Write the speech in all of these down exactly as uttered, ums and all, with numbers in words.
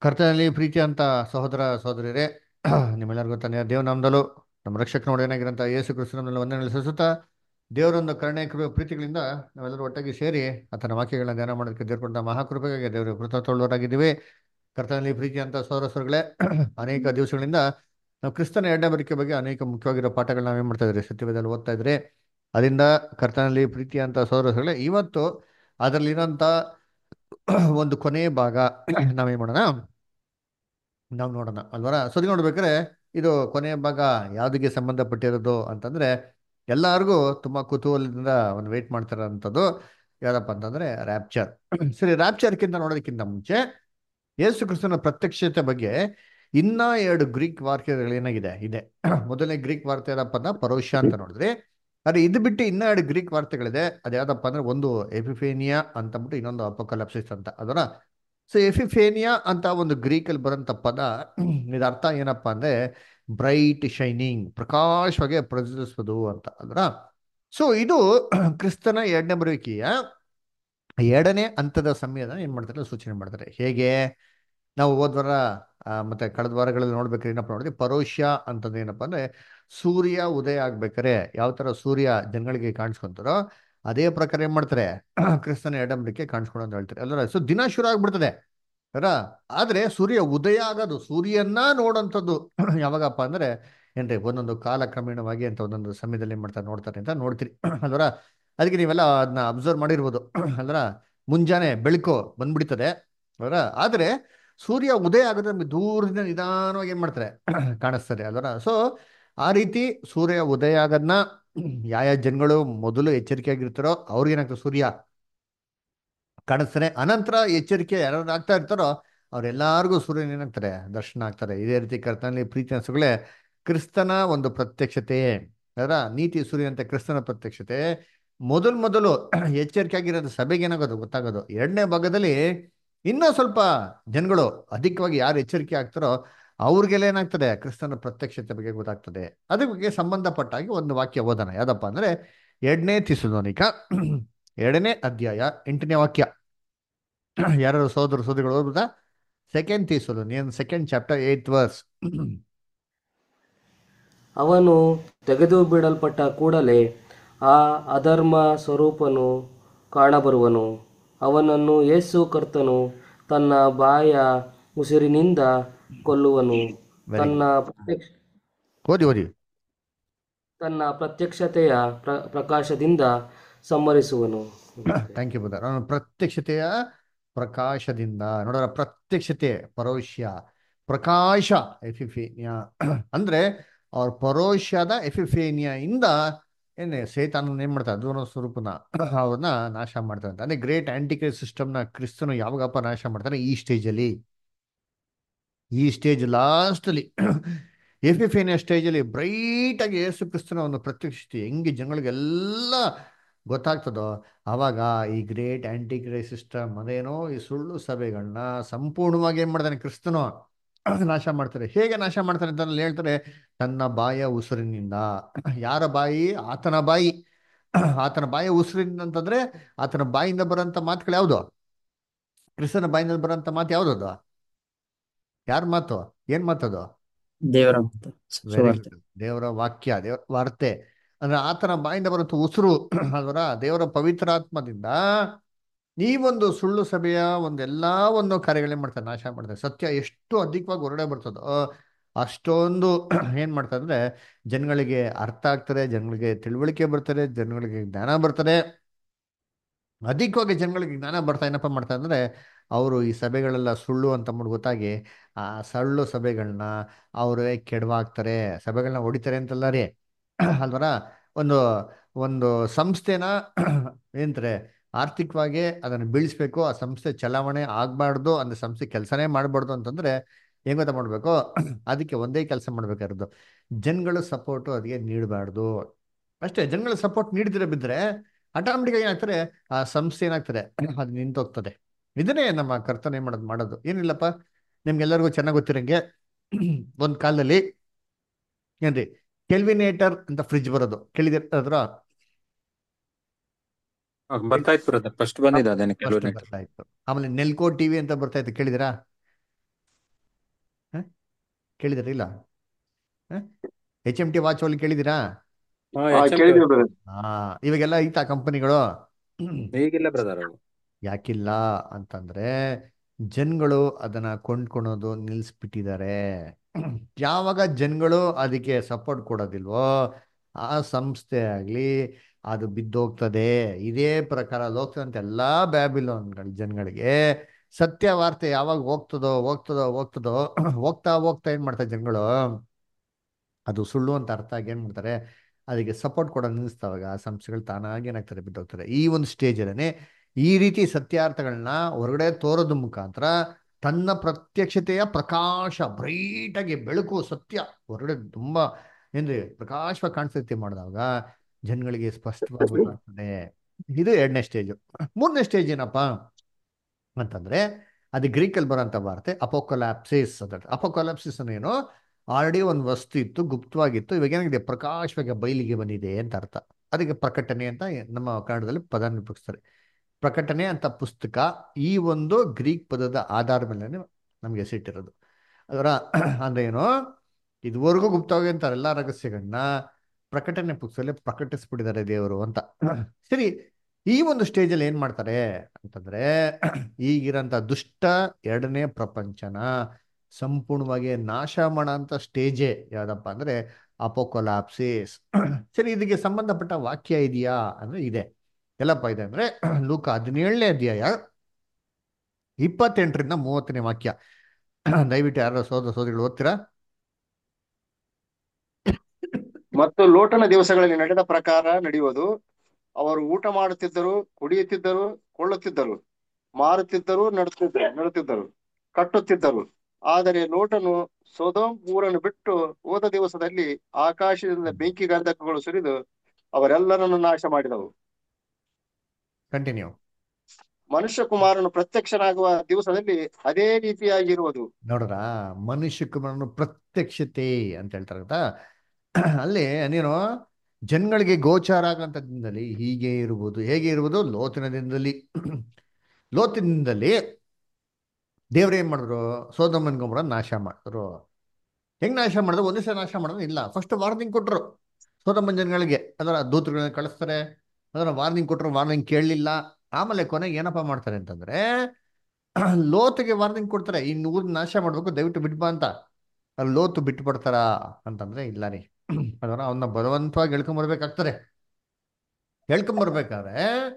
ಕರ್ತನಲ್ಲಿ ಪ್ರೀತಿ ಅಂತ ಸಹೋದರ ಸಹೋದರಿಯರೇ, ನಿಮ್ಮೆಲ್ಲರಿಗೂ ತನ್ನ ದೇವನಾಮದಲ್ಲೂ ನಮ್ಮ ರಕ್ಷಕ ನೋಡೇನಾಗಿರಂತ ಯೇಸು ಕ್ರಿಸ್ತನಲ್ಲಿ ವಂದನೆ ಸಲ್ಲಿಸುತ್ತಾ, ದೇವರೊಂದು ಕರುಣೆ ಕೃಪೆ ಪ್ರೀತಿಗಳಿಂದ ನಾವೆಲ್ಲರೂ ಒಟ್ಟಾಗಿ ಸೇರಿ ಆತನ ವಾಕ್ಯಗಳನ್ನ ಧ್ಯಾನ ಮಾಡೋದಕ್ಕೆ ದೇವರುಕೊಂಡ ಮಹಾಕೃಪೆಗಾಗಿ ದೇವರು ಕೃತಜ್ಞರಾಗಿದ್ದೀವಿ. ಕರ್ತನಲ್ಲಿ ಪ್ರೀತಿ ಅಂತ ಸಹೋದರ ಸಹೋದರಿಗಳೇ, ಅನೇಕ ದಿವಸಗಳಿಂದ ನಾವು ಕ್ರಿಸ್ತನ ಎರಡನೇ ಬರಿಕೆ ಬಗ್ಗೆ ಅನೇಕ ಮುಖ್ಯವಾಗಿರೋ ಪಾಠಗಳನ್ನ ನಾವೇನ್ ಮಾಡ್ತಾ ಇದ್ರಿ, ಸತ್ಯವೇದಲ್ಲಿ ಓದ್ತಾ ಇದ್ರೆ. ಅದರಿಂದ ಕರ್ತನಲ್ಲಿ ಪ್ರೀತಿ ಅಂತ ಸಹೋದರ ಸಹೋದರಿಗಳೇ, ಇವತ್ತು ಅದರಲ್ಲಿರೋಂಥ ಒಂದು ಕೊನೆಯ ಭಾಗ ನಾವೇನ್ ಮಾಡೋಣ, ನಾವು ನೋಡೋಣ ಅಲ್ವರ. ಸುದ್ದಿ ನೋಡ್ಬೇಕಾದ್ರೆ ಇದು ಕೊನೆಯ ಭಾಗ ಯಾವುದಕ್ಕೆ ಸಂಬಂಧಪಟ್ಟಿರೋದು ಅಂತಂದ್ರೆ, ಎಲ್ಲರಿಗೂ ತುಂಬಾ ಕುತೂಹಲದಿಂದ ಒಂದು ವೇಟ್ ಮಾಡ್ತಾರಂಥದ್ದು ಯಾವ್ದಪ್ಪ ಅಂತಂದ್ರೆ ರ್ಯಾಪ್ಚರ್. ಸರಿ, ರ್ಯಾಪ್ಚರ್ಕ್ಕಿಂತ ನೋಡೋದಕ್ಕಿಂತ ಮುಂಚೆ ಯೇಸು ಕ್ರಿಸ್ತನ ಪ್ರತ್ಯಕ್ಷತೆ ಬಗ್ಗೆ ಇನ್ನ ಎರಡು ಗ್ರೀಕ್ ವಾಕ್ಯಗಳು ಏನಾಗಿದೆ ಇದೆ. ಮೊದಲನೇ ಗ್ರೀಕ್ ವಾರ್ತೆ ಯಾವ್ದಪ್ಪ ಅಂದ್ರೆ ಪರೋಶ ಅಂತ ನೋಡಿದ್ರಿ. ಅದೇ ಇದು ಬಿಟ್ಟು ಇನ್ನ ಎರಡು ಗ್ರೀಕ್ ವಾರ್ತೆಗಳಿದೆ. ಅದು ಯಾವ್ದಪ್ಪ ಅಂದ್ರೆ ಒಂದು ಎಪಿಫೇನಿಯಾ ಅಂತ ಅಂದ್ಬಿಟ್ಟು, ಇನ್ನೊಂದು ಅಪೋಕಲಿಪ್ಸಿಸ್ ಅಂತ ಅದರ. ಸೊ ಎಫಿಫೇನಿಯಾ ಅಂತ ಒಂದು ಗ್ರೀಕಲ್ಲಿ ಬರೋಂಥ ಪದ, ಇದರ ಅರ್ಥ ಏನಪ್ಪಾ ಅಂದ್ರೆ ಬ್ರೈಟ್ ಶೈನಿಂಗ್, ಪ್ರಕಾಶವಾಗಿ ಪ್ರಜ್ವಲಿಸುವುದು ಅಂತ ಅಲ್ರ. ಸೊ ಇದು ಕ್ರಿಸ್ತನ ಎರಡನೇ ಬರುವಿಕೆಯ ಎರಡನೇ ಹಂತದ ಸಮಯದ ಏನ್ ಮಾಡ್ತಾರೆ, ಸೂಚನೆ ಮಾಡ್ತಾರೆ. ಹೇಗೆ ನಾವು ಹೋದ್ವಾರ ಆ, ಮತ್ತೆ ಕಳೆದ ವಾರಗಳಲ್ಲಿ ನೋಡ್ಬೇಕಾದ್ರೆ ಏನಪ್ಪ ನೋಡಿದ್ರಿ, ಪರೋಷ್ಯ ಅಂತಂದ್ರೆ ಏನಪ್ಪಾ ಅಂದ್ರೆ ಸೂರ್ಯ ಉದಯ ಆಗ್ಬೇಕಾರೆ ಯಾವ ತರ ಸೂರ್ಯ ಜನಗಳಿಗೆ ಕಾಣಿಸ್ಕೊಂತಾರೋ ಅದೇ ಪ್ರಕಾರ ಏನ್ ಮಾಡ್ತಾರೆ, ಕ್ರಿಸ್ತನ ಎಡಂಬರಿಕೆ ಕಾಣಿಸ್ಕೊಂಡು ಅಂತ ಹೇಳ್ತಾರೆ ಅಲ್ರ. ಸೊ ದಿನ ಶುರು ಆಗ್ಬಿಡ್ತದೆ ಅರ. ಆದ್ರೆ ಸೂರ್ಯ ಉದಯ ಆಗೋದು, ಸೂರ್ಯನ ನೋಡೋಂಥದ್ದು ಯಾವಾಗಪ್ಪ ಅಂದ್ರೆ ಏನ್ರಿ, ಒಂದೊಂದು ಕಾಲ ಕ್ರಮೇಣವಾಗಿ ಅಂತ ಒಂದೊಂದು ಸಮಯದಲ್ಲಿ ಏನ್ ಮಾಡ್ತಾರೆ, ನೋಡ್ತಾರೆ ಅಂತ ನೋಡ್ತೀರಿ ಅಲ್ವರ. ಅದಕ್ಕೆ ನೀವೆಲ್ಲ ಅದನ್ನ ಅಬ್ಸರ್ವ್ ಮಾಡಿರ್ಬೋದು ಅಲ್ರ. ಮುಂಜಾನೆ ಬೆಳಕು ಬಂದ್ಬಿಡ್ತದೆ ಅವರ, ಆದ್ರೆ ಸೂರ್ಯ ಉದಯ ಆಗೋದ್ರೆ ನಮ್ಗೆ ದೂರದಿಂದ ನಿಧಾನವಾಗಿ ಏನ್ ಮಾಡ್ತಾರೆ, ಕಾಣಿಸ್ತಾರೆ ಅಲ್ವರ. ಸೊ ಆ ರೀತಿ ಸೂರ್ಯ ಉದಯ ಆಗೋದನ್ನ ಯಾವ ಯಾವ ಜನಗಳು ಮೊದಲು ಎಚ್ಚರಿಕೆ ಆಗಿರ್ತಾರೋ ಅವ್ರಿಗೇನಾಗ್ತದೆ, ಸೂರ್ಯ ಕಾಣಿಸ್ತಾನೆ. ಅನಂತರ ಎಚ್ಚರಿಕೆ ಯಾರು ಆಗ್ತಾ ಇರ್ತಾರೋ ಅವ್ರೆಲ್ಲಾರ್ಗೂ ಸೂರ್ಯನ ಏನಾಗ್ತಾರೆ, ದರ್ಶನ ಆಗ್ತಾರೆ. ಇದೇ ರೀತಿ ಕರ್ತನಲ್ಲಿ ಪ್ರೀತಿ ಅನ್ಸುಗಳೇ, ಕ್ರಿಸ್ತನ ಒಂದು ಪ್ರತ್ಯಕ್ಷತೆ ಅದರ ನೀತಿ ಸೂರ್ಯನಂತೆ ಕ್ರಿಸ್ತನ ಪ್ರತ್ಯಕ್ಷತೆ ಮೊದಲು ಮೊದಲು ಎಚ್ಚರಿಕೆ ಆಗಿರೋದು ಸಭೆಗೆ ಏನಾಗೋದು ಗೊತ್ತಾಗೋದು. ಎರಡನೇ ಭಾಗದಲ್ಲಿ ಇನ್ನೂ ಸ್ವಲ್ಪ ಜನಗಳು ಅಧಿಕವಾಗಿ ಯಾರು ಎಚ್ಚರಿಕೆ ಆಗ್ತಾರೋ ಅವ್ರಿಗೆಲ್ಲ ಏನಾಗ್ತದೆ, ಕ್ರಿಸ್ತನ ಪ್ರತ್ಯಕ್ಷತೆ ಬಗ್ಗೆ ಗೊತ್ತಾಗ್ತದೆ. ಅದ್ರ ಬಗ್ಗೆ ಸಂಬಂಧಪಟ್ಟಾಗಿ ಒಂದು ವಾಕ್ಯ ಓದೋಣ. ಯಾವ್ದಪ್ಪ ಅಂದ್ರೆ ಎರಡನೇ ಥೆಸಲೋನಿಕ ಎರಡನೇ ಅಧ್ಯಾಯ ಎಂಟನೇ ವಾಕ್ಯ. ಯಾರು ಸಹೋದರ ಸಹೋದರಿಗಳು ಓದ್ಬೋದಾ? Second Thessalonian second chapter eight verse. ಅವನು ತೆಗೆದುಬಿಡಲ್ಪಟ್ಟ ಕೂಡಲೇ ಆ ಅಧರ್ಮ ಸ್ವರೂಪನು ಕಾಣಬರುವನು. ಅವನನ್ನು ಯೇಸು ಕರ್ತನು ತನ್ನ ಬಾಯ ಉಸಿರಿನಿಂದ ಕೊಲ್ಲುವನು. ವೆರಿ ತನ್ನ ಗುಡ್. ಪ್ರತ್ಯಕ್ಷ ಓದಿ ಓದಿ. ತನ್ನ ಪ್ರತ್ಯಕ್ಷತೆಯ ಪ್ರ ಪ್ರಕಾಶದಿಂದ ಸಂಹರಿಸುವನು. Thank you brother. ಅವನ ಪ್ರತ್ಯಕ್ಷತೆಯ ಪ್ರಕಾಶದಿಂದ ನೋಡೋಣ. ಪ್ರತ್ಯಕ್ಷತೆ ಪರೋಷ್ಯ, ಪ್ರಕಾಶ ಎಫಿಫೇನಿಯಾ ಅಂದ್ರೆ ಅವ್ರ ಪರೋಷ್ಯದ ಎಫಿಫೇನಿಯಾ ಇಂದ ಏನೇ ಸೈತಾನನ ಏನ್ ಮಾಡ್ತಾರೆ, ದೂರ ಸ್ವರೂಪನ ಅವ್ರನ್ನ ನಾಶ ಮಾಡ್ತಾರೆ ಅಂತ. ಅಂದ್ರೆ ಗ್ರೇಟ್ ಆಂಟಿಕ್ರೈಸ್ಟ್ ಸಿಸ್ಟಮ್ನ ಕ್ರಿಸ್ತನು ಯಾವಾಗಪ್ಪ ನಾಶ ಮಾಡ್ತಾನೆ, ಈ ಸ್ಟೇಜಲ್ಲಿ. ಈ ಸ್ಟೇಜ್ ಲಾಸ್ಟ್ ಅಲ್ಲಿ ಎಫಿಫೇನಿಯಾ ಸ್ಟೇಜ್ ಅಲ್ಲಿ ಬ್ರೈಟ್ ಆಗಿ ಯೇಸು ಕ್ರಿಸ್ತನ ಒಂದು ಪ್ರತ್ಯಕ್ಷತೆ ಹೆಂಗೆ ಜನಗಳಿಗೆಲ್ಲ ಗೊತ್ತಾಗ್ತದೋ ಆವಾಗ ಈ ಗ್ರೇಟ್ ಆಂಟಿಕ್ರೈಸ್ಟ್ ಸಿಸ್ಟಮ್ ಅದೇನೋ ಈ ಸುಳ್ಳು ಸಭೆಗಳನ್ನ ಸಂಪೂರ್ಣವಾಗಿ ಏನ್ ಮಾಡ್ತಾನೆ ಕ್ರಿಸ್ತನು, ನಾಶ ಮಾಡ್ತಾರೆ. ಹೇಗೆ ನಾಶ ಮಾಡ್ತಾರೆ ಅಂತ ಅಲ್ಲಿ ಹೇಳ್ತಾರೆ, ತನ್ನ ಬಾಯ ಉಸಿರಿನಿಂದ. ಯಾರ ಬಾಯಿ? ಆತನ ಬಾಯಿ. ಆತನ ಬಾಯ ಉಸಿರಿನಿಂದ ಅಂತಂದ್ರೆ ಆತನ ಬಾಯಿಂದ ಬರೋಂಥ ಮಾತುಗಳು ಯಾವುದು? ಕ್ರಿಸ್ತನ ಬಾಯಿಂದ ಬರೋಂಥ ಮಾತು ಯಾವ್ದದು? ಯಾರ ಮಾತು? ಏನ್ ಮಾತದು? ದೇವರ ಮಾತು, ವೆರಿ ಸುವಾರ್ತೆ. ಗುಡ್. ದೇವರ ವಾಕ್ಯ, ದೇವರ ವಾರ್ತೆ. ಅಂದ್ರೆ ಆತನ ಬಾಯಿಂದ ಬರುತ್ತ ಉಸಿರು ಅಲ್ವರ. ದೇವರ ಪವಿತ್ರಾತ್ಮದಿಂದ ಈ ಒಂದು ಸುಳ್ಳು ಸಭೆಯ ಒಂದೆಲ್ಲಾ ಒಂದು ಕಾರ್ಯಗಳೇನ್ ಮಾಡ್ತಾರೆ, ನಾಶ ಮಾಡ್ತಾರೆ. ಸತ್ಯ ಎಷ್ಟು ಅಧಿಕವಾಗಿ ಹೊರಗಡೆ ಬರ್ತದೋ ಅಷ್ಟೊಂದು ಏನ್ ಮಾಡ್ತಾರೆ ಅಂದ್ರೆ ಜನಗಳಿಗೆ ಅರ್ಥ ಆಗ್ತದೆ, ಜನಗಳಿಗೆ ತಿಳುವಳಿಕೆ ಬರ್ತದೆ, ಜನಗಳಿಗೆ ಜ್ಞಾನ ಬರ್ತದೆ. ಅಧಿಕವಾಗಿ ಜನಗಳಿಗೆ ಜ್ಞಾನ ಬರ್ತಾ ಏನಪ್ಪ ಮಾಡ್ತಾರೆ ಅಂದ್ರೆ ಅವರು ಈ ಸಭೆಗಳೆಲ್ಲ ಸುಳ್ಳು ಅಂತ ಅಂದ್ಬಿಟ್ಟು ಗೊತ್ತಾಗಿ ಆ ಸಳ್ಳು ಸಭೆಗಳನ್ನ ಅವರು ಕೆಡವಾಕ್ತಾರೆ, ಸಭೆಗಳನ್ನ ಹೊಡಿತಾರೆ ಅಂತಲ್ಲ ರೀ ಅಲ್ವರ. ಒಂದು ಒಂದು ಸಂಸ್ಥೆನ ಏನಂತಾರೆ, ಆರ್ಥಿಕವಾಗಿ ಅದನ್ನು ಬೀಳಿಸ್ಬೇಕು, ಆ ಸಂಸ್ಥೆ ಚಲಾವಣೆ ಆಗ್ಬಾರ್ದು, ಅಂದ್ರೆ ಸಂಸ್ಥೆ ಕೆಲಸನೇ ಮಾಡಬಾರ್ದು ಅಂತಂದ್ರೆ ಹೆಂಗ್ ಗೊತ್ತಾ ಮಾಡ್ಬೇಕು, ಅದಕ್ಕೆ ಒಂದೇ ಕೆಲಸ ಮಾಡ್ಬೇಕಾಗಿರೋದು, ಜನಗಳ ಸಪೋರ್ಟು ಅದಕ್ಕೆ ನೀಡಬಾರ್ದು ಅಷ್ಟೇ. ಜನಗಳ ಸಪೋರ್ಟ್ ನೀಡ್ದಿರ ಬಿದ್ರೆ ಆಟೋಮೆಟಿಕ್ ಏನಾಗ್ತಾರೆ, ಆ ಸಂಸ್ಥೆ ಏನಾಗ್ತದೆ, ಅದು ನಿಂತೋಗ್ತದೆ. ಇದನ್ನೇ ನಮ್ಮ ಕರ್ತನೆ ಮಾಡೋದು ಮಾಡೋದು ಏನಿಲ್ಲಪ್ಪ. ನಿಮ್ಗೆಲ್ಲರಿಗೂ ಚೆನ್ನಾಗಿ ಗೊತ್ತಿರಂಗೆ ಒಂದ್ ಕಾಲದಲ್ಲಿ ಏನ್ರಿ ಕೆಲ್ವಿನೇಟರ್ ಅಂತ ಫ್ರಿಜ್ ಬರೋದು ಕೇಳಿದಿರ? ಹ, ಬರ್ತಾ ಇತ್ತು ಬ್ರದರ್, ಫಸ್ಟ್ ಬಂದಿದೆ ಅದೇನೆ ಫಸ್ಟ್ ಕ್ಯಾಲ್ಕುಲೇಟರ್. ಬರ್ತಾ ಇತ್ತು. ಆಮೇಲೆ ನೆಲ್ಕೋ ಟಿವಿ ಅಂತ ಬರ್ತಾ ಇತ್ತು, ಕೇಳಿದಿರಾ? ಕೇಳಿದಿರ ಇಲ್ಲ? ಎಚ್ ಎಮ್ ಟಿ ವಾಚ್ ಅಲ್ಲಿ ಕೇಳಿದಿರಾ? ಹಾ ಹಾ ಎಚ್ ಎಂ ಟಿ ಕೇಳಿದೀವಿ ಬ್ರದರ್. ಹಾ, ಇವಾಗೆಲ್ಲ ಐತಾ ಕಂಪನಿಗಳು? ಈಗಿಲ್ಲ ಬ್ರದರ್ ಅದು. ಯಾಕಿಲ್ಲ ಅಂತಂದ್ರೆ ಜನಗಳು ಅದನ್ನ ಕೊಂಡ್ಕೊಳೋದು ನಿಲ್ಲಿಸ್ಬಿಟ್ಟಿದ್ದಾರೆ. ಯಾವಾಗ ಜನಗಳು ಅದಕ್ಕೆ ಸಪೋರ್ಟ್ ಕೊಡೋದಿಲ್ವೋ ಆ ಸಂಸ್ಥೆ ಆಗ್ಲಿ ಅದು ಬಿದ್ದೋಗ್ತದೆ. ಇದೇ ಪ್ರಕಾರ ಲೋಕದಂತ ಎಲ್ಲಾ ಬ್ಯಾಬಿಲೋನ್ಗಳ ಜನಗಳಿಗೆ ಸತ್ಯ ವಾರ್ತೆ ಯಾವಾಗ ಹೋಗ್ತದೋ ಹೋಗ್ತದೋ ಹೋಗ್ತದೋ ಹೋಗ್ತಾ ಹೋಗ್ತಾ ಏನ್ ಮಾಡ್ತಾರೆ ಜನಗಳು, ಅದು ಸುಳ್ಳು ಅಂತ ಅರ್ಥ ಆಗಿ ಏನ್ ಮಾಡ್ತಾರೆ, ಅದಕ್ಕೆ ಸಪೋರ್ಟ್ ಕೊಡೋದು ನಿಲ್ಲಿಸ್ತಾವಾಗ ಆ ಸಂಸ್ಥೆಗಳು ತಾನಾಗಿ ಏನಾಗ್ತಾರೆ, ಬಿದ್ದೋಗ್ತಾರೆ. ಈ ಒಂದು ಸ್ಟೇಜಲ್ಲೇ ಈ ರೀತಿ ಸತ್ಯಾರ್ಥಗಳನ್ನ ಹೊರಗಡೆ ತೋರೋದ್ರ ಮುಖಾಂತರ ತನ್ನ ಪ್ರತ್ಯಕ್ಷತೆಯ ಪ್ರಕಾಶ ಬ್ರೈಟ್ ಆಗಿ ಬೆಳಕು ಸತ್ಯ ಹೊರಗಡೆ ತುಂಬಾ ಏನ್ರಿ ಪ್ರಕಾಶವಾಗಿ ಕಾಣಿಸುತ್ತೆ ಮಾಡಿದಾಗ ಜನಗಳಿಗೆ ಸ್ಪಷ್ಟವಾಗಿ ಗೊತ್ತಾಗ್ತದೆ. ಇದು ಎರಡನೇ ಸ್ಟೇಜು. ಮೂರನೇ ಸ್ಟೇಜ್ ಏನಪ್ಪಾ ಅಂತಂದ್ರೆ ಅದು ಗ್ರೀಕಲ್ಲಿ ಬರೋಂಥ ವಾರ್ತೆ ಅಪೋಕೊಲಾಪ್ಸಿಸ್ ಅಂತ. ಅಪೋಕೊಲಾಪ್ಸಿಸ್ ಏನು, ಆಲ್ರೆಡಿ ಒಂದು ವಸ್ತು ಇತ್ತು, ಗುಪ್ತವಾಗಿತ್ತು, ಇವಾಗ ಏನಾಗಿದೆ ಪ್ರಕಾಶವಾಗಿ ಬಯಲಿಗೆ ಬಂದಿದೆ ಅಂತ ಅರ್ಥ. ಅದಕ್ಕೆ ಪ್ರಕಟಣೆ ಅಂತ ನಮ್ಮ ಕನ್ನಡದಲ್ಲಿ ಪದ ಉಪಯೋಗಿಸ್ತಾರೆ. ಪ್ರಕಟಣೆ ಅಂತ ಪುಸ್ತಕ ಈ ಒಂದು ಗ್ರೀಕ್ ಪದದ ಆಧಾರದ ಮೇಲೆ ನಮಗೆ ಹೆಸರಿಟ್ಟಿರೋದು. ಅದರ ಅಂದ್ರೆ ಏನು, ಇದುವರೆಗೂ ಗುಪ್ತವಾಗಿ ಅಂತಾರೆ ಎಲ್ಲ ರಹಸ್ಯಗಳನ್ನ ಪ್ರಕಟಣೆ ಪುಸ್ತಕದಲ್ಲಿ ಪ್ರಕಟಿಸ್ಬಿಟ್ಟಿದ್ದಾರೆ ದೇವರು ಅಂತ. ಸರಿ, ಈ ಒಂದು ಸ್ಟೇಜಲ್ಲಿ ಏನ್ ಮಾಡ್ತಾರೆ ಅಂತಂದ್ರೆ ಈಗಿರಂತ ದುಷ್ಟ ಎರಡನೇ ಪ್ರಪಂಚನ ಸಂಪೂರ್ಣವಾಗಿ ನಾಶ ಮಾಡೋಂಥ ಸ್ಟೇಜೇ ಯಾವ್ದಪ್ಪ ಅಂದ್ರೆ ಅಪೋಕೊಲಾಪ್ಸಿಸ್. ಸರಿ, ಇದಕ್ಕೆ ಸಂಬಂಧಪಟ್ಟ ವಾಕ್ಯ ಇದೆಯಾ ಅಂದ್ರೆ ಇದೆ. ಎಲ್ಲಪ್ಪ ಇದೆ ಅಂದ್ರೆ ಲೂಕ ಹದಿನೇಳನೇ ಅಧ್ಯಾಯ ಇಪ್ಪತ್ತೆಂಟರಿಂದ ಮೂವತ್ತನೇ ವಾಕ್ಯ. ದಯವಿಟ್ಟು ಯಾರು ಸೋದರ ಸೋದರಿಗಳು ಓದ್ತೀರಾ? ಮತ್ತು ಲೋಟನ ದಿವಸಗಳಲ್ಲಿ ನಡೆದ ಪ್ರಕಾರ ನಡೆಯುವುದು. ಅವರು ಊಟ ಮಾಡುತ್ತಿದ್ದರು, ಕುಡಿಯುತ್ತಿದ್ದರು, ಕೊಳ್ಳುತ್ತಿದ್ದರು, ಮಾರುತ್ತಿದ್ದರು, ನಡುತ್ತಿದ್ದರು ನಡುತ್ತಿದ್ದರು, ಕಟ್ಟುತ್ತಿದ್ದರು. ಆದರೆ ಲೋಟನು ಸೊದೋಮ್ ಊರನ್ನು ಬಿಟ್ಟು ಹೋದ ದಿವಸದಲ್ಲಿ ಆಕಾಶದಿಂದ ಬೆಂಕಿ ಗಂಧಕಗಳು ಸುರಿದು ಅವರೆಲ್ಲರನ್ನು ನಾಶ ಮಾಡಿದವು. ಕಂಟಿನ್ಯೂ. ಮನುಷ್ಯ ಕುಮಾರನು ಪ್ರತ್ಯಕ್ಷನಾಗುವ ದಿವಸದಲ್ಲಿ ಅದೇ ರೀತಿಯಾಗಿರುವುದು. ನೋಡ್ರ, ಮನುಷ್ಯ ಕುಮಾರನು ಪ್ರತ್ಯಕ್ಷತೆ ಅಂತ ಹೇಳ್ತಾರೆ ಗೊತ್ತಾ. ಅಲ್ಲಿ ನೀನು ಜನಗಳಿಗೆ ಗೋಚಾರ ಆಗಂತ ದಿನದಲ್ಲಿ ಹೀಗೆ ಇರುವುದು. ಹೇಗೆ ಇರುವುದು? ಲೋತಿನ ದಿನದಲ್ಲಿ. ಲೋತಿನ ದಿನದಲ್ಲಿ ದೇವ್ರು ಏನ್ ಮಾಡಿದ್ರು? ಸೋದೋಮನ್ ಗೊಮೋರ ನಾಶ ಮಾಡಿದ್ರು. ಹೆಂಗ್ ನಾಶ ಮಾಡಿದ್ರು? ಒಂದೇ ಸಲ ನಾಶ ಮಾಡೋದು ಇಲ್ಲ, ಫಸ್ಟ್ ವಾರ್ನಿಂಗ್ ಕೊಟ್ರು ಸೋದೋಮನ್ ಜನಗಳಿಗೆ. ಅದರ ದೂತರುಗಳನ್ನ ಕಳಿಸ್ತಾರೆ, ಅದರ ವಾರ್ನಿಂಗ್ ಕೊಟ್ರು, ವಾರ್ನಿಂಗ್ ಕೇಳಲಿಲ್ಲ. ಆಮೇಲೆ ಕೊನೆಗೆ ಏನಪ್ಪ ಮಾಡ್ತಾರೆ ಅಂತಂದ್ರೆ ಲೋತಿಗೆ ವಾರ್ನಿಂಗ್ ಕೊಡ್ತಾರೆ, ಇನ್ನು ಊರ್ ನಾಶ ಮಾಡ್ಬೇಕು, ದಯವಿಟ್ಟು ಬಿಟ್ಬಾ ಅಂತ. ಅಲ್ಲಿ ಲೋತು ಬಿಟ್ಟು ಬಿಡ್ತಾರ ಅಂತಂದ್ರೆ ಇಲ್ಲ ರೀ. ಅದರ ಅವನ್ನ ಬಲವಂತವಾಗಿ ಹೇಳ್ಕೊಂಬರ್ಬೇಕಾಗ್ತದೆ. ಹೇಳ್ಕೊಂಬರ್ಬೇಕಾದ್ರೆ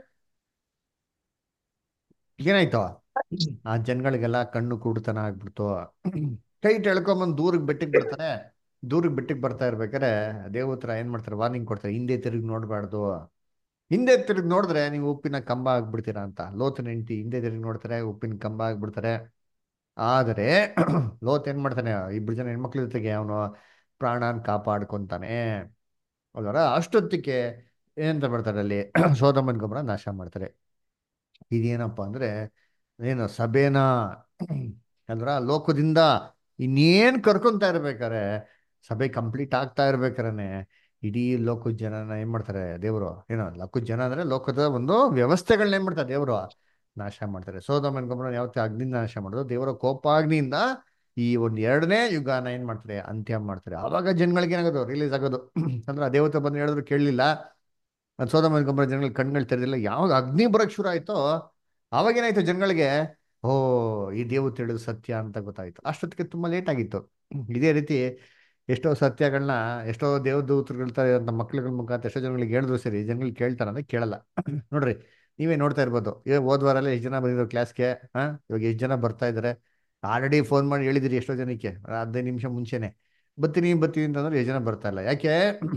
ಏನಾಯ್ತು, ಆ ಜನಗಳಿಗೆಲ್ಲ ಕಣ್ಣು ಕುರುಡುತನ ಆಗ್ಬಿಡ್ತು. ಕೈಟ್ ಎಳ್ಕೊಂಬಂದು ದೂರಿಗೆ ಬೆಟ್ಟಿಗೆ ಬರ್ತಾರೆ. ದೂರಿಗೆ ಬೆಟ್ಟಿಗೆ ಬರ್ತಾ ಇರ್ಬೇಕಾದ್ರೆ ದೇವತ್ರ ಏನ್ ಮಾಡ್ತಾರೆ, ವಾರ್ನಿಂಗ್ ಕೊಡ್ತಾರೆ, ಹಿಂದೆ ತಿರುಗಿ ನೋಡ್ಬಾರ್ದು. ಹಿಂದೆ ತಿರುಗಿ ನೋಡಿದ್ರೆ ನೀವು ಉಪ್ಪಿನ ಕಂಬ ಆಗ್ಬಿಡ್ತೀರಾ ಅಂತ. ಲೋತನ ಹೆಂಡತಿ ಹಿಂದೆ ತಿರುಗಿ ನೋಡ್ತಾರೆ, ಉಪ್ಪಿನ ಕಂಬ ಆಗ್ಬಿಡ್ತಾರೆ. ಆದರೆ ಲೋತ್ ಏನ್ ಮಾಡ್ತಾನೆ, ಇಬ್ರು ಜನ ಹೆಣ್ಮಕ್ಳ ಜೊತೆಗೆ ಅವನು ಪ್ರಾಣನ ಕಾಪಾಡ್ಕೊಂತಾನೆ. ಅಲ್ವರ ಅಷ್ಟೊತ್ತಿಗೆ ಏನಂತ ಮಾಡ್ತಾರೆ ಅಲ್ಲಿ ಸೋದೋಮನ್ ಗೊಮೋರ ನಾಶ ಮಾಡ್ತಾರೆ. ಇದೇನಪ್ಪ ಅಂದ್ರೆ ಏನು ಸಭೆನ ಅಂದ್ರ ಲೋಕದಿಂದ ಇನ್ನೇನ್ ಕರ್ಕೊಂತಾ ಇರ್ಬೇಕಾರೆ, ಸಭೆ ಕಂಪ್ಲೀಟ್ ಆಗ್ತಾ ಇರ್ಬೇಕಾರೆ ಇಡೀ ಲೋಕದ ಜನನ ಏನ್ ಮಾಡ್ತಾರೆ ದೇವರು, ಏನೋ ಲೋಕದ ಜನ ಅಂದ್ರೆ ಲೋಕದ ಒಂದು ವ್ಯವಸ್ಥೆಗಳನ್ನ ಏನ್ ಮಾಡ್ತಾರೆ ದೇವರು ನಾಶ ಮಾಡ್ತಾರೆ. ಸೋದೋಮನ್ ಗೊಮೋರ ಯಾವತ್ತೂ ಅಗ್ನಿಯಿಂದ ನಾಶ ಮಾಡೋದು, ದೇವರ ಕೋಪಾಗ್ನಿಯಿಂದ ಈ ಒಂದು ಎರಡನೇ ಯುಗನ ಏನ್ ಮಾಡ್ತಾರೆ ಅಂತ್ಯ ಮಾಡ್ತಾರೆ. ಆವಾಗ ಜನಗಳಿಗೆ ಏನಾಗೋದು ರಿಲೀಸ್ ಆಗೋದು ಅಂದ್ರೆ ದೇವತೆ ಬಂದು ಹೇಳಿದ್ರು ಕೇಳಲಿಲ್ಲ. ಸೋದೋಮನ್ ಗೊಮೋರ ಜನಗಳಿಗೆ ಕಣ್ಗಳು ತೆರೆದಿಲ್ಲ. ಯಾವಾಗ ಅಗ್ನಿ ಬರಕ್ ಶುರು ಆಯ್ತೋ ಅವಾಗೇನಾಯ್ತು ಜನಗಳಿಗೆ, ಓ ಈ ದೇವತೆ ಹೇಳಿದ್ರು ಸತ್ಯ ಅಂತ ಗೊತ್ತಾಯ್ತು. ಅಷ್ಟೊತ್ತಿಗೆ ತುಂಬಾ ಲೇಟ್ ಆಗಿತ್ತು. ಇದೇ ರೀತಿ ಎಷ್ಟೋ ಸತ್ಯಗಳನ್ನ ಎಷ್ಟೋ ದೇವದೂತರುಗಳ್ತಾರೆ ಅಂತ ಮಕ್ಳುಗಳ ಮುಖಾಂತರ ಎಷ್ಟೋ ಜನಗಳಿಗೆ ಹೇಳಿದ್ರು ಸರಿ, ಜನಗಳಿಗೆ ಕೇಳ್ತಾರ ಅಂದ್ರೆ ಕೇಳಲ್ಲ. ನೋಡ್ರಿ, ನೀವೇ ನೋಡ್ತಾ ಇರ್ಬೋದು, ಇವಾಗ ಹೋದ್ವಾರಲ್ಲ ಎಷ್ಟು ಜನ ಬಂದಿದ್ರು ಕ್ಲಾಸ್ಗೆ, ಹಾ ಇವಾಗ ಎಷ್ಟು ಜನ ಬರ್ತಾ ಇದಾರೆ. ಆಲ್ರೆಡಿ ಫೋನ್ ಮಾಡಿ ಹೇಳಿದಿರಿ ಎಷ್ಟೋ ಜನಕ್ಕೆ ಹದಿನೈದು ನಿಮಿಷ ಮುಂಚೆನೆ ಬರ್ತೀನಿ ಬರ್ತೀನಿ ಅಂತಂದ್ರೆ ಎಷ್ಟು ಜನ ಬರ್ತಾ ಇಲ್ಲ. ಯಾಕೆ?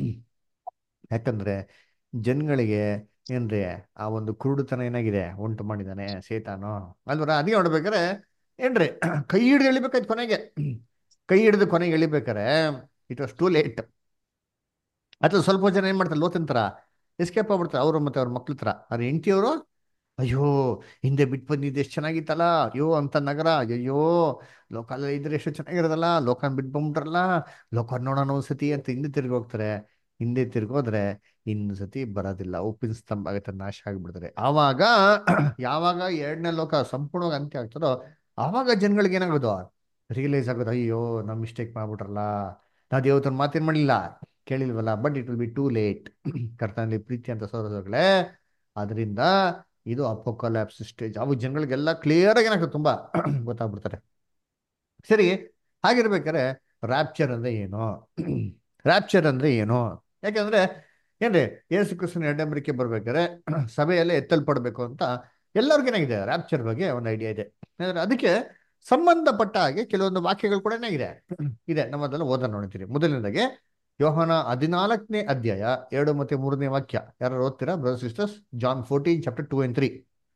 ಯಾಕಂದ್ರೆ ಜನಗಳಿಗೆ ಏನ್ರಿ ಆ ಒಂದು ಕುರುಡುತನ ಏನಾಗಿದೆ ಉಂಟು ಮಾಡಿದಾನೆ ಸೇತಾನು. ಅಲ್ವರ ಅದೇ ನೋಡ್ಬೇಕಾರೆ ಏನ್ರಿ ಕೈ ಹಿಡಿದು ಎಳಿಬೇಕಾಯ್ತು ಕೊನೆಗೆ. ಕೈ ಹಿಡಿದು ಕೊನೆಗೆ ಎಳಿಬೇಕಾರೆ ಇಟ್ ವಾಸ್ ಟೂ ಲೇಟ್. ಅಥವಾ ಸ್ವಲ್ಪ ಜನ ಏನ್ ಮಾಡ್ತಾರೆ ಲೋತಂತರ ಎಸ್ಕೇಪ್ ಆಗ್ಬಿಡ್ತಾರೆ, ಅವರು ಮತ್ತೆ ಅವ್ರ ಮಕ್ಳ ಹತ್ರ. ಅವ್ರ ಹೆಂಡತಿಯವರು ಅಯ್ಯೋ ಹಿಂದೆ ಬಿಟ್ಟು ಬಂದಿದ್ದು ಎಷ್ಟು ಚೆನ್ನಾಗಿತ್ತಲ್ಲ, ಅಯ್ಯೋ ಅಂತ ನಗರ, ಅಯ್ಯೋ ಲೋಕಾಲ ಇದ್ರೆ ಎಷ್ಟು ಚೆನ್ನಾಗಿರೋದಲ್ಲ, ಲೋಕನ್ ಬಿಟ್ಟು ಬಂದ್ಬಿಟ್ರಲ್ಲ, ಲೋಕ ನೋಡೋಣ ಒಂದ್ಸತಿ ಅಂತ ಹಿಂದೆ ತಿರ್ಗಿ ಹೋಗ್ತಾರೆ. ಹಿಂದೆ ತಿರ್ಗೋದ್ರೆ ಇನ್ನು ಸತಿ ಬರೋದಿಲ್ಲ, ಉಪ್ಪಿನ ಸ್ತಂಭ ಆಗತ್ತೆ, ನಾಶ ಆಗಿಬಿಡ್ತಾರೆ. ಆವಾಗ ಯಾವಾಗ ಎರಡನೇ ಲೋಕ ಸಂಪೂರ್ಣವಾಗಿ ಅಂತ್ಯ ಆಗ್ತದೋ ಆವಾಗ ಜನಗಳಿಗೆ ಏನಾಗೋದು ರಿಯಲೈಸ್ ಆಗೋದು, ಅಯ್ಯೋ ನಾವು ಮಿಸ್ಟೇಕ್ ಮಾಡ್ಬಿಟ್ರಲ್ಲ, ನಾವು ದೇವತನ ಮಾತೇನು ಮಾಡಲಿಲ್ಲ, ಕೇಳಿಲ್ವಲ್ಲ, but it will be too late. ಕರ್ತನಲ್ಲಿ ಪ್ರೀತಿ ಅಂತ ಸೋದರಗಳೇ, ಅದರಿಂದ ಇದು ಅಪೋಕಲಾಪ್ಸ್ ಸ್ಟೇಜ್. ಅವು ಜನಗಳಿಗೆಲ್ಲ ಕ್ಲಿಯರ್ ಆಗಿ ಏನಾಗ್ತದೆ, ತುಂಬ ಗೊತ್ತಾಗ್ಬಿಡ್ತಾರೆ. ಸರಿ, ಹಾಗಿರ್ಬೇಕಾದ್ರೆ ರ್ಯಾಪ್ಚರ್ ಅಂದ್ರೆ ಏನು? ರ್ಯಾಪ್ಚರ್ ಅಂದ್ರೆ ಏನು? ಯಾಕಂದ್ರೆ ಏನ್ರಿ, ಯೇಸು ಕ್ರಿಸ್ತನ ಎರಡಂಬರಿಕೆ ಬರ್ಬೇಕಾದ್ರೆ ಸಭೆಯಲ್ಲೇ ಎತ್ತಲ್ಪಡ್ಬೇಕು ಅಂತ ಎಲ್ಲರಿಗೂ ಏನಾಗಿದೆ, ರ್ಯಾಪ್ಚರ್ ಬಗ್ಗೆ ಒಂದು ಐಡಿಯಾ ಇದೆ. ಅಂದ್ರೆ ಅದಕ್ಕೆ ಸಂಬಂಧಪಟ್ಟ ಹಾಗೆ ಕೆಲವೊಂದು ವಾಕ್ಯಗಳು ಕೂಡ ಏನಾಗಿದೆ ಇದೆ, ನಮ್ಮದೆಲ್ಲ ಓದ ನೋಡ್ತೀರಿ. ಮೊದಲನೇದಾಗಿ ಯೋಹಾನ ಹದಿನಾಲ್ಕನೇ ಅಧ್ಯಾಯ ಎರಡು ಮತ್ತೆ ಮೂರನೇ ವಾಕ್ಯ. ಯಾರು ಓದ್ತೀರಾ brother sisters? John fourteen chapter two and three.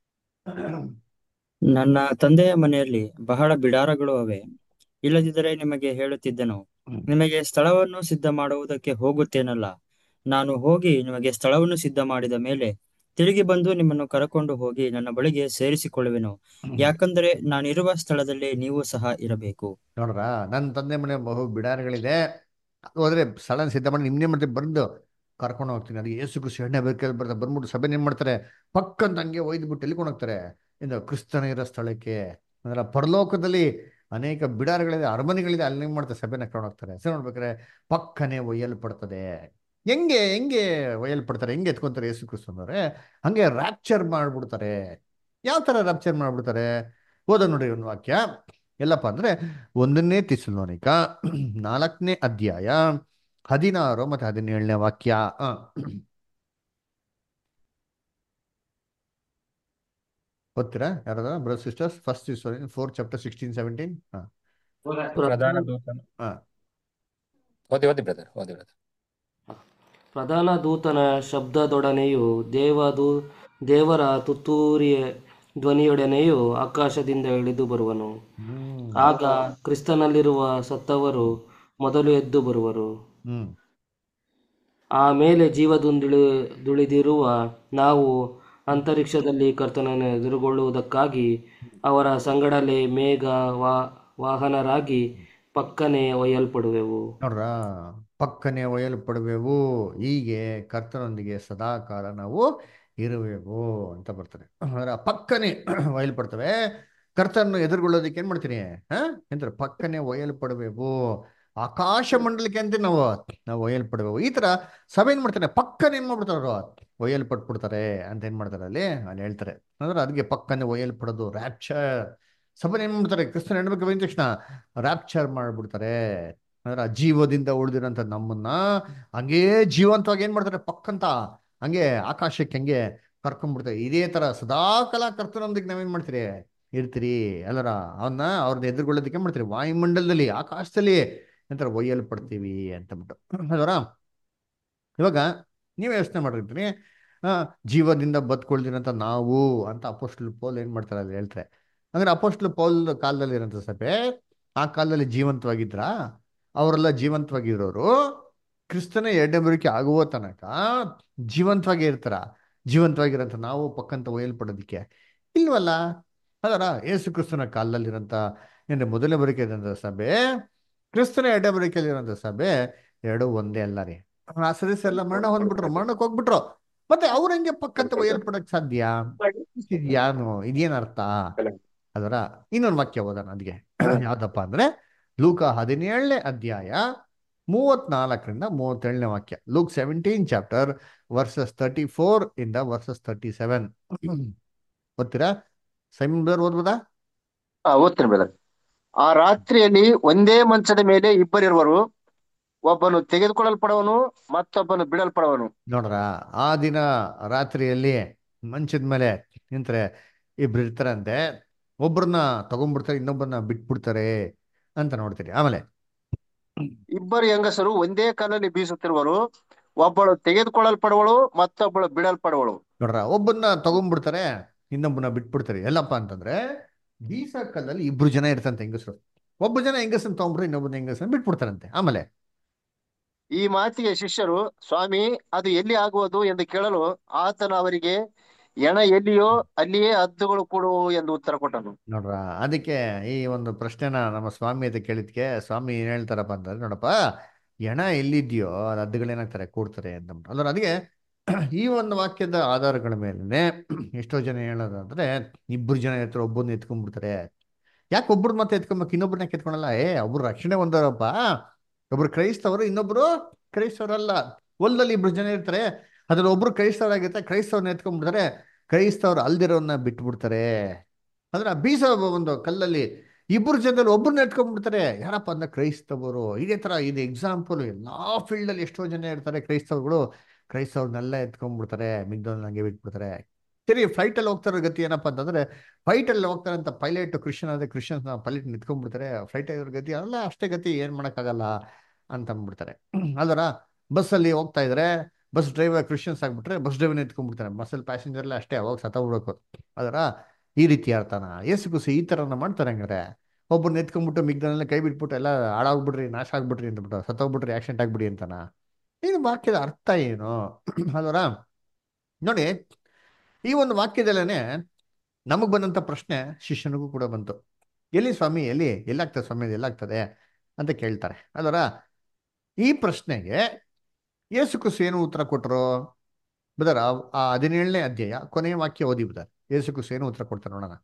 ನನ್ನ ತಂದೆಯ ಮನೆಯಲ್ಲಿ ಬಹಳ ಬಿಡಾರಗಳು ಅವೆ, ಇಲ್ಲದಿದ್ದರೆ ನಿಮಗೆ ಹೇಳುತ್ತಿದ್ದೆನು. ನಿಮಗೆ ಸ್ಥಳವನ್ನು ಸಿದ್ಧ ಮಾಡುವುದಕ್ಕೆ ಹೋಗುತ್ತೇನಲ್ಲ. ನಾನು ಹೋಗಿ ನಿಮಗೆ ಸ್ಥಳವನ್ನು ಸಿದ್ಧ ಮಾಡಿದ ಮೇಲೆ ತಿರುಗಿ ಬಂದು ನಿಮ್ಮನ್ನು ಕರಕೊಂಡು ಹೋಗಿ ನನ್ನ ಬಳಿಗೆ ಸೇರಿಸಿಕೊಳ್ಳುವೆನು. ಯಾಕಂದರೆ ನಾನಿರುವ ಸ್ಥಳದಲ್ಲಿ ನೀವು ಸಹ ಇರಬೇಕು. ನೋಡ್ರ, ನನ್ನ ತಂದೆ ಮನೆ ಬಹು ಬಿಡಾರಗಳಿದೆ, ಹೋದ್ರೆ ಸ್ಥಳ ಸಿದ್ಧ ಮಾಡಿ ನಿಮ್ನೇ ಮತ್ತೆ ಬಂದು ಕರ್ಕೊಂಡು ಹೋಗ್ತೀನಿ. ಅದು ಯೇಸು ಕ್ರಿಸ್ತ ಎಣ್ಣೆ ಬೇಕಾದ್ರೆ ಬರ್ತಾರೆ, ಬಂದ್ಬಿಟ್ಟು ಸಭೆ ಏನ್ ಮಾಡ್ತಾರೆ, ಪಕ್ಕಂತ ಹಂಗೆ ಒಯ್ದುಬಿಟ್ಟು ಎಲ್ಲಿಕೊಂಡು ಹೋಗ್ತಾರೆ, ಇಂದ ಕ್ರಿಸ್ತನ ಇರೋ ಸ್ಥಳಕ್ಕೆ. ಅಂದ್ರೆ ಪರಲೋಕದಲ್ಲಿ ಅನೇಕ ಬಿಡಾರಗಳಿದೆ, ಅರಮನೆಗಳಿದೆ, ಅಲ್ಲಿ ಏನ್ ಮಾಡ್ತಾರೆ, ಸಭೆನ ಕರ್ಕೊಂಡು ಹೋಗ್ತಾರೆ. ಸರಿ, ನೋಡ್ಬೇಕಾದ್ರೆ ಪಕ್ಕನೆ ಒಯ್ಯಲ್ಪಡ್ತದೆ. ಹೆಂಗೆ ಹೆಂಗೆ ಒಯ್ಯಲ್ಪಡ್ತಾರೆ, ಹೆಂಗೆ ಎತ್ಕೊಂತಾರೆ ಯೇಸು ಕ್ರಿಸ್ತನವ್ರೆ? ಹಂಗೆ ರ್ಯಾಪ್ಚರ್ ಮಾಡ್ಬಿಡ್ತಾರೆ. ಯಾವ ತರ ರ್ಯಾಪ್ಚರ್ ಮಾಡ್ಬಿಡ್ತಾರೆ? ಓದ ನೋಡಿ ಒಂದು ವಾಕ್ಯ. ಎಲ್ಲಪ್ಪ ಅಂದ್ರೆ ಒಂದನೇ ಥೆಸಲೋನಿಕ ನಾಲ್ಕನೇ ಅಧ್ಯಾಯ ಹದಿನಾರು ಮತ್ತೆ ಹದಿನೇಳನೇ ವಾಕ್ಯ. ಆ. ಓದ್ತೀರಾ ಯಾರಾದ brother sisters? First four chapter sixteen seventeen. ಹಾ ಪ್ರಧಾನ ದೂತನ ಹಾ ಓದಿ ಓದಿ ಬ್ರದರ್, ಓದಿ ಬ್ರದರ್. ಪ್ರಧಾನ ದೂತನ ಶಬ್ದದೊಡನೆಯೂ ದೇವದೂ ದೇವರ ತುತ್ತೂರಿಯ ಧ್ವನಿಯೊಡನೆಯೂ ಆಕಾಶದಿಂದ ಇಳಿದು ಬರುವನು. ಹ್ಮ್ ಆಗ ಕ್ರಿಸ್ತನಲ್ಲಿರುವ ಸತ್ತವರು ಮೊದಲು ಎದ್ದು ಬರುವರು. ಹ್ಮ್ ಆಮೇಲೆ ಜೀವದುಂದಿಳು ದುಳಿದಿರುವ ನಾವು ಅಂತರಿಕ್ಷದಲ್ಲಿ ಕರ್ತನನ್ನು ಎದುರುಗೊಳ್ಳುವುದಕ್ಕಾಗಿ ಅವರ ಸಂಗಡಲೇ ಮೇಘ ವಾ ವಾಹನರಾಗಿ ಪಕ್ಕನೆ ಒಯ್ಯಲ್ಪಡುವೆವು. ನೋಡ್ರ, ಪಕ್ಕನೆ ಒಯ್ಯಲ್ಪಡುವೆವು, ಹೀಗೆ ಕರ್ತನೊಂದಿಗೆ ಸದಾಕಾಲ ನಾವು ಇರುವೆವು ಅಂತ ಬರ್ತಾರೆ. ಅಂದ್ರೆ ಪಕ್ಕನೆ ಒಯ್ಯಲ್ಪಡ್ತವೆ. ಕರ್ತನನ್ನು ಎದುರುಗೊಳ್ಳೋದಕ್ಕೆ ಏನ್ ಮಾಡ್ತೀನಿ, ಹಾ ಎಂತಾರೆ, ಪಕ್ಕನೆ ಒಯ್ಯಲ್ಪಡುವೆವು, ಆಕಾಶ ಮಂಡಲಕ್ಕೆ ಅಂತ ನಾವು ನಾವು ಒಯ್ಯಲ್ಪಡುವೆವು. ಈ ತರ ಸಭೆ ಏನ್ ಮಾಡ್ತಾನೆ, ಪಕ್ಕನೆ ಏನ್ ಮಾಡ್ಬಿಡ್ತಾರೆ ಅವರು, ಒಯ್ಯಲ್ಪಟ್ಬಿಡ್ತಾರೆ ಅಂತ ಏನ್ ಮಾಡ್ತಾರೆ ಅಲ್ಲಿ ಅಲ್ಲಿ ಹೇಳ್ತಾರೆ. ಅಂದ್ರೆ ಅದಕ್ಕೆ ಪಕ್ಕನೆ ಒಯ್ಯಲ್ಪಡೋದು ರ್ಯಾಪ್ಚರ್. ಸಭೆ ಏನ್ ಮಾಡ್ತಾರೆ, ಕ್ರಿಸ್ತನ ಹೆಣ್ಬೇಕು ಬಂದ ತಕ್ಷಣ ರ್ಯಾಪ್ಚರ್ ಮಾಡ್ಬಿಡ್ತಾರೆ. ಅಂದ್ರೆ ಜೀವದಿಂದ ಉಳಿದಿರೋಂಥ ನಮ್ಮನ್ನ ಹಂಗೇ ಜೀವಂತವಾಗಿ ಏನ್ ಮಾಡ್ತಾರೆ, ಪಕ್ಕಂತ ಹಂಗೆ ಆಕಾಶಕ್ಕೆ ಹಂಗೆ ಕರ್ಕೊಂಡ್ಬಿಡ್ತಾರೆ. ಇದೇ ತರ ಸದಾಕಾಲ ಕರ್ತನೊಂದಿಗೆ ನಾವೇನ್ ಮಾಡ್ತೀರಿ, ಇರ್ತೀರಿ ಅಲ್ಲರ. ಅವನ್ನ ಅವ್ರನ್ನ ಎದುರುಗೊಳ್ಳೋದಕ್ಕೆ ಏನ್ ಮಾಡ್ತೀರಿ, ವಾಯುಮಂಡಲದಲ್ಲಿ ಆಕಾಶದಲ್ಲಿ ಎಂತ ಒಯ್ಯಲ್ಪಡ್ತೀವಿ ಅಂತಬಿಟ್ಟು ಅಲ್ವರ. ಇವಾಗ ನೀವೇ ಯೋಚನೆ ಮಾಡಿರ್ತೀನಿ, ಆ ಜೀವದಿಂದ ಬದುಕೊಳ್ದಿರಂತ ನಾವು ಅಂತ ಅಪೋಸ್ಟಲ್ ಪೌಲ್ ಏನ್ ಮಾಡ್ತಾರೆ ಅಲ್ಲಿ ಹೇಳ್ತಾರೆ. ಅಂದ್ರೆ ಅಪೋಸ್ಟಲ್ ಪೌಲ್ ಕಾಲದಲ್ಲಿ ಇರೋಂಥ ಸಭೆ ಆ ಕಾಲದಲ್ಲಿ ಜೀವಂತವಾಗಿದ್ರ? ಅವರೆಲ್ಲ ಜೀವಂತವಾಗಿರೋರು ಕ್ರಿಸ್ತನ ಎರಡನೇ ಆಗುವ ತನಕ ಜೀವಂತವಾಗಿ ಇರ್ತಾರ. ಜೀವಂತವಾಗಿರೋಂಥ ನಾವು ಪಕ್ಕಂತ ಒಯ್ಯಲ್ಪಡೋದಿಕ್ಕೆ ಇಲ್ವಲ್ಲ. ಅದರ ಯೇಸು ಕ್ರಿಸ್ತನ ಕಾಲದಲ್ಲಿರೋಂಥ ಏನ್ರೆ ಮೊದಲನೇ ಬರಿಕೆ ಇರೋಂಥ ಸಭೆ, ಕ್ರಿಸ್ತನ ಎರಡನೇ ಬರಿಕೆಯಲ್ಲಿರೋಂಥ ಸಭೆ ಎರಡು ಒಂದೇ ಅಲ್ಲ ರೀ. ಆ ಸದಸ್ಯ ಎಲ್ಲ ಮರಣ ಹೊಂದ್ಬಿಟ್ರು, ಮರಣಕ್ಕೆ ಹೋಗ್ಬಿಟ್ರು, ಮತ್ತೆ ಅವ್ರ ಹಂಗೆ ಪಕ್ಕಂತ ಒಯ್ಯಲ್ಪಡಕ್ ಸಾಧ್ಯ? ಇದ್ಯಾನು ಇದೇನ್ ಅರ್ಥ? ಅದರ ಇನ್ನೊಂದು ವಾಕ್ಯ ಓದೋಣ ಅದಕ್ಕೆ. ಯಾವ್ದಪ್ಪ ಅಂದ್ರೆ ಲೂಕ ಹದಿನೇಳನೇ ಅಧ್ಯಾಯ ಮೂವತ್ನಾಲ್ಕರಿಂದ ಮೂವತ್ತೇಳನೇ ವಾಕ್ಯ. Luke seventeen chapter verses thirty four ಇಂದ ವರ್ಸಸ್ ತರ್ಟಿ ಸೆವೆನ್. ಓದ್ತೀರಾ? ಸೈಮನ್ ಬ್ರದರ್ ಓದ್ಬೋದಾ? ಆ ಓದ್ತೀನಿ ಬ್ರದರ್. ಆ ರಾತ್ರಿಯಲ್ಲಿ ಒಂದೇ ಮಂಚದ ಮೇಲೆ ಇಬ್ಬರಿರುವರು, ಒಬ್ಬನು ತೆಗೆದುಕೊಳ್ಳಲ್ಪಡವನು, ಮತ್ತೊಬ್ಬನು ಬಿಡಲ್ಪಡವನು. ನೋಡ್ರ, ಆ ದಿನ ರಾತ್ರಿಯಲ್ಲಿ ಮಂಚದ ಮೇಲೆ ನಿಂತ್ರೆ ಇಬ್ರು ಇರ್ತಾರಂತೆ, ಒಬ್ರನ್ನ ತಗೊಂಡ್ಬಿಡ್ತಾರೆ, ಇನ್ನೊಬ್ಬರನ್ನ ಬಿಟ್ಬಿಡ್ತಾರೆ ಅಂತ ನೋಡ್ತೀರಿ. ಆಮೇಲೆ ಇಬ್ಬರು ಹೆಂಗಸರು ಒಂದೇ ಕಾಲಲ್ಲಿ ಬೀಸುತ್ತಿರುವರು, ಒಬ್ಬಳು ತೆಗೆದುಕೊಳ್ಳಲ್ಪಡುವಳು, ಮತ್ತೊಬ್ಬಳು ಬಿಡಲ್ಪಡುವಳು. ನೋಡ್ರ, ಒಬ್ಬನ್ನ ತಗೊಂಡ್ಬಿಡ್ತಾರೆ, ಇನ್ನೊಬ್ಬನ ಬಿಟ್ಬಿಡ್ತಾರೆ. ಎಲ್ಲಪ್ಪ ಅಂತಂದ್ರೆ ಬೀಸ ಕಲ್ಲಲ್ಲಿ ಇಬ್ರು ಜನ ಇರ್ತಂತೆ ಹೆಂಗಸರು. ಒಬ್ಬ ಜನ ಹೆಂಗಸನ್ ತಗೊಂಡ್ರು, ಇನ್ನೊಬ್ಬನ ಹೆಂಗಸನ್ ಬಿಟ್ಬಿಡ್ತಾರಂತೆ. ಆಮೇಲೆ ಈ ಮಾತಿಗೆ ಶಿಷ್ಯರು, ಸ್ವಾಮಿ, ಅದು ಎಲ್ಲಿ ಆಗುವುದು ಎಂದು ಕೇಳಲು ಆತನು ಅವರಿಗೆ, ಎಣ ಎಲ್ಲಿಯೋ ಅಲ್ಲಿಯೇ ಹದ್ದುಗಳು ಕೂಡುವು ಎಂದು ಉತ್ತರ ಕೊಟ್ಟನು. ನೋಡ್ರ, ಅದಕ್ಕೆ ಈ ಒಂದು ಪ್ರಶ್ನೆನ ನಮ್ಮ ಸ್ವಾಮಿ ಅಂತ ಕೇಳಿದ್ಕೆ ಸ್ವಾಮಿ ಏನ್ ಹೇಳ್ತಾರಪ್ಪ ಅಂತಂದ್ರೆ, ನೋಡಪ್ಪ, ಎಣ ಎಲ್ಲಿದ್ಯೋ ಅದು ಹದ್ದುಗಳೇನಾಗ್ತಾರೆ, ಕೂಡ್ತಾರೆ ಅಂತ. ಅಲ್ಲ, ಅದಕ್ಕೆ ಈ ಒಂದು ವಾಕ್ಯದ ಆಧಾರಗಳ ಮೇಲೆ ಎಷ್ಟೋ ಜನ ಹೇಳೋದಂದ್ರೆ ಇಬ್ಬರು ಜನ ಇರ್ತಾರೆ, ಒಬ್ಬನ ಎತ್ಕೊಂಡ್ಬಿಡ್ತಾರೆ. ಯಾಕೆ ಒಬ್ರು ಮತ್ತೆ ಎತ್ಕೊಬೇಕು, ಇನ್ನೊಬ್ರನ್ನ ಎತ್ಕೊಳಲ್ಲ? ಏ ಒಬ್ರು ರಕ್ಷಣೆ ಹೊಂದೋರಪ್ಪ, ಒಬ್ರು ಕ್ರೈಸ್ತವರು, ಇನ್ನೊಬ್ರು ಕ್ರೈಸ್ತವರಲ್ಲ. ಹೊಲದಲ್ಲಿ ಇಬ್ರು ಜನ ಇರ್ತಾರೆ, ಅದ್ರಲ್ಲಿ ಒಬ್ರು ಕ್ರೈಸ್ತವರಾಗಿರ್ತಾರೆ, ಕ್ರೈಸ್ತವ್ರನ್ನ ಎತ್ಕೊಂಡ್ಬಿಡ್ತಾರೆ, ಕ್ರೈಸ್ತವ್ರು ಅಲ್ದಿರೋನ್ನ ಬಿಟ್ಬಿಡ್ತಾರೆ. ಅಂದ್ರೆ ಆ ಬೀಸ ಒಂದು ಕಲ್ಲಲ್ಲಿ ಇಬ್ಬರು ಜನದಲ್ಲಿ ಒಬ್ಬರನ್ನ ಎತ್ಕೊಂಡ್ಬಿಡ್ತಾರೆ, ಯಾರಪ್ಪ ಅಂದ್ರೆ ಕ್ರೈಸ್ತವರು. ಇದೇ ತರ ಇದು ಎಕ್ಸಾಂಪಲ್. ಎಲ್ಲಾ ಫೀಲ್ಡ್ ಅಲ್ಲಿ ಎಷ್ಟೋ ಜನ ಇರ್ತಾರೆ ಕ್ರೈಸ್ತವರುಗಳು, ಕ್ರೈಸ್ತವ್ರನ್ನೆಲ್ಲ ಎತ್ಕೊಂಡ್ಬಿಡ್ತಾರೆ, ಮಿಗ್ದವ್ರನ್ನ ಹಂಗೆ ಬಿಟ್ಬಿಡ್ತಾರೆ. ಸರಿ, ಫ್ಲೈಟ್ ಅಲ್ಲಿ ಹೋಗ್ತಾರ ಗತಿ ಏನಪ್ಪಾ ಅಂತಂದ್ರೆ, ಫ್ಲೈಟ್ ಅಲ್ಲಿ ಹೋಗ್ತಾರೆ ಅಂತ ಪೈಲಟ್ ಕ್ರಿಶ್ಚಿಯನ್ ಆದ್ರೆ ಕ್ರಿಶ್ಚಿಯನ್ಸ್ ಪೈಲಟ್ ನಿಂತ್ಕೊಂಡ್ಬಿಡ್ತಾರೆ, ಫ್ಲೈಟ್ ಆಗಿರೋ ಗತಿ ಅಲ್ಲ, ಅಷ್ಟೇ ಗತಿ, ಏನ್ ಮಾಡಕ್ಕಾಗಲ್ಲ ಅಂತ ಅಂದ್ಬಿಡ್ತಾರೆ. ಅಲ್ವರ ಬಸ್ಸಲ್ಲಿ ಹೋಗ್ತಾ ಇದ್ರೆ ಬಸ್ ಡ್ರೈವರ್ ಕ್ರಿಶ್ಚಿಯನ್ಸ್ ಆಗ್ಬಿಟ್ರೆ ಬಸ್ ಡ್ರೈವರ್ ನಿಂತ್ಕೊಂಡ್ಬಿಡ್ತಾರೆ, ಬಸ್ಸಲ್ಲಿ ಪ್ಯಾಸೆಂಜರ್ ಎಲ್ಲ ಅಷ್ಟೇ, ಅವಾಗ ಸತ್ತೋಗ್ಬಿಡ್ಬೇಕು. ಅದರ ಈ ರೀತಿ ಅರ್ಥನ ಯೇಸು ಕ್ರಿಸ್ತ ಈ ಥರನ ಮಾಡ್ತಾರೆ. ಹಂಗಾರೆ ಒಬ್ಬರು ಎತ್ಕೊಂಡ್ಬಿಟ್ಟು ಮಿಗ್ದನೆಲ್ಲ ಕೈ ಬಿಟ್ಬಿಟ್ಟು ಎಲ್ಲ ಹಾಳಾಗ್ಬಿಡ್ರಿ, ನಾಶ ಆಗ್ಬಿಡ್ರಿ ಅಂತಬಿಟ್ಟು, ಸತ್ತೋಗ್ಬಿಟ್ರಿ, ಆಕ್ಸಿಡೆಂಟ್ ಆಗ್ಬಿಡಿ ಅಂತನ. ಇದು ವಾಕ್ಯದ ಅರ್ಥ ಏನು? ಅದರ ನೋಡಿ, ಈ ಒಂದು ವಾಕ್ಯದಲ್ಲೇ ನಮಗೆ ಬಂದಂಥ ಪ್ರಶ್ನೆ ಶಿಷ್ಯನಿಗೂ ಕೂಡ ಬಂತು. ಎಲ್ಲಿ ಸ್ವಾಮಿ, ಎಲ್ಲಿ ಎಲ್ಲಾಗ್ತದೆ ಸ್ವಾಮಿ, ಎಲ್ಲಾಗ್ತದೆ ಅಂತ ಕೇಳ್ತಾರೆ. ಅದರ ಈ ಪ್ರಶ್ನೆಗೆ ಯೇಸು ಕ್ರಿಸ್ತ ಏನು ಉತ್ತರ ಕೊಟ್ಟರು ಬದರ? ಆ ಹದಿನೇಳನೇ ಅಧ್ಯಾಯ ಕೊನೆಯ ವಾಕ್ಯ ಓದಿ ಬದರ್. ಯೇಸು ಕ್ರಿಸ್ತ ಏನು ಉತ್ತರ ಕೊಡ್ತಾರೆ ನೋಡೋಣ,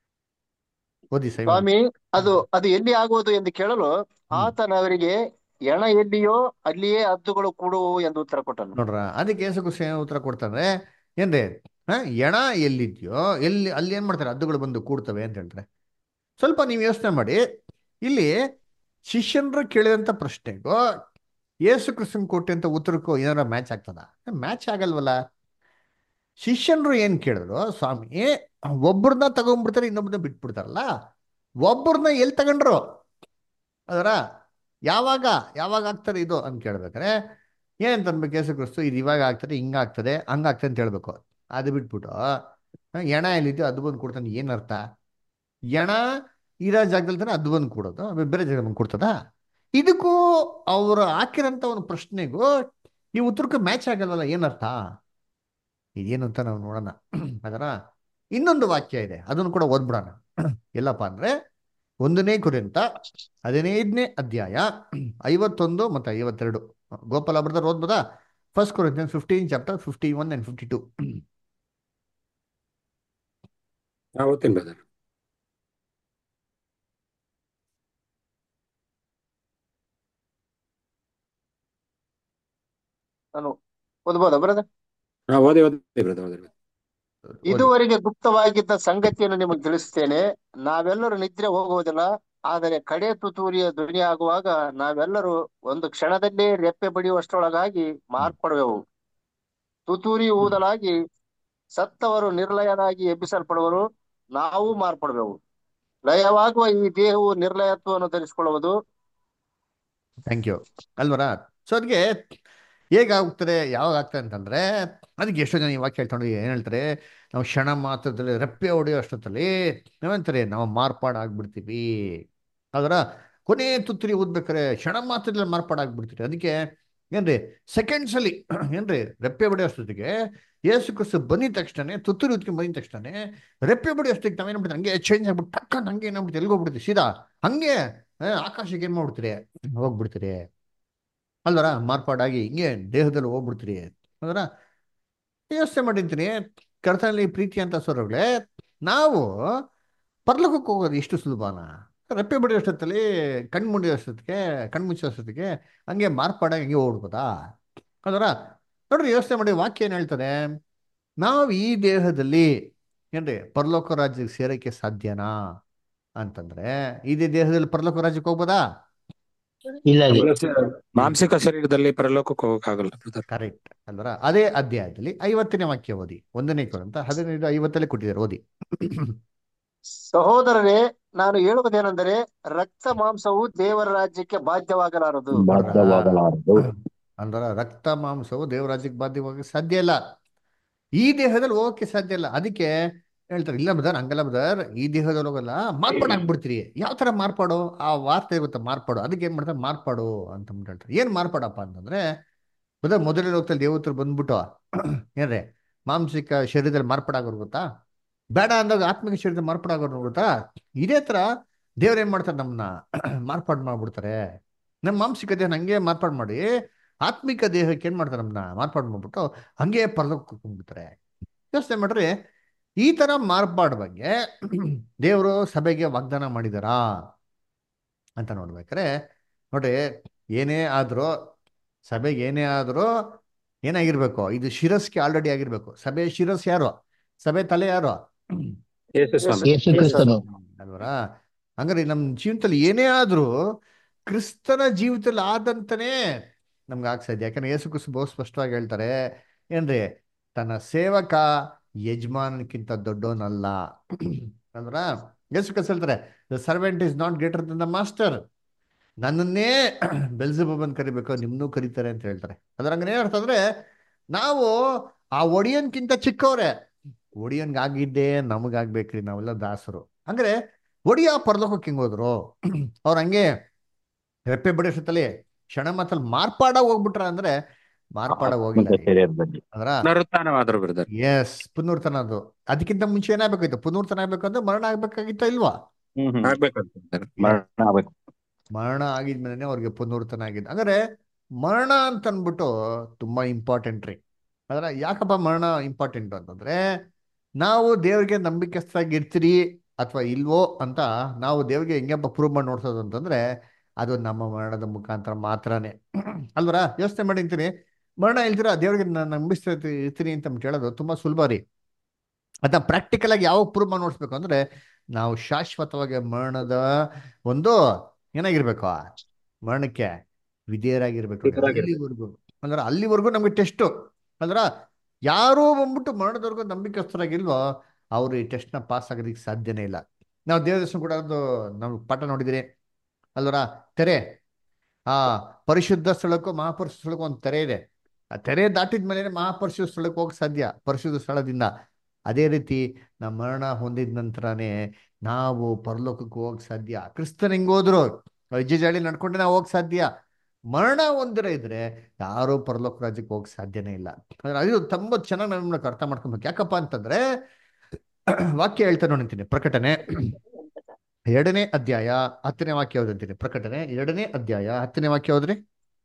ಓದಿ ಸೈಮನ್. ಸ್ವಾಮಿ, ಅದು ಅದು ಎಲ್ಲಿ ಆಗುವುದು ಎಂದು ಕೇಳಲು ಹ್ಮ್ ಆತನ ಅವರಿಗೆ, ಎಣ ಎಲ್ಲಿಯೋ ಅಲ್ಲಿಯೇ ಹದ್ದುಗಳು ಕೂಡುವು ಎಂದು ಉತ್ತರ ಕೊಟ್ಟನು. ನೋಡ್ರ, ಅದಕ್ಕೆ ಯೇಸು ಕ್ರಿಸ್ತ ಏನು ಉತ್ತರ ಕೊಡ್ತಾರೆ ಏನ್ರಿ? ಹಾ, ಎಣ ಎಲ್ಲಿದ್ಯೋ ಎಲ್ಲಿ ಅಲ್ಲಿ ಏನ್ ಮಾಡ್ತಾರೆ, ಹದ್ದುಗಳು ಬಂದು ಕೂಡ್ತವೆ ಅಂತ ಹೇಳ್ತಾರೆ. ಸ್ವಲ್ಪ ನೀವು ಯೋಚನೆ ಮಾಡಿ, ಇಲ್ಲಿ ಶಿಷ್ಯನರು ಕೇಳಿದಂಥ ಪ್ರಶ್ನೆಗೂ ಯೇಸು ಕ್ರಿಸ್ತನ್ ಕೊಟ್ಟಂತ ಉತ್ತರಕ್ಕೂ ಏನಾರ ಮ್ಯಾಚ್ ಆಗ್ತದ? ಮ್ಯಾಚ್ ಆಗಲ್ವಲ್ಲ. ಶಿಷ್ಯನರು ಏನ್ ಕೇಳಿದ್ರು, ಸ್ವಾಮಿ ಒಬ್ಬರನ್ನ ತಗೊಂಡ್ಬಿಡ್ತಾರೆ, ಇನ್ನೊಬ್ಬರನ್ನ ಬಿಟ್ಬಿಡ್ತಾರಲ್ಲ, ಒಬ್ಬರನ್ನ ಎಲ್ಲಿ ತಗೊಂಡ್ರು? ಅದರ ಯಾವಾಗ ಯಾವಾಗ ಆಗ್ತಾರೆ ಇದು ಅಂತ ಕೇಳ್ಬೇಕಾರೆ ಏನಂತ ಅನ್ಬೇಕು ಯೇಸು ಕ್ರಿಸ್ತು? ಇದು ಇವಾಗ ಆಗ್ತದೆ, ಹಿಂಗಾಗ್ತದೆ, ಹಂಗಾಗ್ತದೆ ಅಂತ ಹೇಳ್ಬೇಕು. ಅದು ಬಿಟ್ಬಿಟ್ಟು ಎಣ ಎಲ್ಲಿದ್ಯೋ ಅದು ಬಂದು ಕೊಡ್ತಾನೆ, ಏನರ್ಥ? ಎಣ ಇರೋ ಜಾಗದಲ್ಲಿ ತಾನೆ ಅದು ಬಂದು ಕೊಡೋದು, ಬೇರೆ ಜಾಗ ಬಂದು ಕೊಡ್ತದ? ಇದಕ್ಕೂ ಅವರು ಹಾಕಿರೋಂಥ ಒಂದು ಪ್ರಶ್ನೆಗೂ ಈ ಉತ್ತರಕ್ಕೂ ಮ್ಯಾಚ್ ಆಗಲ್ವಲ್ಲ, ಏನರ್ಥ? ಇದೇನು ಅಂತ ನಾವು ನೋಡೋಣ. ಅದರ ಇನ್ನೊಂದು ವಾಕ್ಯ ಇದೆ, ಅದನ್ನು ಕೂಡ ಓದ್ಬಿಡೋಣ. ಎಲ್ಲಪ್ಪ ಅಂದ್ರೆ ಒಂದನೇ ಕುರಿತ ಹದಿನೈದನೇ ಅಧ್ಯಾಯ ಐವತ್ತೊಂದು ಮತ್ತು ಐವತ್ತೆರಡು. ಗೋಪಾಲ ಬ್ರದರ್ ಓದ್ಬೋದಾ? First Corinthians fifteen chapter fifty one and fifty two. ಹಾ, ಓದ್ತೀನಿ ಬ್ರದರ್. ನಾನು ಓದ್ಬೋದಾ ಬ್ರದರ್? ಹಾ, ಓದಿ ಓದಿ ಬ್ರದರ್, ಓದಿ. ಓದಿ. ಇದುವರೆಗೆ ಗುಪ್ತವಾಗಿದ್ದ ಸಂಗತಿಯನ್ನು ನಿಮಗೆ ತಿಳಿಸುತ್ತೇನೆ. ನಾವೆಲ್ಲರೂ ನಿದ್ರೆ ಹೋಗುವುದಿಲ್ಲ, ಆದರೆ ಕಡೆ ತುತೂರಿಯ ಧ್ವನಿ ಆಗುವಾಗ ನಾವೆಲ್ಲರೂ ಒಂದು ಕ್ಷಣದಲ್ಲೇ ರೆಪ್ಪೆ ಬಡಿಯುವಷ್ಟರೊಳಗಾಗಿ ಮಾರ್ಪಡುವೆವು. ತುತೂರಿ ಊದಲಾಗಿ ಸತ್ತವರು ನಿರ್ಲಯರಾಗಿ ಎಬ್ಬಿಸಲ್ಪಡುವರು, ನಾವು ಮಾರ್ಪಡುವೆವು. ಲಯವಾಗುವ ಈ ದೇಹವು ನಿರ್ಲಯತ್ವವನ್ನು ಧರಿಸಿಕೊಳ್ಳುವುದು. Thank you. ಅಲ್ವರ? ಸೊ ಅದಕ್ಕೆ ಹೇಗಾಗ್ತದೆ, ಯಾವಾಗ ಆಗ್ತದೆ ಅಂತಂದ್ರೆ, ಅದಕ್ಕೆ ಎಷ್ಟೋ ಜನ ಈ ವಾಕ್ಯ ಹೇಳ್ಕೊಂಡು ಏನು ಹೇಳ್ತಾರೆ, ನಾವು ಕ್ಷಣ ಮಾತ್ರದಲ್ಲಿ ರೆಪ್ಪೆ ಹೊಡೆಯೋ ಅಷ್ಟೊತ್ತಲ್ಲಿ ನಾವಂತಾರೆ ನಾವು ಮಾರ್ಪಾಡಾಗ್ಬಿಡ್ತೀವಿ. ಅದರ ಕೊನೆ ತುತ್ತೂರಿ ಊದ್ಬೇಕಾರೆ ಕ್ಷಣ ಮಾತ್ರದಲ್ಲಿ ಮಾರ್ಪಾಡಾಗ್ಬಿಡ್ತೀವಿ. ಅದಕ್ಕೆ ಏನ್ರಿ ಸೆಕೆಂಡ್ಸ್ ಅಲ್ಲಿ ಏನ್ರಿ ರೆಪ್ಪೆ ಹೊಡೆಯೋ ಅಷ್ಟೊತ್ತಿಗೆ ಯೇಸು ಕ್ರಿಸ್ತ ಬಂದಿದ ತಕ್ಷಣ, ತುತ್ತೂರಿ ಉತ್ಕೊಂಡು ಬಂದಿದ ತಕ್ಷಣ ರೆಪ್ಪೆ ಹೊಡೆಯೋ ಅಷ್ಟೊತ್ತಿಗೆ ನಾವೇನ್ಬಿಡ್ತೀವಿ, ಹಂಗೆ ಚೇಂಜ್ ಆಗ್ಬಿಟ್ಟು ಟಕ್ಕನ್ ಹಂಗೆ ಏನಾಗ್ಬಿಡ್ತೀವಿ, ಎಲ್ಗೋಗ್ಬಿಡ್ತೀವಿ ಸೀದಾ ಹಂಗೆ ಆ, ಆಕಾಶಕ್ಕೆ ಏನ್ ಮಾಡ್ಬಿಡ್ತೀರಿ, ಹೋಗ್ಬಿಡ್ತೀರಿ. ಅಲ್ವರ? ಮಾರ್ಪಾಡಾಗಿ ಹಿಂಗೆ ದೇಹದಲ್ಲಿ ಹೋಗ್ಬಿಡ್ತೀರಿ. ಅದರ ಯೋಚನೆ ಮಾಡಿರ್ತೀನಿ, ಕರ್ತನಲ್ಲಿ ಪ್ರೀತಿ ಅಂತ ಸ್ವರಗಳೇ, ನಾವು ಪರ್ಲೋಕಕ್ಕೆ ಹೋಗೋದು ಎಷ್ಟು ಸುಲಭನ? ರೆಪ್ಪೆ ಬಡಿಯೋ ಅಷ್ಟೊತ್ತಲ್ಲಿ, ಕಣ್ಣು ಮುಡಿಯೋ ಅಷ್ಟೊತ್ತಿಗೆ, ಕಣ್ಣು ಮುಚ್ಚೋ ಅಷ್ಟೊತ್ತಿಗೆ ಹಂಗೆ ಮಾರ್ಪಾಡಾಗಿ ಹಂಗೆ ಹೋಗ್ಬಿಡ್ಬೋದಾ? ಅದರ ನೋಡ್ರಿ, ಯೋಚನೆ ಮಾಡಿ, ವಾಕ್ಯ ಏನ್ ಹೇಳ್ತಾರೆ? ನಾವು ಈ ದೇಹದಲ್ಲಿ ಏನ್ರಿ ಪರಲೋಕ ರಾಜ್ಯಕ್ಕೆ ಸೇರಕ್ಕೆ ಸಾಧ್ಯನಾ ಅಂತಂದ್ರೆ, ಇದೇ ದೇಹದಲ್ಲಿ ಪರಲೋಕ ರಾಜ್ಯಕ್ಕೆ ಹೋಗ್ಬೋದಾ? ಇಲ್ಲ ರೀ. ಮಾಂಸಿಕ ಶರೀರದಲ್ಲಿ ಪರಲೋಕಕ್ಕೆ ಹೋಗಕ್ಕಾಗಲ್ಲ ಬ್ರದರ್. ಕರೆಕ್ಟ್ ಅಲ್ವರ? ಅದೇ ಅಧ್ಯಾಯದಲ್ಲಿ ಐವತ್ತನೇ ವಾಕ್ಯ ಓದಿ, ಒಂದನೇ ಕೊರಿಂಥ ಹದಿನೈದು ಐವತ್ತಲ್ಲಿ ಕೊಟ್ಟಿದ್ದಾರೆ, ಓದಿ. ಸಹೋದರರೇ, ನಾನು ಹೇಳುವುದೇನೆಂದರೆ, ರಕ್ತ ಮಾಂಸವು ದೇವರ ರಾಜ್ಯಕ್ಕೆ ಬಾಧ್ಯವಾಗಲಾರದು. ಬಾಧ್ಯವಾಗಲಾರದು. ಅಂದ್ರ ರಕ್ತ ಮಾಂಸವು ದೇವರಾಜ್ಯಕ್ಕೆ ಬಾಧ್ಯವಾಗಿ ಸಾಧ್ಯ ಇಲ್ಲ, ಈ ದೇಹದಲ್ಲಿ ಹೋಗಕ್ಕೆ ಸಾಧ್ಯ ಇಲ್ಲ. ಅದಕ್ಕೆ ಹೇಳ್ತಾರೆ, ಇಲ್ಲ ಬದರ್ ಹಂಗಲ್ಲ ಬದರ್, ಈ ದೇಹದಲ್ಲಿ ಹೋಗಲ್ಲ, ಮಾರ್ಪಾಡಾಗ್ಬಿಡ್ತೀರಿ. ಯಾವ ತರ ಮಾರ್ಪಾಡು? ಆ ವಾರ್ತೆ ಗೊತ್ತಾ, ಮಾರ್ಪಾಡು. ಅದಕ್ಕೆ ಏನ್ ಮಾಡ್ತಾರೆ, ಮಾರ್ಪಾಡು ಅಂತ ಹೇಳ್ತಾರೆ. ಏನ್ ಮಾರ್ಪಾಡಪ್ಪ ಅಂತಂದ್ರೆ, ಬದರ್ ಮೊದಲನೇ ಲೋಕದಲ್ಲಿ ದೇವತರು ಬಂದ್ಬಿಟ್ಟು ಏನ್ರಿ ಮಾಂಸಿಕ ಶರೀರದಲ್ಲಿ ಮಾರ್ಪಾಡಾಗೋರು ಗೊತ್ತಾ? ಬೇಡ ಅಂದಾಗ ಆತ್ಮಿಕ ಶರೀರದಲ್ಲಿ ಮಾರ್ಪಾಡಾಗೋರು ಗೊತ್ತಾ? ಇದೇ ತರ ದೇವ್ರ ಏನ್ ಮಾಡ್ತಾರೆ, ನಮ್ಮನ್ನ ಮಾರ್ಪಾಡು ಮಾಡ್ಬಿಡ್ತಾರೆ. ನಮ್ಮ ಮಾಂಸಿಕ ದೇಹ ಹಂಗೆ ಮಾರ್ಪಾಡು ಮಾಡಿ ಆತ್ಮಿಕ ದೇಹಕ್ಕೆ ಏನ್ ಮಾಡ್ತಾರೆ, ನಮ್ಮನ್ನ ಮಾರ್ಪಾಡು ಮಾಡ್ಬಿಟ್ಟು ಹಂಗೆ ಪರಲೋಕಕ್ಕೆ ಹೋಗ್ಬಿಡ್ತಾರೆ. ಯೋಚನೆ ಮಾಡ್ರಿ, ಈ ತರ ಮಾರ್ಪಾಡ್ ಬಗ್ಗೆ ದೇವರು ಸಭೆಗೆ ವಾಗ್ದಾನ ಮಾಡಿದಾರಾ ಅಂತ ನೋಡ್ಬೇಕಾರೆ ನೋಡ್ರಿ, ಏನೇ ಆದ್ರೂ ಸಭೆಗೆ ಏನೇ ಆದ್ರೂ ಏನಾಗಿರ್ಬೇಕು, ಇದು ಶಿರಸ್ಗೆ ಆಲ್ರೆಡಿ ಆಗಿರ್ಬೇಕು. ಸಭೆ ಶಿರಸ್ ಯಾರು? ಸಭೆ ತಲೆ ಯಾರು? ಯೇಸು ಸ್ವಾಮಿ. ಯೇಸು ಯೇಸು ಕ್ರಿಸ್ತನು. ಅಲ್ವರಾ? ಹಂಗಾರೆ ನಮ್ಮ ಜೀವಿತದಲ್ಲಿ ಏನೇ ಆದ್ರೂ ಕ್ರಿಸ್ತನ ಜೀವಿತದಲ್ಲಿ ಆದಂತನೇ ನಮ್ಗೆ ಆಗ್ಸೈತೆ. ಯಾಕಂದ್ರೆ ಯೇಸು ಕ್ರಿಸ್ತ ಬಹು ಸ್ಪಷ್ಟವಾಗಿ ಹೇಳ್ತಾರೆ ಏನ್ರಿ, ತನ್ನ ಸೇವಕ ಯಜಮಾನಕ್ಕಿಂತ ದೊಡ್ಡವನಲ್ಲ ಅಂದ್ರ. ಯೇಸು ಕ್ರಿಸ್ತ ಹೇಳ್ತಾರೆ, the servant is not greater than the master. ನನ್ನನ್ನೇ ಬೆಲ್ಜೆಬೂಬ್ ಅಂತ ಕರಿಬೇಕು, ನಿಮ್ನೂ ಕರೀತಾರೆ ಅಂತ ಹೇಳ್ತಾರೆ. ಅದ್ರ ಹಂಗನೇ ಅರ್ಥ ಅಂದ್ರೆ ನಾವು ಆ ಒಡಿಯನ್ಕಿಂತ ಚಿಕ್ಕವ್ರೆ. ಒಡಿಯನ್ಗಾಗಿದ್ದೇ ನಮಗಾಗ್ಬೇಕ್ರಿ, ನಾವೆಲ್ಲ ದಾಸರು. ಅಂದ್ರೆ ಒಡಿಯ ಪರಲೋಕಕ್ಕೆ ಹಿಂಗ್ ಹೋದ್ರು, ಅವ್ರ ಹಂಗೆ ರೆಪ್ಪೆ ಬಡಿಸತ್ತಲ್ಲಿ ಕ್ಷಣ ಮಾತಲ್ಲಿ ಮಾರ್ಪಾಡ ಹೋಗ್ಬಿಟ್ರ ಅಂದ್ರೆ ಮಾರ್ಪಾಡ ಹೋಗಿಲ್ಲ ಆತ್ಮದ ಶರೀರದಲ್ಲಿ. ಅದ್ರ. ಪುನರುತ್ಥಾನವಾದ್ರು ಬ್ರದರ್. ಎಸ್, ಪುನರ್ತನ. ಅದು ಅದಕ್ಕಿಂತ ಮುಂಚೆ ಏನಾಗಬೇಕಾಯ್ತು? ಪುನರ್ತನ ಆಗ್ಬೇಕಂದ್ರೆ ಮರಣ ಆಗ್ಬೇಕಾಗಿತ್ತ ಇಲ್ವಾ? ಹ್ಮ್ ಹ್ಮ್ ಆಗ್ಬೇಕಂತ brother. ಮರಣ ಆಗ್ಬೇಕು. ಮರಣ ಆಗಿದ್ಮೇಲೆ ಅವ್ರಿಗೆ ಪುನರ್ತನ ಆಗಿದ್ದು. ಅಂದ್ರೆ ಮರಣ ಅಂತ ಅಂದ್ಬಿಟ್ಟು ತುಂಬಾ ಇಂಪಾರ್ಟೆಂಟ್ ರೀ. ಅದ್ರ ಯಾಕಪ್ಪ ಮರಣ ಇಂಪಾರ್ಟೆಂಟ್ ಅಂತಂದ್ರೆ, ನಾವು ದೇವ್ರಿಗೆ ನಂಬಿಕೆಸ್ತಾಗಿ ಇರ್ತೀರಿ ಅಥವಾ ಇಲ್ವೋ ಅಂತ ನಾವು ದೇವ್ರಿಗೆ ಹೆಂಗಪ್ಪ ಪ್ರೂವ್ ಮಾಡಿ ನೋಡ್ಸೋದು ಅಂತಂದ್ರೆ ಅದು ನಮ್ಮ ಮರಣದ ಮುಖಾಂತರ ಮಾತ್ರನೇ ಅಲ್ವರ. ಯೋಚನೆ ಮಾಡಿರ್ತೀನಿ, ಮರಣ ಇಲ್ದಿರ ದೇವ್ರಿಗೆ ನಾನು ನಂಬಿಸ್ತಾ ಇರ್ತೀನಿ ಅಂತ ಹೇಳೋದು ತುಂಬಾ ಸುಲಭ ರೀ. ಅದನ್ನ ಪ್ರಾಕ್ಟಿಕಲ್ ಆಗಿ ಯಾವಾಗ ಪ್ರೂವ್ ಮಾಡಿ ನೋಡ್ಸ್ಬೇಕು ಅಂದ್ರೆ, ನಾವು ಶಾಶ್ವತವಾಗಿ ಮರಣದ ಒಂದು ಏನಾಗಿರ್ಬೇಕು, ಮರಣಕ್ಕೆ ವಿಧೇಯರಾಗಿರ್ಬೇಕು. ವಿಧೇಯರಾಗಿರ್ಬೇಕು. ಅಲ್ಲಿವರೆಗೂ ಅಂದ್ರೆ ಅಲ್ಲಿವರೆಗೂ ನಮ್ಗೆ ಟೆಸ್ಟ್ ಅಂದ್ರ, ಯಾರು ಬಂದ್ಬಿಟ್ಟು ಮರಣದವರೆಗೂ ನಂಬಿಕಸ್ಥರಾಗಿಲ್ವೋ ಅವರು ಈ ಟೆಸ್ಟ್ನ ಪಾಸ್ ಆಗೋದಕ್ಕೆ ಸಾಧ್ಯನೇ ಇಲ್ಲ. ನಾವು ದೇವದರ್ಶನ ಕೂಡ ಒಂದು ನಾವು ಪಾಠ ನೋಡಿದಿರಿ ಅಲ್ವರ. ತೆರೆ, ಆ ಪರಿಶುದ್ಧ ಸ್ಥಳಕ್ಕೂ ಮಹಾಪರಿಶುದ್ಧ ಸ್ಥಳಕ್ಕೂ ಒಂದು ತೆರೆ ಇದೆ. ಆ ತೆರೆ ದಾಟಿದ ಮೇಲೆ ಮಹಾಪರಿಶುದ್ಧ ಸ್ಥಳಕ್ಕೆ ಹೋಗಕ್ ಸಾಧ್ಯ, ಪರಿಶುದ್ಧ ಸ್ಥಳದಿಂದ. ಅದೇ ರೀತಿ ನಮ್ಮ ಮರಣ ಹೊಂದಿದ ನಂತರನೇ ನಾವು ಪರಲೋಕಕ್ಕೆ ಹೋಗಕ್ ಸಾಧ್ಯ. ಕ್ರಿಸ್ತನ್ ಹೆಂಗ್ ಹೋದ್ರು ಹೆಜ್ಜೆ ಜಾಳಿ ನಡ್ಕೊಂಡೆ ನಾವು ಹೋಗಕ್ ಸಾಧ್ಯ. ಮರಣ ಒಂದರ ಇದ್ರೆ ಯಾರೂ ಪರಲೋಕ ರಾಜ್ಯಕ್ಕೆ ಹೋಗಕ್ ಸಾಧ್ಯನೇ ಇಲ್ಲ. ಅಂದ್ರೆ ಅದು ತುಂಬ ಚೆನ್ನಾಗಿ ನಾವು ಅರ್ಥ ಮಾಡ್ಕೊಬೇಕು. ಯಾಕಪ್ಪ ಅಂತಂದ್ರೆ ವಾಕ್ಯ ಹೇಳ್ತಾ ನೋಡಿರ್ತೀನಿ, ಪ್ರಕಟಣೆ ಎರಡನೇ ಅಧ್ಯಾಯ ಹತ್ತನೇ ವಾಕ್ಯ ಓದಂತೀನಿ. ಪ್ರಕಟಣೆ ಎರಡನೇ ಅಧ್ಯಾಯ ಹತ್ತನೇ ವಾಕ್ಯ ಹೋದ್ರಿ.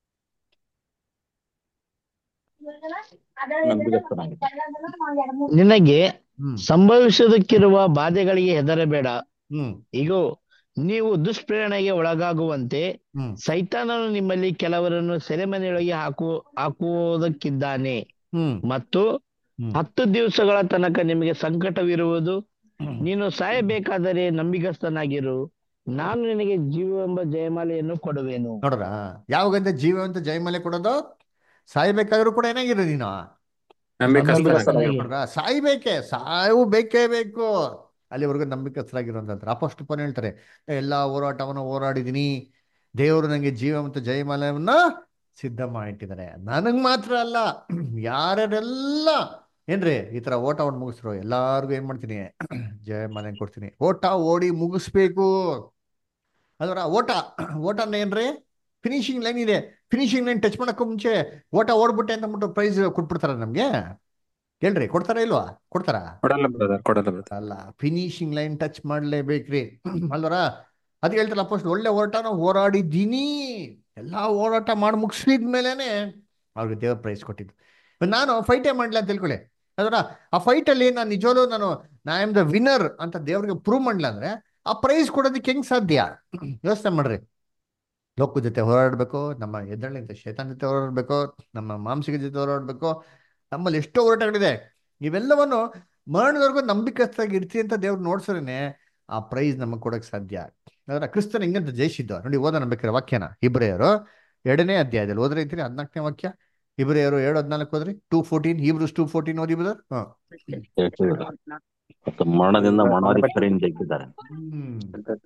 ನಂಬಿಗಸ್ತನಾಗಿದೆ. ನಿನಗೆ ಹ್ಮ್ ಸಂಭವಿಸುವುದಕ್ಕಿರುವ ಬಾಧೆಗಳಿಗೆ ಹೆದರಬೇಡ. ಹ್ಮ್ ಇಗೋ, ನೀವು ದುಷ್ಪ್ರೇರಣೆಗೆ ಒಳಗಾಗುವಂತೆ ಹ್ಮ್ ಸೈತಾನನು ನಿಮ್ಮಲ್ಲಿ ಕೆಲವರನ್ನು ಸೆರೆಮನೆಯೊಳಗೆ ಹಾಕು ಹಾಕುವುದಕ್ಕಿದ್ದಾನೆ. ಹ್ಮ್ ಮತ್ತು ಹ್ಮ್ ಹತ್ತು ದಿವಸಗಳ ತನಕ ನಿಮಗೆ ಸಂಕಟವಿರುವುದು. ಹ್ಮ್ ನೀನು ಸಾಯಬೇಕಾದರೆ ನಂಬಿಗಸ್ತನಾಗಿರು, ನಾನು ನಿನಗೆ ಜೀವವೆಂಬ ಜಯಮಾಲೆಯನ್ನು ಕೊಡುವೆನು. ನೋಡ್ರ, ಯಾವಾಗಂತ ಜೀವಂತ ಜಯಮಾಲೆ ಕೊಡೋದು? ಸಾಯ್ಬೇಕಾದ್ರೂ ಕೂಡ ಏನಾಗಿರು ನೀನು? ನಂಬಿಕಸ್ಥನಾಗಿ ನಂಬಿಗಸ್ತನಾಗಿ. ನೋಡ್ರ, ಸಾಯ್ಬೇಕೆ, ಸಾವು ಬೇಕೇ ಬೇಕು. ಅಲ್ಲಿವರೆಗೂ ನಂಬಿಕಸ್ಥರಾಗಿರುವಂತ ಅಪೊಸ್ತಲ ಪೌಲ ಹೇಳ್ತಾರೆ, ಎಲ್ಲಾ ಹೋರಾಟವನ್ನು ಹೋರಾಡಿದೀನಿ, ದೇವರು ನನಗೆ ಜೀವ ಮತ್ತು ಜಯಮಾಲವನ್ನ ಸಿದ್ಧ ಮಾಡಿಟ್ಟಿದ್ದಾರೆ. ನನಗ್ ಮಾತ್ರ ಅಲ್ಲ, ಯಾರ್ಯಾರೆಲ್ಲ ಏನ್ರಿ ಈ ತರ ಓಟವನ್ನು ಮುಗಿಸ್ರು ಎಲ್ಲಾರ್ಗು ಏನ್ ಮಾಡ್ತೀನಿ, ಜಯಮಾಲೆ ಕೊಡ್ತೀನಿ. ಓಟ ಓಡಿ ಮುಗಿಸ್ಬೇಕು. ಅದರ ಓಟ ಓಟನ ಏನ್ರಿ, ಫಿನಿಶಿಂಗ್ ಲೈನ್ ಇದೆ. ಫಿನಿಶಿಂಗ್ ಲೈನ್ ಟಚ್ ಮಾಡಕ್ಕೂ ಮುಂಚೆ ಓಟ ಓಡ್ಬಿಟ್ಟೆ ಅಂತ ಅಂದ್ಬಿಟ್ಟು ಪ್ರೈಸ್ ಕೊಟ್ಬಿಡ್ತಾರ ನಮ್ಗೆ? ಹೇಳ್ರಿ, ಕೊಡ್ತಾರ ಇಲ್ವಾ? ಕೊಡ್ತಾರ? ಕೊಡಲ್ಲ ಬ್ರದರ್, ಕೊಡಲ್ಲ ಬ್ರದರ್. ಅಲ್ಲ, ಫಿನಿಶಿಂಗ್ ಲೈನ್ ಟಚ್ ಮಾಡ್ಲೇಬೇಕ್ರಿ ಅಲ್ವರ. ಅದ್ ಹೇಳ್ತಾರಲ್ಲ ಅಪ್ಪೋಸ್ಟ್, ಒಳ್ಳೆ ಹೋರಾಟನ ಹೋರಾಡಿದ್ದೀನಿ, ಎಲ್ಲಾ ಹೋರಾಟ ಮಾಡಿ ಮುಗಿಸಿದ್ಮೇಲೆನೆ ಅವ್ರಿಗೆ ದೇವ್ರ ಪ್ರೈಸ್ ಕೊಟ್ಟಿದ್ದು. ನಾನು ಫೈಟೇ ಮಾಡ್ಲಾ ಅಂತ ತಿಳ್ಕೊಳ್ಳಿ ಅದರ, ಆ ಫೈಟ್ ಅಲ್ಲಿ ನಾನು ನಿಜವೂ ನಾನು ನಾ ಆಮ್ ದ ವಿನ್ನರ್ ಅಂತ ದೇವ್ರಿಗೆ ಪ್ರೂವ್ ಮಾಡ್ಲಾ ಅಂದ್ರೆ ಆ ಪ್ರೈಸ್ ಕೊಡೋದಕ್ಕೆ ಹೆಂಗ್ ಸಾಧ್ಯ? ಯೋಚನೆ ಮಾಡ್ರಿ. ಲೋಕದ ಜೊತೆ ಹೋರಾಡಬೇಕು, ನಮ್ಮ ಎದ್ದಳಿಂದ ಶೇತಾನ್ ಜೊತೆ ಹೋರಾಡಬೇಕು, ನಮ್ಮ ಮಾಂಸಿಕ ಜೊತೆ ಹೋರಾಡಬೇಕು, ನಮ್ಮಲ್ಲಿ ಎಷ್ಟೋ ಹೋರಾಟಗಳಿದೆ. ಇವೆಲ್ಲವನ್ನು ಮರಣದವರೆಗೂ ನಂಬಿಕಸ್ಥರಾಗಿ ಇರ್ತೀವಿ ಅಂತ ದೇವ್ರು ನೋಡ್ಸರೇನೆ ಆ ಪ್ರೈಸ್ ನಮಗೆ ಕೊಡಕ್ ಸಾಧ್ಯ. ಅದರ ಕ್ರಿಸ್ತನ್ ಹೆಂಗಂತ ಜಯಿಸಿದ್ದ ನೋಡಿ, ಓದೋಣ ಬೇಕಾದ್ರೆ ವಾಕ್ಯನ. ಇಬ್ರಿಯರು ಎರಡನೇ ಅಧ್ಯಾಯದಲ್ಲಿ ಓದ್ರೆ ಇದ್ರಿ ಹದಿನಾಲ್ಕನೇ ವಾಕ್ಯ. ಇಬ್ರಿಯರು ಏಳು ಹದಿನಾಲ್ಕು ಹೋದ್ರಿ. Two fourteen Hebrews two fourteen ಓದಿ ಬ್ರದರ್. ಹಾ ಮತ್ತು ಮರಣದಿಂದ ಮರಣಾಧಿಕಾರಿಯಿಂದ ಜಯಿಸಿದ್ದಾರೆ. ಹ್ಮ್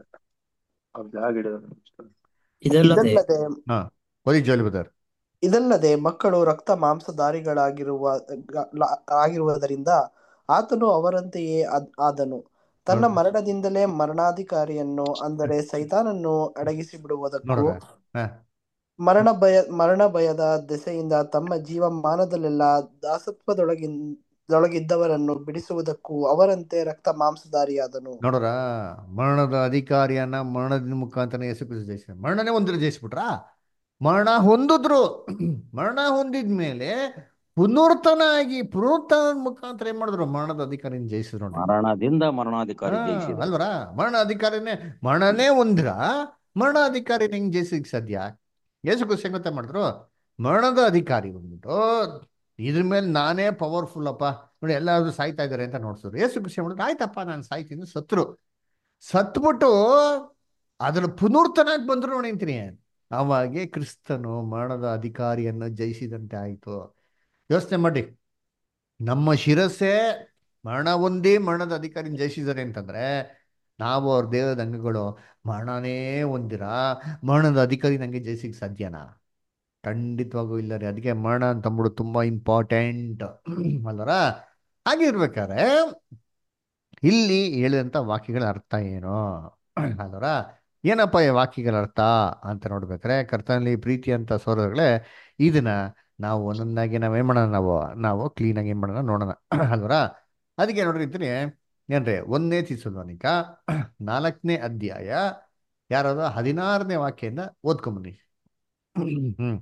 ಇದಲ್ಲದೆ ಇದಲ್ಲದೆ ಹಾ ಓದಿ ಜೋಲಿ ಬ್ರದರ್. ಇದಲ್ಲದೆ ಮಕ್ಕಳು ರಕ್ತ ಮಾಂಸಧಾರಿಗಳಾಗಿರುವ ಗ- ಆಗಿರುವುದರಿಂದ ಆತನು ಅವರಂತೆಯೇ ಆದ್- ಆದನು. ತನ್ನ ನೋಡ್ರಿ ಮರಣದಿಂದಲೇ ಮರಣಾಧಿಕಾರಿಯನ್ನು ಅಂದರೆ ಸೈತಾನನ್ನು ಅಡಗಿಸಿ ಬಿಡುವುದಕ್ಕೂ ನೋಡ್ರ ಹಾ ಮರಣ ಭಯ ಮರಣ ಭಯದ ದೆಸೆಯಿಂದ ತಮ್ಮ ಜೀವಮಾನದಲ್ಲೆಲ್ಲ ದಾಸತ್ವದೊಳಗಿನ್ ದೊಳಗಿದ್ದವರನ್ನು ಬಿಡಿಸುವುದಕ್ಕೂ ಅವರಂತೆ ರಕ್ತ ಮಾಂಸಧಾರಿಯಾದನು. ನೋಡ್ರ, ಮರಣದ ಅಧಿಕಾರಿಯನ್ನ ಮರಣದ ಮುಖಾಂತರ ಯೇಸು ಕ್ರಿಸ್ತ ಜಯಿಸಿದ. ಮರಣನೇ ಒಂದ್ರ ಜಯಿಸ್ಬಿಟ್ರಾ? ಮರಣ ಹೊಂದಿದ್ರು. ಮರಣ ಹೊಂದಿದ್ಮೇಲೆ ಪುನರ್ತನ ಆಗಿ ಪುನರುತ್ಥಾನದ ಮುಖಾಂತರ ಏನ್ ಮಾಡಿದ್ರು, ಮರಣದ ಅಧಿಕಾರಿನ ಜಯಿಸಿದ್ರು ನೋಡ್ರಿ. ಮರಣದಿಂದ ಹಾ ಮರಣಾಧಿಕಾರಿ ಜಯಿಸಿದರು. ಅಲ್ವರ, ಮರಣ ಅಧಿಕಾರಿನೇ ಮರಣನೇ ಒಂದ್ರ ಮರಣ ಅಧಿಕಾರಿನ ಹೆಂಗ್ ಜಯಿಸಿಕ್ ಸಾಧ್ಯ? ಯೇಸು ಕ್ರಿಸ್ತ ಹೆಂಗ್ ಗೊತ್ತಾ ಮಾಡಿದ್ರು, ಮರಣದ ಅಧಿಕಾರಿ ಬಂದ್ಬಿಟ್ಟು ಇದ್ರ ಮೇಲೆ ನಾನೇ ಪವರ್ಫುಲ್ ಅಪ್ಪ ನೋಡಿ ಎಲ್ಲಾದ್ರೂ ಸಾಯ್ತಾ ಇದಾರೆ ಅಂತ ನೋಡ್ಸಿದ್ರು. ಯೇಸು ಕ್ರಿಸ್ತ ಮಾಡಿದ್ರು, ಆಯ್ತಪ್ಪ ನಾನು ಸಾಯ್ತೀನಿ, ಸತ್ರು. ಸತ್ಬಿಟ್ಟು ಅದನ್ನ ಪುನರ್ತನಾಗಿ ಬಂದ್ರು ನೋಡಿ ಅಂತೀನಿ. ಅವಾಗೆ ಕ್ರಿಸ್ತನು ಮರಣದ ಅಧಿಕಾರಿಯನ್ನು ಜಯಿಸಿದಂತೆ ಆಯ್ತು. ಯೋಚನೆ ಮಾಡಿ, ನಮ್ಮ ಶಿರಸ್ಸೇ ಮರಣ ಹೊಂದಿ ಮರಣದ ಅಧಿಕಾರಿನ ಜಯಿಸಿದ್ದಾರೆ ಅಂತಂದ್ರೆ ನಾವು ಅವ್ರ ದೇಹದ ಅಂಗಗಳು ಮರಣನೇ ಹೊಂದಿರ ಮರಣದ ಅಧಿಕಾರಿ ನಂಗೆ ಜಯಿಸಿಕ್ ಸಾಧ್ಯನಾ? ಖಂಡಿತವಾಗೂ ಇಲ್ಲ ರೀ. ಅದಕ್ಕೆ ಮರಣ ಅಂತಂದ್ಬಿಡು ತುಂಬಾ ಇಂಪಾರ್ಟೆಂಟ್ ಅಲ್ವರ. ಹಾಗೆ ಇರ್ಬೇಕಾದ್ರೆ ಇಲ್ಲಿ ಹೇಳಿದಂಥ ವಾಕ್ಯಗಳ ಅರ್ಥ ಏನು ಅಲ್ವರ? ಏನಪ್ಪ ಈ ವಾಕ್ಯಗಳ ಅರ್ಥ ಅಂತ ನೋಡ್ಬೇಕಾರೆ, ಕರ್ತನಲ್ಲಿ ಪ್ರೀತಿ ಅಂತ ಸೋದರಗಳೇ, ಇದನ್ನ ನಾವು ಒಂದೊಂದಾಗಿ ನಾವ್ ಏನ್ ಮಾಡೋಣ, ನಾವು ನಾವು ಕ್ಲೀನಾಗಿ ಏನ್ ಮಾಡೋಣ ನೋಡೋಣ ಅಲ್ವರ. ಅದಕ್ಕೆ ನೋಡಿರ್ತೀನಿ ಏನ್ರಿ, ಒಂದನೇ ತಿಸ್ಸಲೋನಿಕ ನಾಲ್ಕನೇ ಅಧ್ಯಾಯ ಯಾರಾದ ಹದಿನಾರನೇ ವಾಕ್ಯದಿಂದ ಓದ್ಕೊಂಬನ್ನಿ. ಹ್ಮ್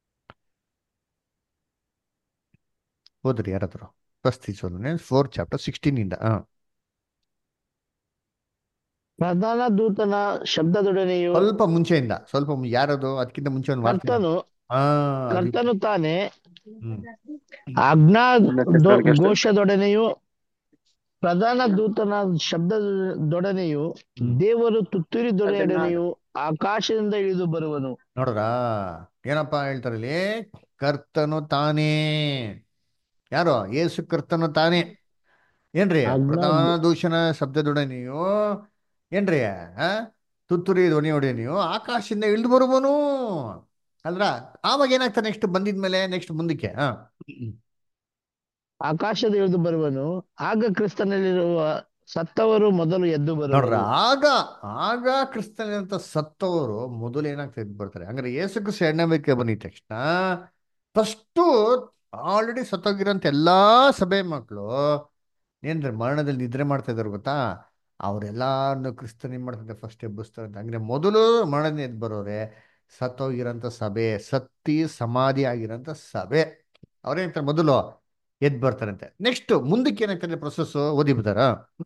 ಓದ್ರಿ ಯಾರಾದ್ರು. First Thessalonica four chapter sixteen ಇಂದ. ಹ ಪ್ರಧಾನ ದೂತನ ಶಬ್ದದೊಡನೆಯೂ ಸ್ವಲ್ಪ ಮುಂಚೆಯಿಂದ, ಸ್ವಲ್ಪ ಮು- ಯಾರದು ಅದಕ್ಕಿಂತ ಮುಂಚೆ ಒಂದು ವಾರ್ತೆ. ಕರ್ತನು ಹಾ ಅದು ಕರ್ತನು ತಾನೇ ಹ್ಮ್ ಆಜ್ಞಾ ಒಂದನೇ ದೊ- ತೆಸಲೋನಿಕೆ ಅಷ್ಟೇ. ಘೋಷದೊಡನೆಯೂ ಪ್ರಧಾನ ದೂತನ ಶಬ್ದದೊಡನೆಯೂ ಹ್ಮ್ ದೇವರು ತುತ್ತೂರಿ ದೊರೆಯೊಡನೆಯೂ ಆಕಾಶದಿಂದ ಇಳಿದು ಬರುವನು. ನೋಡ್ರಾ ಏನಪ್ಪಾ ಹೇಳ್ತಾರೆ ಇಲ್ಲಿ, ಕರ್ತನು ತಾನೇ. ಯಾರು? ಯೇಸು ಕರ್ತನು ತಾನೇ. ಏನ್ರಿ? ಆಜ್ಞಾ ಪ್ರಧಾನ ದೂಷಣ ಶಬ್ದದೊಡನೆಯೂ ಏನ್ರಿ ಆ ತುತ್ತೂರಿ ಧ್ವನಿಯೊಡನೆಯೂ ಆಕಾಶದಿಂದ ಇಳಿದು ಬರುವನು ಅಲ್ರ. ಆವಾಗ ಏನಾಗ್ತದೆ ನೆಕ್ಸ್ಟ್ ಬಂದಿದ್ಮೇಲೆ ನೆಕ್ಸ್ಟ್ ಮುಂದಕ್ಕೆ ಹ ಆಕಾಶದ ಇಳಿದು ಬರುವನು. ಆಗ ಕ್ರಿಸ್ತನಲ್ಲಿರುವ ಸತ್ತವರು ಮೊದಲು ಎದ್ದು ನೋಡ್ರ, ಬರುವರು. ಆಗ ಆಗ ಕ್ರಿಸ್ತನಂತ ಸತ್ತವರು ಮೊದಲು ಏನಾಗ್ತಾ ಇದ್ ಬರ್ತಾರೆ. ಹಂಗಾರೆ ಯೇಸು ಕ್ರಿಸ್ತ ಎರಡನೇ ಬೇಕೆ ಬಂದಿದ ತಕ್ಷಣ ಫಸ್ಟು ಆಲ್ರೆಡಿ ಸತ್ತೋಗಿರೋಂಥ ಎಲ್ಲಾ ಸಭೆ ಮಕ್ಕಳು ಏನ್ರಿ ಮರಣದಲ್ಲಿ ನಿದ್ರೆ ಮಾಡ್ತಾ ಇದಾರೆ ಗೊತ್ತಾ, ಅವರೆಲ್ಲಾರನ್ನು ಕ್ರಿಸ್ತನ್ ಏನ್ ಮಾಡ್ತಾರೆ ಫಸ್ಟ್ ಎಬ್ಬಿಸ್ತಾರೆ ಅಂತ. ಹಂಗ್ರೆ ಮೊದಲು ಮರಣದಿಂದ ಎದ್ದು ಬರೋರೆ ಸತ್ತೋಗಿರೋಂಥ ಸಭೆ, ಸತ್ತಿ ಸಮಾಧಿ ಆಗಿರೋಂಥ ಸಭೆ, ಅವ್ರೇನಂತಾರೆ ಮೊದಲು ಎದ್ದು ಬರ್ತಾರಂತೆ. ನೆಕ್ಸ್ಟ್ ಮುಂದಕ್ಕೆ ಏನಾಗ್ತಾರೆ ಪ್ರೊಸೆಸ್ ಓದಿ ಬಿಡ್ತಾರ.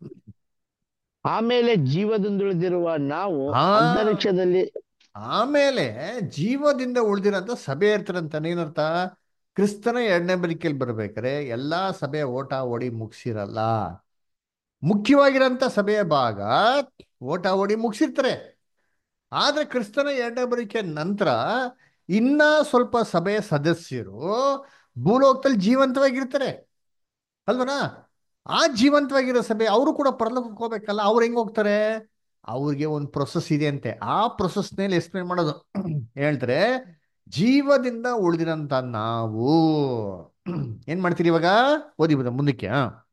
ಆಮೇಲೆ ಜೀವದಿಂದುಳಿದಿರುವ ನಾವು ಹಾ ಅಂತರಿಕ್ಷದಲ್ಲಿ ಆಮೇಲೆ ಜೀವದಿಂದ ಉಳಿದಿರೋಂಥ ಸಭೆ ಇರ್ತಾರಂತ. ಏನರ್ಥ? ಕ್ರಿಸ್ತನ ಎರಡನೇ ಬರಿಕೆಯಲ್ಲಿ ಬರ್ಬೇಕಾರೆ ಎಲ್ಲಾ ಸಭೆಯ ಓಟ ಓಡಿ ಮುಗಿಸಿರಲ್ಲ. ಮುಖ್ಯವಾಗಿರೋಂಥ ಸಭೆಯ ಭಾಗ ಓಟ ಓಡಿ ಮುಗಿಸಿರ್ತಾರೆ. ಆದ್ರೆ ಕ್ರಿಸ್ತನ ಎರಡನೇ ಬರಿಕೆ ನಂತರ ಇನ್ನ ಸ್ವಲ್ಪ ಸಭೆಯ ಸದಸ್ಯರು ಭೂಲೋಕದಲ್ಲಿ ಜೀವಂತವಾಗಿರ್ತಾರೆ ಅಲ್ವನಾ. ಆ ಜೀವಂತವಾಗಿರೋ ಸಭೆ ಅವರು ಕೂಡ ಪರಲೋಕಕ್ಕೆ ಹೋಗ್ಬೇಕಲ್ಲ. ಅವ್ರು ಹೆಂಗ್ ಹೋಗ್ತಾರೆ? ಅವ್ರಿಗೆ ಒಂದು ಪ್ರೊಸೆಸ್ ಇದೆ ಅಂತೆ. ಆ ಪ್ರೊಸೆಸ್ನಲ್ಲಿ ಎಕ್ಸ್ಪ್ಲೇನ್ ಮಾಡೋದು ಹೇಳ್ತಾರೆ. ಜೀವದಿಂದ ಉಳಿದಿರಂತ ನಾವು ಏನ್ ಮಾಡ್ತೀರಿ ಇವಾಗ? ಓದಿ ಬದ ಮುಂದಕ್ಕೆ.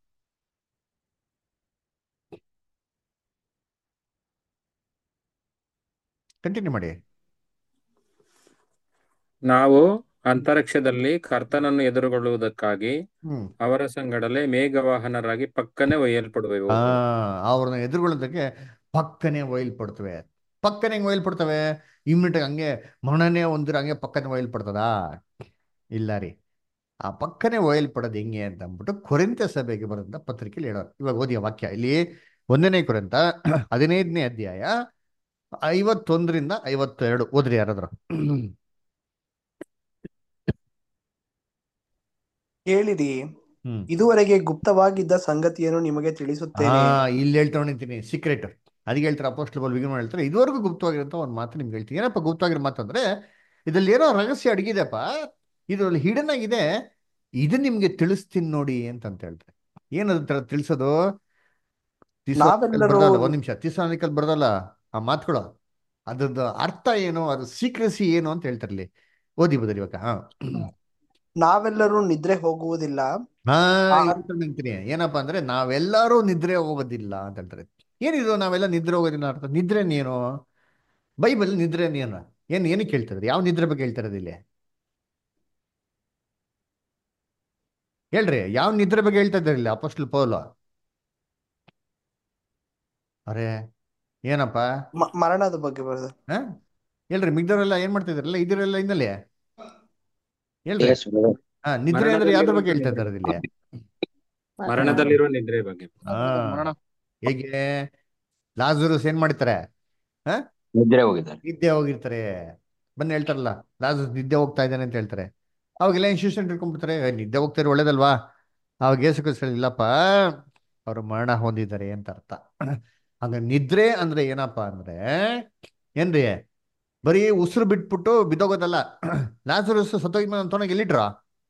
ಕಂಟಿನ್ಯೂ ಮಾಡಿ. ನಾವು ಅಂತರಿಕ್ಷದಲ್ಲಿ ಕರ್ತನನ್ನು ಎದುರುಗೊಳ್ಳುವುದಕ್ಕಾಗಿ ಹ್ಮ್ ಅವರ ಸಂಗಡಲೇ ಮೇಘವಾಹನರಾಗಿ ಪಕ್ಕನೆ ಒಯ್ಯಲ್ಪಡುವೆವು. ಆ ಅವ್ರನ್ನ ಎದುರುಗೊಳ್ಳೋದಕ್ಕೆ ಪಕ್ಕನೆ ಒಯ್ಯಲ್ಪಡ್ತವೆ. ಪಕ್ಕನೆ ಹೆಂಗ್ ಒಯ್ಯಲ್ಪಡ್ತವೆ? ಇಮ್ಮಿಡಿಯೇಟ್ ಹಂಗೆ ಮರಣನೇ ಒಂದಿರ ಹಂಗೆ ಪಕ್ಕನೆ ಒಯ್ಯಲ್ಪಡ್ತದಾ? ಇಲ್ಲ ರೀ. ಆ ಪಕ್ಕನೆ ಒಯ್ಯಲ್ಪಡೋದು ಹೆಂಗೆ ಅಂತ ಅಂದ್ಬಿಟ್ಟು ಕೊರಿಂಥ ಸಭೆಗೆ ಬರೆದ ಪತ್ರಿಕೆಯಲ್ಲಿ ಹೇಳೋರು. ಇವಾಗ ಓದಿಯ ವಾಕ್ಯ ಇಲ್ಲಿ ಒಂದನೇ ಕೊರಿಂಥ ಹದಿನೈದನೇ ಅಧ್ಯಾಯ ಐವತ್ತೊಂದರಿಂದ ಐವತ್ತೆರಡು ಓದ್ರಿ ಯಾರಾದ್ರು. ಕೇಳಿರಿ, ಹ್ಮ್ ಇದುವರೆಗೆ ಗುಪ್ತವಾಗಿದ್ದ ಸಂಗತಿಯನ್ನು ನಿಮಗೆ ಹಾ ತಿಳಿಸುತ್ತೇನೆ. ಇಲ್ಲಿ ಹೇಳ್ತಾ ನಿಂತೀನಿ ಸೀಕ್ರೆಟ್. ಅದಕ್ಕೆ ಹೇಳ್ತಾರೆ ಅಪೋಸ್ಟಲ್ ಪೌಲ್ ವಿಜ್ಞಾನ ಹೇಳ್ತಾರೆ, ಇದುವರೆಗೂ ಗುಪ್ತವಾಗಿರೋಂಥ ಒಂದು ಮಾತು ನಿಮ್ಗೆ ಹೇಳ್ತೀನಿ. ಏನಪ್ಪ ಗುಪ್ತವಾಗಿರೋ ಮಾತು ಅಂದ್ರೆ, ಇದ್ರಲ್ಲಿ ಏನೋ ರಹಸ್ಯ ಅಡಗಿದೆಪ್ಪ, ಇದ್ರಲ್ಲಿ ಹಿಡನ್ ಆಗಿದೆ, ಇದು ನಿಮ್ಗೆ ತಿಳಿಸ್ತೀನಿ ನೋಡಿ ಅಂತಂತ ಹೇಳ್ತಾರೆ. ಏನದು ತಿಳಿಸೋದು? ತಿಸ್ಸಾನಿಕಲ್ ನಾವೆಲ್ಲರೂ ಬರ್ದಲ್ಲ, ಒಂದ್ ನಿಮಿಷ, ತಿಸ್ಸಾನಿಕಲ್ ಬರ್ದಲ್ಲ ಆ ಮಾತುಗಳು, ಅದ್ರದ್ದು ಅರ್ಥ ಏನು, ಅದು ಸೀಕ್ರೆಸಿ ಏನು ಅಂತ ಹೇಳ್ತಾರಲ್ಲಿ. ಓದಿ ಬದರಿ ಇವಾಗ. ಹಾ ನಾವೆಲ್ಲರೂ ನಿದ್ರೆ ಹೋಗುವುದಿಲ್ಲ. ಹಾ ಆ- ಇಲ್ಲಿ ನಿಂತೀನಿ. ಏನಪ್ಪಾ ಅಂದ್ರೆ ನಾವೆಲ್ಲರೂ ನಿದ್ರೆ ಹೋಗೋದಿಲ್ಲ ಅಂತ ಹೇಳ್ತಾರೆ. ಏನಿದು ನಾವೆಲ್ಲ ನಿದ್ರೆ ಹೋಗೋದಿಲ್ಲ ಅರ್ಥ? ನಿದ್ರೆ ಏನು? ಬೈಬಲ್ ನಿದ್ರೆ ಏನು ಏನ್ ಏನಕ್ಕೆ ಹೇಳ್ತಾರೆ? ಯಾವ ನಿದ್ರೆ ಬಗ್ಗೆ ಹೇಳ್ತಾರೆ ಇಲ್ಲಿ ಹೇಳ್ರಿ? ಯಾವ ನಿದ್ರೆ ಬಗ್ಗೆ ಹೇಳ್ತಾ ಇದ್ದಾರೆ ಇಲ್ಲಿ ಅಪೊಸ್ತಲ ಪೌಲ? ಅರೆ ಏನಪ್ಪಾ ಮ- ಮರಣದ ಬಗ್ಗೆ ಬರೆದ. ಹ ಹೇಳ್ರಿ, ಮಿಗ್ದವರೆಲ್ಲ ಏನ್ ಮಾಡ್ತಾ ಇದಾರಲ್ಲ, ಇದಿರೆಲ್ಲ ಇನ್ನಲ್ಲಿ ಹೇಳ್ರಿ. Yes, brother. ಹಾ ನಿದ್ರೆ ಅಂದ್ರೆ ಯಾವ್ದ್ರ ಬಗ್ಗೆ ಹೇಳ್ತಾ ಮರಣದಲ್ಲಿರುವಂತ ಇದ್ದಾರೆ ಇಲ್ಲಿ? ಮರಣದಲ್ಲಿರುವ ನಿದ್ರೆ ಬಗ್ಗೆ. ಹಾ ಮರಣ ಹೇಗೆ ಲಾಜರಸ್ ಏನ್ ಮಾಡ್ತಾರೆ? ಹಾ ನಿದ್ರೆ ಹೋಗಿದ್ದಾರೆ. ನಿದ್ದೆ ಹೋಗಿರ್ತಾರೆ. ಬಂದು ಹೇಳ್ತಾರಲ್ಲ ಲಾಜರಸ್ ನಿದ್ದೆ ಹೋಗ್ತಾ ಇದ್ದಾನೆ ಅಂತ ಹೇಳ್ತಾರೆ. ಅವಾಗೆಲ್ಲ ಇನ್ಸ್ಟಿಟ್ಯೂಷನ್ ಇಟ್ಕೊಂಡ್ಬಿಡ್ತಾರೆ, "ಏ, ನಿದ್ದೆ ಹೋಗ್ತಾರೆ ಒಳ್ಳೇದಲ್ವಾ?" ಅವಾಗ ಏಸು ಕ್ರಿಸ್ತ ಹೇಳಿ, ಇಲ್ಲಪ್ಪ ಅವರು ಮರಣ ಹೊಂದಿದ್ದಾರೆ ಅಂತ ಅರ್ಥ. ಹಂಗ ನಿದ್ರೆ ಅಂದ್ರೆ ಏನಪ್ಪಾ ಅಂದ್ರೆ ಏನ್ರಿ, ಬರೀ ಉಸಿರು ಬಿಟ್ಬಿಟ್ಟು ಬಿದ್ದೋಗೋದಲ್ಲ. ಲಾಜರಸ್ ಸತ್ತೋಗಿದ್ಮೇಲೆ ಅಂತವನಾಗ ಎಲ್ಲಿಟ್ರ?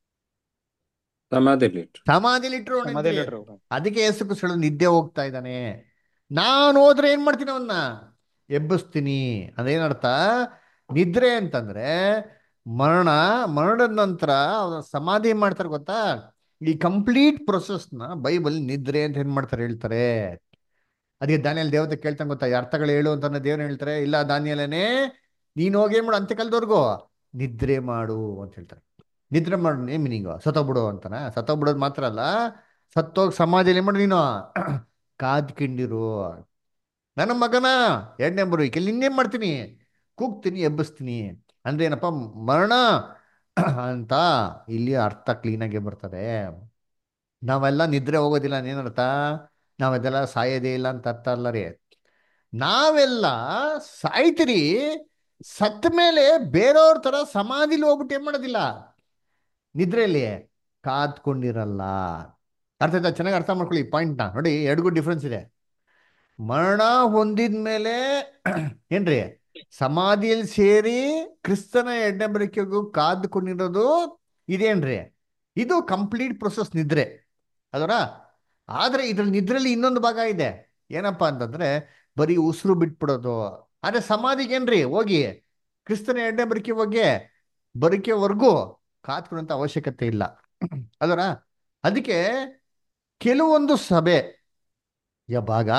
ಸಮಾಧಿಯಲ್ಲಿ ಇಟ್ರು. ಸಮಾಧಿಲಿ ಇಟ್ರು ನಿದ್ರೆ. ಸಮಾಧಿಯಲ್ಲಿ ಇಟ್ರು. ಅದಕ್ಕೆ ಯೇಸು ಕ್ರಿಸ್ತ ಹೇಳೋದು, ನಿದ್ದೆ ಹೋಗ್ತಾ ಇದ್ದಾನೆ, ನಾನು ಹೋದ್ರೆ ಏನ್ ಮಾಡ್ತೀನಿ ಅವನ್ನ ಎಬ್ಬಿಸ್ತೀನಿ. ಅದೇನರ್ಥ? ನಿದ್ರೆ ಅಂತಂದ್ರೆ ಮರಣ, ಮರಣದ ನಂತರ ಅವನ ಸಮಾಧಿ ಏನ್ ಮಾಡ್ತಾರೆ ಗೊತ್ತಾ? ಈ ಕಂಪ್ಲೀಟ್ ಪ್ರೊಸೆಸ್ನ ಬೈಬಲ್ ನಿದ್ರೆ ಅಂತ ಏನ್ ಮಾಡ್ತಾರೆ ಹೇಳ್ತಾರೆ. ಅದಕ್ಕೆ ದಾನಿಯಲ್ ದೇವತೆ ಕೇಳ್ತಾನೆ ಗೊತ್ತಾ, ಈ ಅರ್ಥಗಳು ಹೇಳು ಅಂತ ದೇವ್ರು ಹೇಳ್ತಾರೆ, ಇಲ್ಲ ದಾನಿಯಲನೇ ನೀನ್ ಹೋಗಿ ಏನ್ ಮಾಡು ಅಂತ್ಯಕಾಲದವರೆಗೂ ನಿದ್ರೆ ಮಾಡು ಅಂತ ಹೇಳ್ತಾರೆ. ನಿದ್ರೆ ಮಾಡು ಏನ್ ಮೀನಿಂಗು? ಸತ್ತೋಗ್ಬಿಡು ಅಂತಾನ? ಸತ್ತೋಗ್ಬಿಡೋದು ಮಾತ್ರ ಅಲ್ಲ, ಸತ್ತೋಗಿ ಸಮಾಧಿಯಲ್ಲಿ ಏನ್ ಮಾಡು ನೀನು ಕಾದ್ಕೊಂಡಿರು. ನನ್ನ ಮಗನ ಎರಡನೇ ಬರುವಿಕೆ ನಿನ್ನೇನ್ ಮಾಡ್ತೀನಿ? ಕೂಗ್ತೀನಿ, ಎಬ್ಬಿಸ್ತೀನಿ. ಅಂದ್ರೆ ಏನಪ್ಪ ಮರಣ ಅಂತ ಇಲ್ಲಿ ಅರ್ಥ ಕ್ಲೀನಾಗಿ ಬರ್ತದೆ. ನಾವೆಲ್ಲ ನಿದ್ರೆ ಹೋಗೋದಿಲ್ಲ ಏನರ್ಥ? ನಾವೆಲ್ಲ ಸಾಯೋದೇ ಇಲ್ಲ ಅಂತ ಅರ್ಥ ಅಲ್ಲ ರೀ. ನಾವೆಲ್ಲ ಸಾಯ್ತೀರಿ, ಸತ್ತ ಮೇಲೆ ಬೇರೆಯವ್ರ ತರ ಸಮಾಧಿಲಿ ಹೋಗ್ಬಿಟ್ಟು ಏನ್ ಮಾಡೋದಿಲ್ಲ, ನಿದ್ರೆಯಲ್ಲಿ ಕಾದ್ಕೊಂಡಿರಲ್ಲ. ಅರ್ಥ ಆಯ್ತಾ? ಚೆನ್ನಾಗಿ ಅರ್ಥ ಮಾಡ್ಕೊಳ್ಳಿ ಈ ಪಾಯಿಂಟ್ನ. ನೋಡಿ, ಎರಡಿಗೂ ಡಿಫ್ರೆನ್ಸ್ ಇದೆ. ಮರಣ ಹೊಂದಿದ್ಮೇಲೆ ಏನ್ರಿ ಸಮಾಧಿಯಲ್ಲಿ ಸೇರಿ ಕ್ರಿಸ್ತನ ಎರಡನೇ ಬರಿಕೆಗೂ ಕಾದ್ಕೊಂಡಿರೋದು ಇದೇನ್ರಿ, ಇದು ಕಂಪ್ಲೀಟ್ ಪ್ರೊಸೆಸ್ ನಿದ್ರೆ ಅದರ. ಆದ್ರೆ ಇದ್ರಲ್ಲಿ ನಿದ್ರೆಯಲ್ಲಿ ಇನ್ನೊಂದು ಭಾಗ ಇದೆ. ಏನಪ್ಪಾ ಅಂತಂದ್ರೆ ಬರೀ ಉಸಿರು ಬಿಟ್ಬಿಡೋದು. ಆದ್ರೆ ಸಮಾಧಿಗೇನ್ರಿ ಹೋಗಿ ಕ್ರಿಸ್ತನ ಎರಡನೇ ಬರಿಕೆ ಬಗ್ಗೆ ಬರಿಕೆವರೆಗೂ ಕಾತ್ಕೊಳ್ಳೋಂಥ ಅವಶ್ಯಕತೆ ಇಲ್ಲ ಅದರ. ಅದಕ್ಕೆ ಕೆಲವೊಂದು ಸಭೆ ಯ ಭಾಗ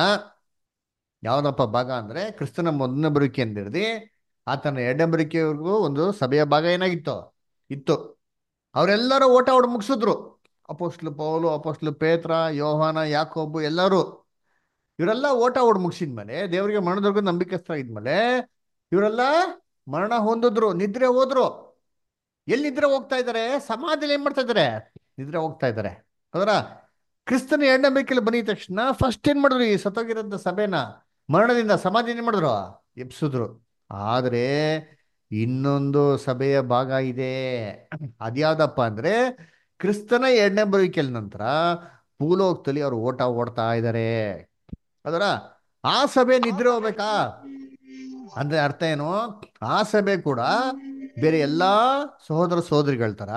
ಯಾವ್ದಪ್ಪ ಭಾಗ ಅಂದ್ರೆ ಕ್ರಿಸ್ತನ ಮೊದಲನೇ ಬರುವಿಕೆ ಅಂದಿರ್ದಿ ಆತನ ಎರಡನೇ ಬರುವಿಕೆವರೆಗೂ ಒಂದು ಸಭೆಯ ಭಾಗ ಏನಾಗಿತ್ತು ಇತ್ತು. ಅವರೆಲ್ಲರೂ ಓಟ ಹೊಡ್ ಮುಗಿಸಿದ್ರು. ಅಪೋಸ್ಟ್ಲು ಪೌಲು, ಅಪೋಸ್ಟ್ಲು ಪೇತ್ರ, ಯೋಹಾನ, ಯಾಕೋಬು ಎಲ್ಲರೂ ಇವರೆಲ್ಲ ಓಟ ಹೊಡ್ ಮುಗಿಸಿದ್ಮೇಲೆ, ದೇವರಿಗೆ ಮರಣದವರೆಗೂ ನಂಬಿಕಸ್ಥ ಇದ್ಮೇಲೆ ಇವರೆಲ್ಲ ಮರಣ ಹೊಂದಿದ್ರು, ನಿದ್ರೆ ಹೋದ್ರು. ಎಲ್ಲಿ ನಿದ್ರೆ ಹೋಗ್ತಾ ಇದ್ದಾರೆ? ಸಮಾಧಿಯಲ್ಲಿ ಏನ್ ಮಾಡ್ತಾ ಇದ್ದಾರೆ? ನಿದ್ರೆ ಹೋಗ್ತಾ ಇದ್ದಾರೆ ಅದರ. ಕ್ರಿಸ್ತನ ಎರಡನೇ ಬರುವಿಕೆಯಲ್ಲಿ ಬಂದಿದ ತಕ್ಷಣ ಫಸ್ಟ್ ಏನ್ ಮಾಡಿದ್ರು? ಈ ಸತ್ತೋಗಿರೋಂಥ ಸಭೆನ ಮರಣದಿಂದ ಸಮಾಧಿ ಏನ್ ಮಾಡಿದ್ರು? ಎಬ್ಸಿದ್ರು. ಆದ್ರೆ ಇನ್ನೊಂದು ಸಭೆಯ ಭಾಗ ಇದೆ. ಅದ್ಯಾವ್ದಪ್ಪ ಅಂದ್ರೆ ಕ್ರಿಸ್ತನ ಎರಡನೇ ಬರುವಿಕೆಯ ನಂತರ ಭೂಲೋಕದಲ್ಲಿ ಅವ್ರು ಓಟ ಓಡ್ತಾ ಇದ್ದಾರೆ ಅದರ. ಆ ಸಭೆ ನಿದ್ರೆ ಹೋಗ್ಬೇಕಾ ಅಂದ್ರೆ ಅರ್ಥ ಏನು? ಆ ಸಭೆ ಕೂಡ ಬೇರೆ ಎಲ್ಲಾ ಸಹೋದರ ಸಹೋದರಿಗಳ ತರ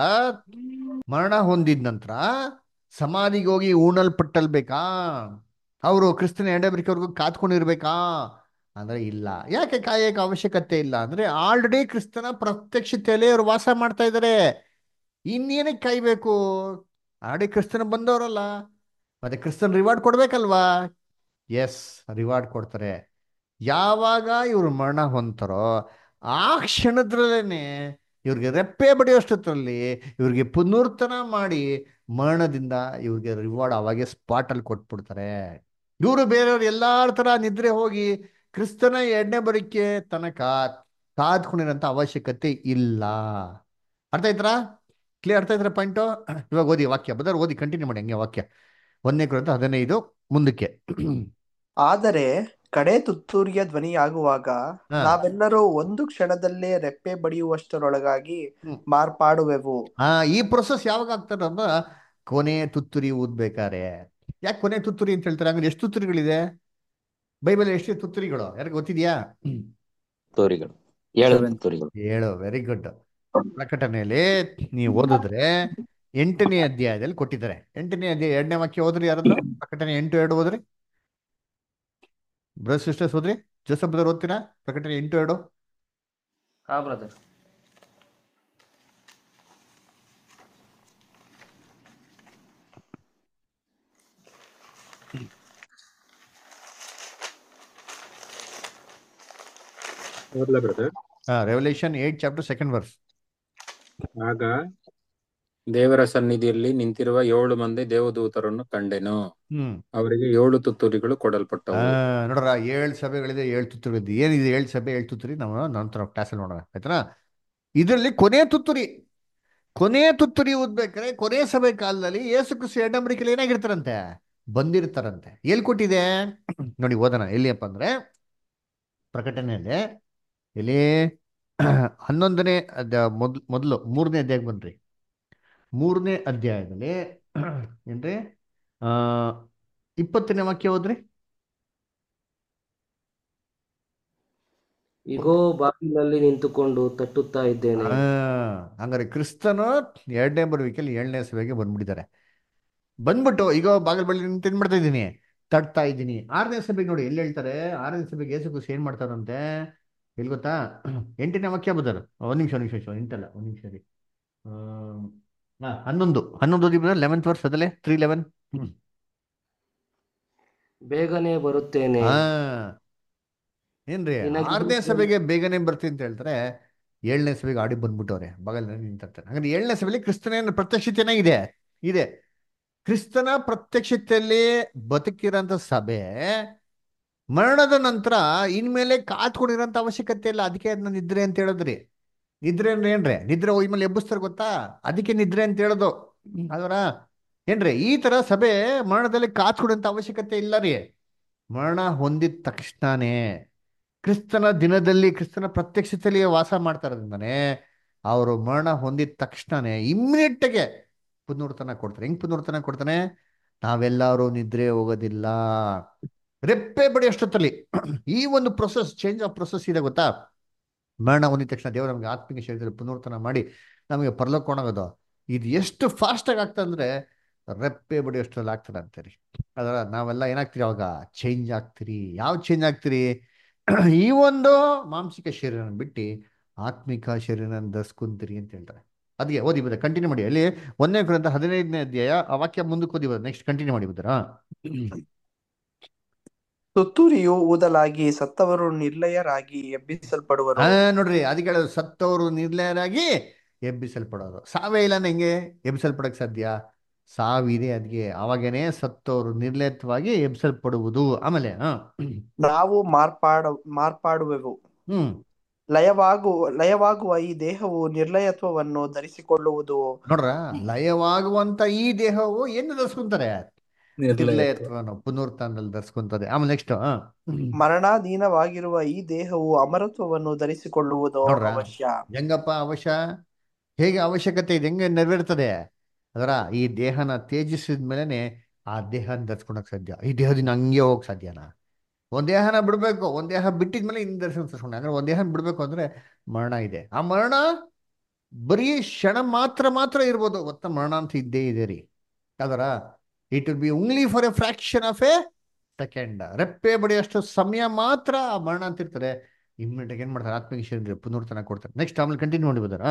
ಮರಣ ಹೊಂದಿದ ನಂತರ ಸಮಾಧಿಗೆ ಹೋಗಿ ಉಣಲ್ಪಟ್ಟಲ್ಬೇಕಾ? ಅವರು ಕ್ರಿಸ್ತನ ಎರಡನೇ ಬರುವಿಕೆವರೆಗೂ ಕಾತ್ಕೊಂಡಿರ್ಬೇಕಾ ಅಂದ್ರೆ ಇಲ್ಲ. ಯಾಕೆ ಕಾಯಕ್ಕೆ ಅವಶ್ಯಕತೆ ಇಲ್ಲ ಅಂದ್ರೆ ಆಲ್ರೆಡಿ ಕ್ರಿಸ್ತನ ಪ್ರತ್ಯಕ್ಷತೆಯಲ್ಲಿ ಅವ್ರು ವಾಸ ಮಾಡ್ತಾ ಇದ್ದಾರೆ. ಇನ್ನೇನಕ್ಕೆ ಕಾಯ್ಬೇಕು? ಆಲ್ರೆಡಿ ಕ್ರಿಸ್ತನ ಬಂದವರಲ್ಲ, ಮತ್ತೆ ಕ್ರಿಸ್ತನ್ ರಿವಾರ್ಡ್ ಕೊಡ್ಬೇಕಲ್ವಾ? ಎಸ್, ರಿವಾರ್ಡ್ ಕೊಡ್ತಾರೆ. ಯಾವಾಗ ಇವ್ರು ಮರಣ ಹೊಂತಾರೋ ಆ ಕ್ಷಣದ್ರಲ್ಲೇನೆ ಇವ್ರಿಗೆ ರೆಪ್ಪೆ ಬಡಿಯೋಷ್ಟರಲ್ಲಿ ಇವ್ರಿಗೆ ಪುನರ್ತನ ಮಾಡಿ ಮರಣದಿಂದ ಇವ್ರಿಗೆ ರಿವಾರ್ಡ್ ಅವಾಗೆ ಸ್ಪಾಟಲ್ಲಿ ಕೊಟ್ಬಿಡ್ತಾರೆ. ಇವರು ಬೇರೆಯವ್ರು ಎಲ್ಲಾರ ತರ ನಿದ್ರೆ ಹೋಗಿ ಕ್ರಿಸ್ತನ ಎರಡನೇ ಬರಿಕೆ ತನಕ ಕಾದ್ಕೊಂಡಿರೋಂಥ ಅವಶ್ಯಕತೆ ಇಲ್ಲ. ಅರ್ಥ ಆಯ್ತರ? ಕ್ಲಿಯರ್ ಅರ್ಥ ಆಯ್ತರ ಪಾಯಿಂಟು? ಇವಾಗ ಓದಿ ವಾಕ್ಯ, ಬದರ್ ಓದಿ ಕಂಟಿನ್ಯೂ ಮಾಡಿ ಹಂಗೆ ವಾಕ್ಯ. ಒಂದನೇ ಕೊರಿಂಥ ಹದಿನೈದು ಮುಂದಕ್ಕೆ. ಆದರೆ ಕಡೆ ತುತ್ತೂರಿಯ ಧ್ವನಿಯಾಗುವಾಗ ಹಾ. ನಾವೆಲ್ಲರೂ ಒಂದು ಕ್ಷಣದಲ್ಲೇ ರೆಪ್ಪೆ ಬಡಿಯುವಷ್ಟರೊಳಗಾಗಿ ಹ್ಮ್. ಮಾರ್ಪಾಡುವೆವು. ಆ ಈ ಪ್ರೊಸೆಸ್ ಯಾವಾಗ ಆಗ್ತದೆ ಅಂದ್ರೆ ಕೊನೆ ತುತ್ತೂರಿ ಊದ್ಬೇಕಾರೆ. ಯಾಕೆ ಕೊನೆ ತುತ್ತೂರಿ ಅಂತ ಹೇಳ್ತಾರೆ? ಹಂಗಾರೆ ಎಷ್ಟು ತುತ್ತೂರಿಗಳಿದೆ ಬೈಬಲ್? ಎಷ್ಟು ತುತ್ತೂರಿಗಳು ಯಾರಿಗೆ ಗೊತ್ತಿದ್ಯಾ? ತುತ್ತೂರಿಗಳು ಏಳು Seven. ತುತ್ತೂರಿಗಳು. ಏಳು. Very good. ಪ್ರಕಟಣೆಯಲ್ಲಿ ನೀವು ಓದಿದ್ರೆ ಎಂಟನೇ ಅಧ್ಯಾಯದಲ್ಲಿ ಕೊಟ್ಟಿದ್ದಾರೆ. ಎಂಟನೇ ಅಧ್ಯಾಯ ಎರಡನೇ ವಾಕ್ಯ ಓದ್ರಿ ಯಾರದ್ದು? ಪ್ರಕಟಣೆ ಎಂಟು ಎರಡು ಓದ್ರಿ. ಬ್ರದರ್ ಸಿಸ್ಟರ್ಸ್ ಓದ್ರಿ. ಜೋಸಫ್ ಬ್ರದರ್ ಓದ್ತೀರಾ? ಪ್ರಕಟಣೆ ಎಂಟು ಎರಡು. ಹಾ ಬ್ರದರ್. ಓದ್ಲಾ ಬ್ರದರ್? ಹಾ, Revelation eight chapter second verse. ಆಗ ದೇವರ ಸನ್ನಿಧಿಯಲ್ಲಿ ನಿಂತಿರುವ ಏಳು ಮಂದಿ ದೇವದೂತರನ್ನು ಕಂಡೆನು. ಹ್ಮ್ ಅವರಿಗೆ ಏಳು ತುತ್ತೂರಿಗಳು ಆ ಕೊಡಲ್ಪಟ್ಟವು. ನೋಡ್ರ, ಏಳು ಸಭೆಗಳಿದೆ, ಏಳು ತುತ್ತೂರಿದೆ. ಏನಿದೆ ಏಳು ಸಭೆ ಏಳು ತುತ್ತೂರಿ? ನಾವು ನಂತರ ಕ್ಲಾಸಲ್ಲಿ ನೋಡೋಣ ಆಯ್ತಾ. ಇದರಲ್ಲಿ ಕೊನೆ ತುತ್ತೂರಿ ಕೊನೆ ತುತ್ತೂರಿ ಊದ್ಬೇಕಾದ್ರೆ ಕೊನೆ ಸಭೆ ಕಾಲದಲ್ಲಿ ಯೇಸು ಕ್ರಿಸ್ತು ಎಡಂಬರಿಕೆಯಲ್ಲಿ ಏನಾಗಿರ್ತಾರಂತೆ, ಬಂದಿರ್ತಾರಂತೆ. ಎಲ್ಲಿ ಕೊಟ್ಟಿದೆ ನೋಡಿ, ಓದೋಣ. ಎಲ್ಲಿಯಪ್ಪ ಅಂದ್ರೆ ಪ್ರಕಟಣೆಯಲ್ಲಿ, ಇಲ್ಲಿ ಹನ್ನೊಂದನೇ ಅಧ್ಯಾಯ ಮೊದ್ ಮೊದಲು ಮೂರನೇ ಅಧ್ಯಾಯಕ್ಕೆ ಬನ್ರಿ. ಮೂರನೇ ಅಧ್ಯಾಯದಲ್ಲಿ ಏನ್ರಿ, ಆ ಇಪ್ಪತ್ತನೇ ವಾಕ್ಯ ಹೋದ್ರಿ. ಇಗೋ ಬಾಗಿಲಲ್ಲಿ ನಿಂತುಕೊಂಡು ತಟ್ಟುತ್ತಾ ಇದ್ದೇನೆ. ಆ ಹಂಗಾರೆ ಕ್ರಿಸ್ತನು ಎರಡನೇ ಬರುವಿಕೆಯಲ್ಲಿ ಏಳನೇ ಸಭೆಗೆ ಬಂದ್ಬಿಟ್ಟಿದ್ದಾರೆ. ಬಂದ್ಬಿಟ್ಟು ಈಗ ಬಾಗಿಲು ಬಳಿ ನಿಂತು ಏನ್ ಮಾಡ್ತಾ ಇದ್ದೀನಿ, ತಟ್ತಾ ಇದ್ದೀನಿ. ಆರನೇ ಸಭೆಗೆ ನೋಡಿ ಎಲ್ಲಿ ಹೇಳ್ತಾರೆ, ಆರನೇ ಸಭೆಗೆ ಯೇಸು ಕ್ರಿಸ್ತ ಏನ್ ಮಾಡ್ತಾರಂತೆ ಎಲ್ಲಿ ಗೊತ್ತಾ, ಎಂಟನೇ ವಾಕ್ಯ ಬದಲು. ಒಂದ್ ನಿಮಿಷ ಒಂದ್ ನಿಮಿಷ ಎಂಟಲ್ಲ ಒಂದ್ ನಿಮಿಷ ರೀ. ಆ ಹನ್ನೊಂದು ಹನ್ನೊಂದು ಓದಿ ಲೆವೆಂತ್ ವರ್ಸ್ ಅದಲ್ಲೇ ತ್ರೀ ಲೆವೆನ್. ಹ್ಮ್ ಬೇಗನೆ ಬರುತ್ತೇನೆ, ಹಾ ಏನ್ರಿ, ನಿನಗೆ ಆರನೇ ದೂತನು- ಸಭೆಗೆ ಬೇಗನೆ ಬರ್ತೀನಿ ಅಂತ ಹೇಳ್ತಾರೆ. ಏಳನೇ ಸಭೆಗೆ ಆಡಿ ಬಂದ್ಬಿಟ್ಟವ್ರೆ, ಬಾಗಲಲ್ಲಿ ನಿಂತಿರ್ತಾರೆ. ಹಾಗಾದ್ರೆ ಏಳನೇ ಸಭೆಯಲ್ಲಿ ಕ್ರಿಸ್ತನ ಪ್ರತ್ಯಕ್ಷತೆ ಏನಾಗಿದೆ ಇದೆ. ಕ್ರಿಸ್ತನ ಪ್ರತ್ಯಕ್ಷತೆಯಲ್ಲಿ ಬದುಕಿರೋಂಥ ಸಭೆ ಮರಣದ ನಂತರ ಇನ್ಮೇಲೆ ಕಾತ್ಕೊಂಡಿರೋಂಥ ಅವಶ್ಯಕತೆ ಇಲ್ಲ. ಅದಕ್ಕೆ ಅದನ್ನ ನಿದ್ರೆ ಅಂತ ಹೇಳಿದ್ರಿ. ನಿದ್ರೆ ಅಂದ್ರೆ ಏನ್ರಿ, ನಿದ್ರೆ ಹೋದ್ಮೇಲೆ ಎಬ್ಬಿಸ್ತಾರೆ ಗೊತ್ತಾ, ಅದಕ್ಕೆ ನಿದ್ರೆ ಅಂತ ಹೇಳೋದು. ಅದರ ಏನ್ರಿ, ಈ ತರ ಸಭೆ ಮರಣದಲ್ಲಿ ಕಾತ್ಕೊಡೋಂಥ ಅವಶ್ಯಕತೆ ಇಲ್ಲ ರೀ. ಮರಣ ಹೊಂದಿದ ತಕ್ಷಣನೇ ಕ್ರಿಸ್ತನ ದಿನದಲ್ಲಿ ಕ್ರಿಸ್ತನ ಪ್ರತ್ಯಕ್ಷತೆಯಲ್ಲಿ ವಾಸ ಮಾಡ್ತಾರದಿಂದಾನೆ ಅವರು ಮರಣ ಹೊಂದಿದ ತಕ್ಷಣನೇ ಇಮ್ಮಿಡಿಯೇಟ್ಗೆ ಪುನರ್ತನ ಕೊಡ್ತಾರೆ. ಹೆಂಗ್ ಪುನರ್ತನ ಕೊಡ್ತಾನೆ, ನಾವೆಲ್ಲರೂ ನಿದ್ರೆ ಹೋಗೋದಿಲ್ಲ, ರೆಪ್ಪೆ ಬಡಿ ಅಷ್ಟೊತ್ತಲ್ಲಿ. ಈ ಒಂದು ಪ್ರೊಸೆಸ್, ಚೇಂಜ್ ಆಫ್ ಪ್ರೊಸೆಸ್ ಇದೆ ಗೊತ್ತಾ. ಮರಣ ಹೊಂದಿದ ತಕ್ಷಣ ದೇವರು ನಮಗೆ ಆತ್ಮಿಕ ಶರೀರದಲ್ಲಿ ಪುನರ್ತನ ಮಾಡಿ ನಮಗೆ ಪರಲೋಕೋಣಾಗೋದು ಇದು ಎಷ್ಟು ಫಾಸ್ಟ್ ಆಗಿ ಆಗ್ತದೆ ಅಂದ್ರೆ ರೆಪ್ಪೆ ಬಡಿ ಅಷ್ಟರಲ್ಲಿ ಆಗ್ತದೆ ಅಂತೀರಿ. ಅದರ ನಾವೆಲ್ಲ ಏನಾಗ್ತೀರಿ ಅವಾಗ, ಚೇಂಜ್ ಆಗ್ತೀರಿ. ಯಾವ ಚೇಂಜ್ ಆಗ್ತೀರಿ, ಈ ಒಂದು ಮಾಂಸಿಕ ಶರೀರನ ಬಿಟ್ಟು ಆತ್ಮಿಕ ಶರೀರನ ಧರಿಸ್ಕೊಂತೀರಿ ಅಂತ ಹೇಳ್ತಾರೆ. ಅದಕ್ಕೆ ಓದಿ ಬದ ಕಂಟಿನ್ಯೂ ಮಾಡಿ. ಅಲ್ಲಿ ಒಂದನೇ ಗ್ರಂಥ ಹದಿನೈದನೇ ಅಧ್ಯಾಯ ಆ ವಾಕ್ಯ ಮುಂದಕ್ಕೆ ಓದಿ ಬದ. ನೆಕ್ಸ್ಟ್ ಕಂಟಿನ್ಯೂ ಮಾಡಿ ಬದರಾ. ತುತ್ತೂರಿಯು ಊದಲಾಗಿ ಸತ್ತವರು ನಿರ್ಲಯರಾಗಿ ಎಬ್ಬಿಸಲ್ಪಡುವರು. ಹಾ ನೋಡ್ರಿ, ಅದಕ್ಕೆ ಹೇಳೋದು ಸತ್ತವರು ನಿರ್ಲಯರಾಗಿ ಎಬ್ಬಿಸಲ್ಪಡೋರು. ಸಾವೇ ಇಲ್ಲ ಹೆಂಗೆ ಎಬ್ಬಿಸಲ್ಪಡಕ್ ಸಾಧ್ಯ, ಸಾವಿದೆ. ಅದಕ್ಕೆ ಅವಾಗೇನೆ ಸತ್ತವರು ನಿರ್ಲಯತ್ವಾಗಿ ಎಬ್ಬಿಸಲ್ಪಡುವುದು. ಆಮೇಲೆ ಹ ನಾವು ಮಾರ್ಪಾಡ ಮಾರ್ಪಾಡುವೆವು. ಹ್ಮ್ ಲಯವಾಗುವ ಲಯವಾಗುವ ಈ ದೇಹವು ನಿರ್ಲಯತ್ವವನ್ನು ಧರಿಸಿಕೊಳ್ಳುವುದು. ನೋಡ್ರ, ಲಯವಾಗುವಂತ ಈ ದೇಹವು ಏನು ಧರಿಸ್ಕೊಂತಾರೆ, ನಿರ್ಲಯತ್ವವನ್ನು ಪುನರುತ್ಥಾನದಲ್ಲಿ ಧರಿಸ್ಕೊಂತದೆ. ಆಮೇಲೆ ನೆಕ್ಸ್ಟ್ ಮರಣಾಧೀನವಾಗಿರುವ ಈ ದೇಹವು ಅಮರತ್ವವನ್ನು ಧರಿಸಿಕೊಳ್ಳುವುದು ನೋಡ್ರ, ಅವಶ್ಯ. ಹೆಂಗಪ್ಪ ಅವಶ್ಯ, ಹೇಗೆ ಅವಶ್ಯಕತೆ ಇದೆ, ಹೆಂಗೆ ನೆರವೇರ್ತದೆ. ಅದರ ಈ ದೇಹನ ತ್ಯಜಿಸಿದ ಮೇಲೆನೆ ಆ ದೇಹನ ಧರಿಸ್ಕೊಳಕ್ ಸಾಧ್ಯ. ಈ ದೇಹದಿಂದ ಹಂಗೆ ಹೋಗಕ್ ಸಾಧ್ಯನಾ? ಒಂದ್ ದೇಹನ ಬಿಡ್ಬೇಕು, ಒಂದ್ ದೇಹ ಬಿಟ್ಟಿದ್ಮೇಲೆ ಇನ್ ದರ್ಶನ ತರ್ಸ್ಕೊಂಡೆ. ಅಂದ್ರೆ ಒಂದ್ ದೇಹ ಬಿಡ್ಬೇಕು ಅಂದ್ರೆ ಮರಣ ಇದೆ. ಆ ಮರಣ ಬರೀ ಕ್ಷಣ ಮಾತ್ರ ಮಾತ್ರ ಇರ್ಬೋದು, ಒತ್ತ ಮರಣ ಅಂತ ಇದ್ದೇ ಇದೆ ರೀ. ಅದರ it will be only for a fraction of a second. ರೆಪ್ಪೆ ಬಡಿಯಷ್ಟು ಸಮಯ ಮಾತ್ರ ಆ ಮರಣ ಅಂತ ಇರ್ತಾರೆ. ಇಮ್ಮಿಡಿಯೇಟ್ ಏನ್ ಮಾಡ್ತಾರೆ, ಆತ್ಮಿಕ ಶರೀರ ಪುನರ್ತನ ಕೊಡ್ತಾರೆ. ನೆಕ್ಸ್ಟ್ ಆಮೇಲೆ ಕಂಟಿನ್ಯೂ ಮಾಡಿ ಬದರ.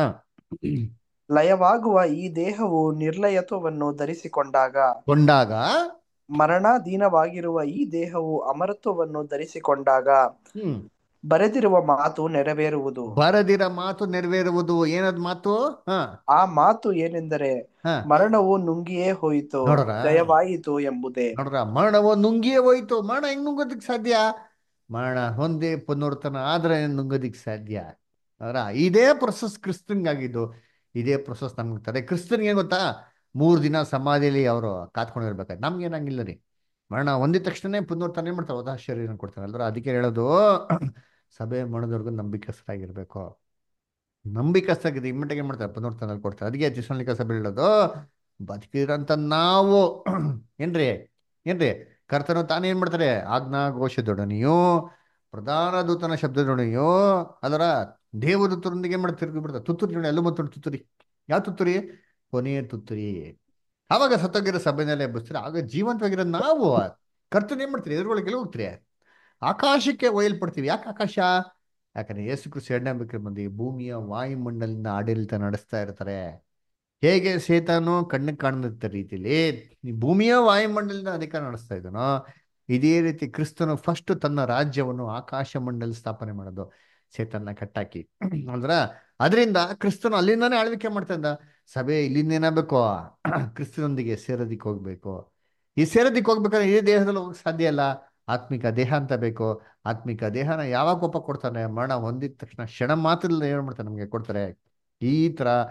ಲಯವಾಗುವ ಈ ದೇಹವು ನಿರ್ಲಯತ್ವವನ್ನು ಧರಿಸಿಕೊಂಡಾಗ ಕೊಂಡಾಗ ಮರಣಾಧೀನವಾಗಿರುವ ಈ ದೇಹವು ಅಮರತ್ವವನ್ನು ಧರಿಸಿಕೊಂಡಾಗ ಹ್ಮ್ ಬರೆದಿರುವ ಮಾತು ನೆರವೇರುವುದು. ಬರದಿರ ಮಾತು ನೆರವೇರುವುದು. ಏನದ್ ಮಾತು? ಹ ಆ ಮಾತು ಏನೆಂದರೆ, ಹ ಮರಣವು ನುಂಗಿಯೇ ಹೋಯಿತು, ನೋಡ್ರ ಜಯವಾಯಿತು ಎಂಬುದೇ. ನೋಡ್ರ, ಮರಣವು ನುಂಗಿಯೇ ಹೋಯ್ತು. ಮರಣ ಹೆಂಗ್ ನುಂಗೋದಿಕ್ ಸಾಧ್ಯ? ಮರಣ ಹೊಂದಿ ಪುನರ್ತನ ಆದ್ರೆ ನುಂಗೋದಿಕ್ ಸಾಧ್ಯ. ಅವರ ಇದೇ ಪ್ರೊಸೆಸ್ ಕ್ರಿಸ್ತನ್ಗಾಗಿದ್ದು, ಇದೇ ಪ್ರೊಸೆಸ್ ನಮ್ಗೆ ತಾರೆ. ಕ್ರಿಸ್ತನ್ಗೆ ಏನ್ ಗೊತ್ತಾ, ಮೂರ್ ದಿನ ಸಮಾಧಿಯಲ್ಲಿ ಅವರು ಕಾತ್ಕೊಂಡಿರ್ಬೇಕಾದ್ರೆ. ನಮ್ಗೆ ಏನಂಗಿಲ್ಲ ರೀ. ಮರಣ ಹೊಂದಿದ ತಕ್ಷಣನೇ ಪುನರ್ತನ ಏನ್ ಮಾಡ್ತಾರೆ, ಹೊಸ ಶರೀರ ಕೊಡ್ತಾರೆ ಅಲ್ರ. ಅದಕ್ಕೆ ಹೇಳೋದು ಸಭೆ ಮರಣದವರೆಗೂ ನಂಬಿಕಸ್ಥರಾಗಿರ್ಬೇಕು. ನಂಬಿಕಸ್ಥಾಗಿದೆ ಇಮ್ಮಿಡಿಯೇಟ್ ಏನ್ ಮಾಡ್ತಾರೆ, ಪುನರ್ತನ ಕೊಡ್ತಾರೆ. ಅದಕ್ಕೆ ತಿಸ್ಸಲೋನಿಕ ಸಭೆ ಹೇಳೋದು, ಬದುಕಿರಂತ ನಾವು ಏನ್ರಿ ಏನ್ರಿ ಕರ್ತನು ತಾನೇ ಏನ್ ಮಾಡ್ತಾರೆ, ಆಜ್ಞಾ ಘೋಷದೊಡನೆಯೋ ಪ್ರಧಾನ ದೂತನ ಶಬ್ದದೊಡನೆಯೋ ಅದರ ದೇವದೂತರೊಂದಿಗೆ ಏನ್ ಮಾಡ್ತಾರೆ, ತಿರುಗಿ ಬಿಡ್ತಾರೆ. ತುತ್ತೂರಿ ನೋಡಿ, ಅಲ್ಲೂ ಮತ್ತು ತುತ್ತೂರಿ. ಯಾವ ತುತ್ತೂರಿ? ಕೊನೆಯ ತುತ್ತೂರಿ. ಆವಾಗ ಸತ್ತೋಗಿರೋ ಸಭೆನಲ್ಲೇ ಎಬ್ಬಿಸ್ತಾರೆ. ಆಗ ಜೀವಂತವಾಗಿರೋ ನಾವು ಕರ್ತನ ಏನ್ ಮಾಡ್ತೀರಿ, ಎದುರುಗಳಿಗೆ ಎಲ್ಲಿ ಹೋಗ್ತೀರಿ? ಆಕಾಶಕ್ಕೆ ಒಯ್ಯಲ್ಪಡ್ತೀವಿ. ಯಾಕೆ ಆಕಾಶ? ಯಾಕಂದ್ರೆ ಯೇಸು ಕ್ರಿಸ್ತ ಎರಡನೇ ಬೇಕಾದ್ರೆ ಬಂದು ಈ ಭೂಮಿಯ ವಾಯುಮಂಡಲದಿಂದ ಆಡಳಿತ ನಡೆಸ್ತಾ ಇರ್ತಾರೆ. ಹೇಗೆ ಸೇತಾನು ಕಣ್ಣಿಗೆ ಕಾಣದ ರೀತಿಲಿ ಈ ಭೂಮಿಯ ವಾಯುಮಂಡಲದಿಂದ ಅಧಿಕಾರ ನಡೆಸ್ತಾ ಇದ್ದಾನೋ, ಇದೇ ರೀತಿ ಕ್ರಿಸ್ತನು ಫಸ್ಟ್ ತನ್ನ ರಾಜ್ಯವನ್ನು ಆಕಾಶ ಮಂಡಲ ಸ್ಥಾಪನೆ ಮಾಡೋದು, ಸೇತನ್ನ ಕಟ್ಟಾಕಿ ಅಲ್ದ್ರ. ಅದರಿಂದ ಕ್ರಿಸ್ತನು ಅಲ್ಲಿಂದಾನೇ ಆಳ್ವಿಕೆ ಮಾಡ್ತಾ ಇದ್ದ. ಸಭೆ ಇಲ್ಲಿಂದ ಏನಾಗಬೇಕು, ಕ್ರಿಸ್ತನೊಂದಿಗೆ ಸೇರೋದಿಕ್ ಹೋಗ್ಬೇಕು. ಈ ಸೇರೋದಿಕ್ ಹೋಗ್ಬೇಕಾದ್ರೆ ಇದೇ ದೇಹದಲ್ಲಿ ಹೋಗಕ್ ಸಾಧ್ಯ ಇಲ್ಲ. ಆತ್ಮಿಕ ದೇಹ ಅಂತ ಬೇಕು. ಆತ್ಮಿಕ ದೇಹನ ಯಾವಾಗ ಒಪ್ಪ ಕೊಡ್ತಾನೆ, ಮರಣ ಹೊಂದಿದ ತಕ್ಷಣ ಕ್ಷಣ ಮಾತ್ರದಲ್ಲಿ ಏನ್ ಮಾಡ್ತಾರೆ, ನಮಗೆ ಕೊಡ್ತಾರೆ. ಈ ತರ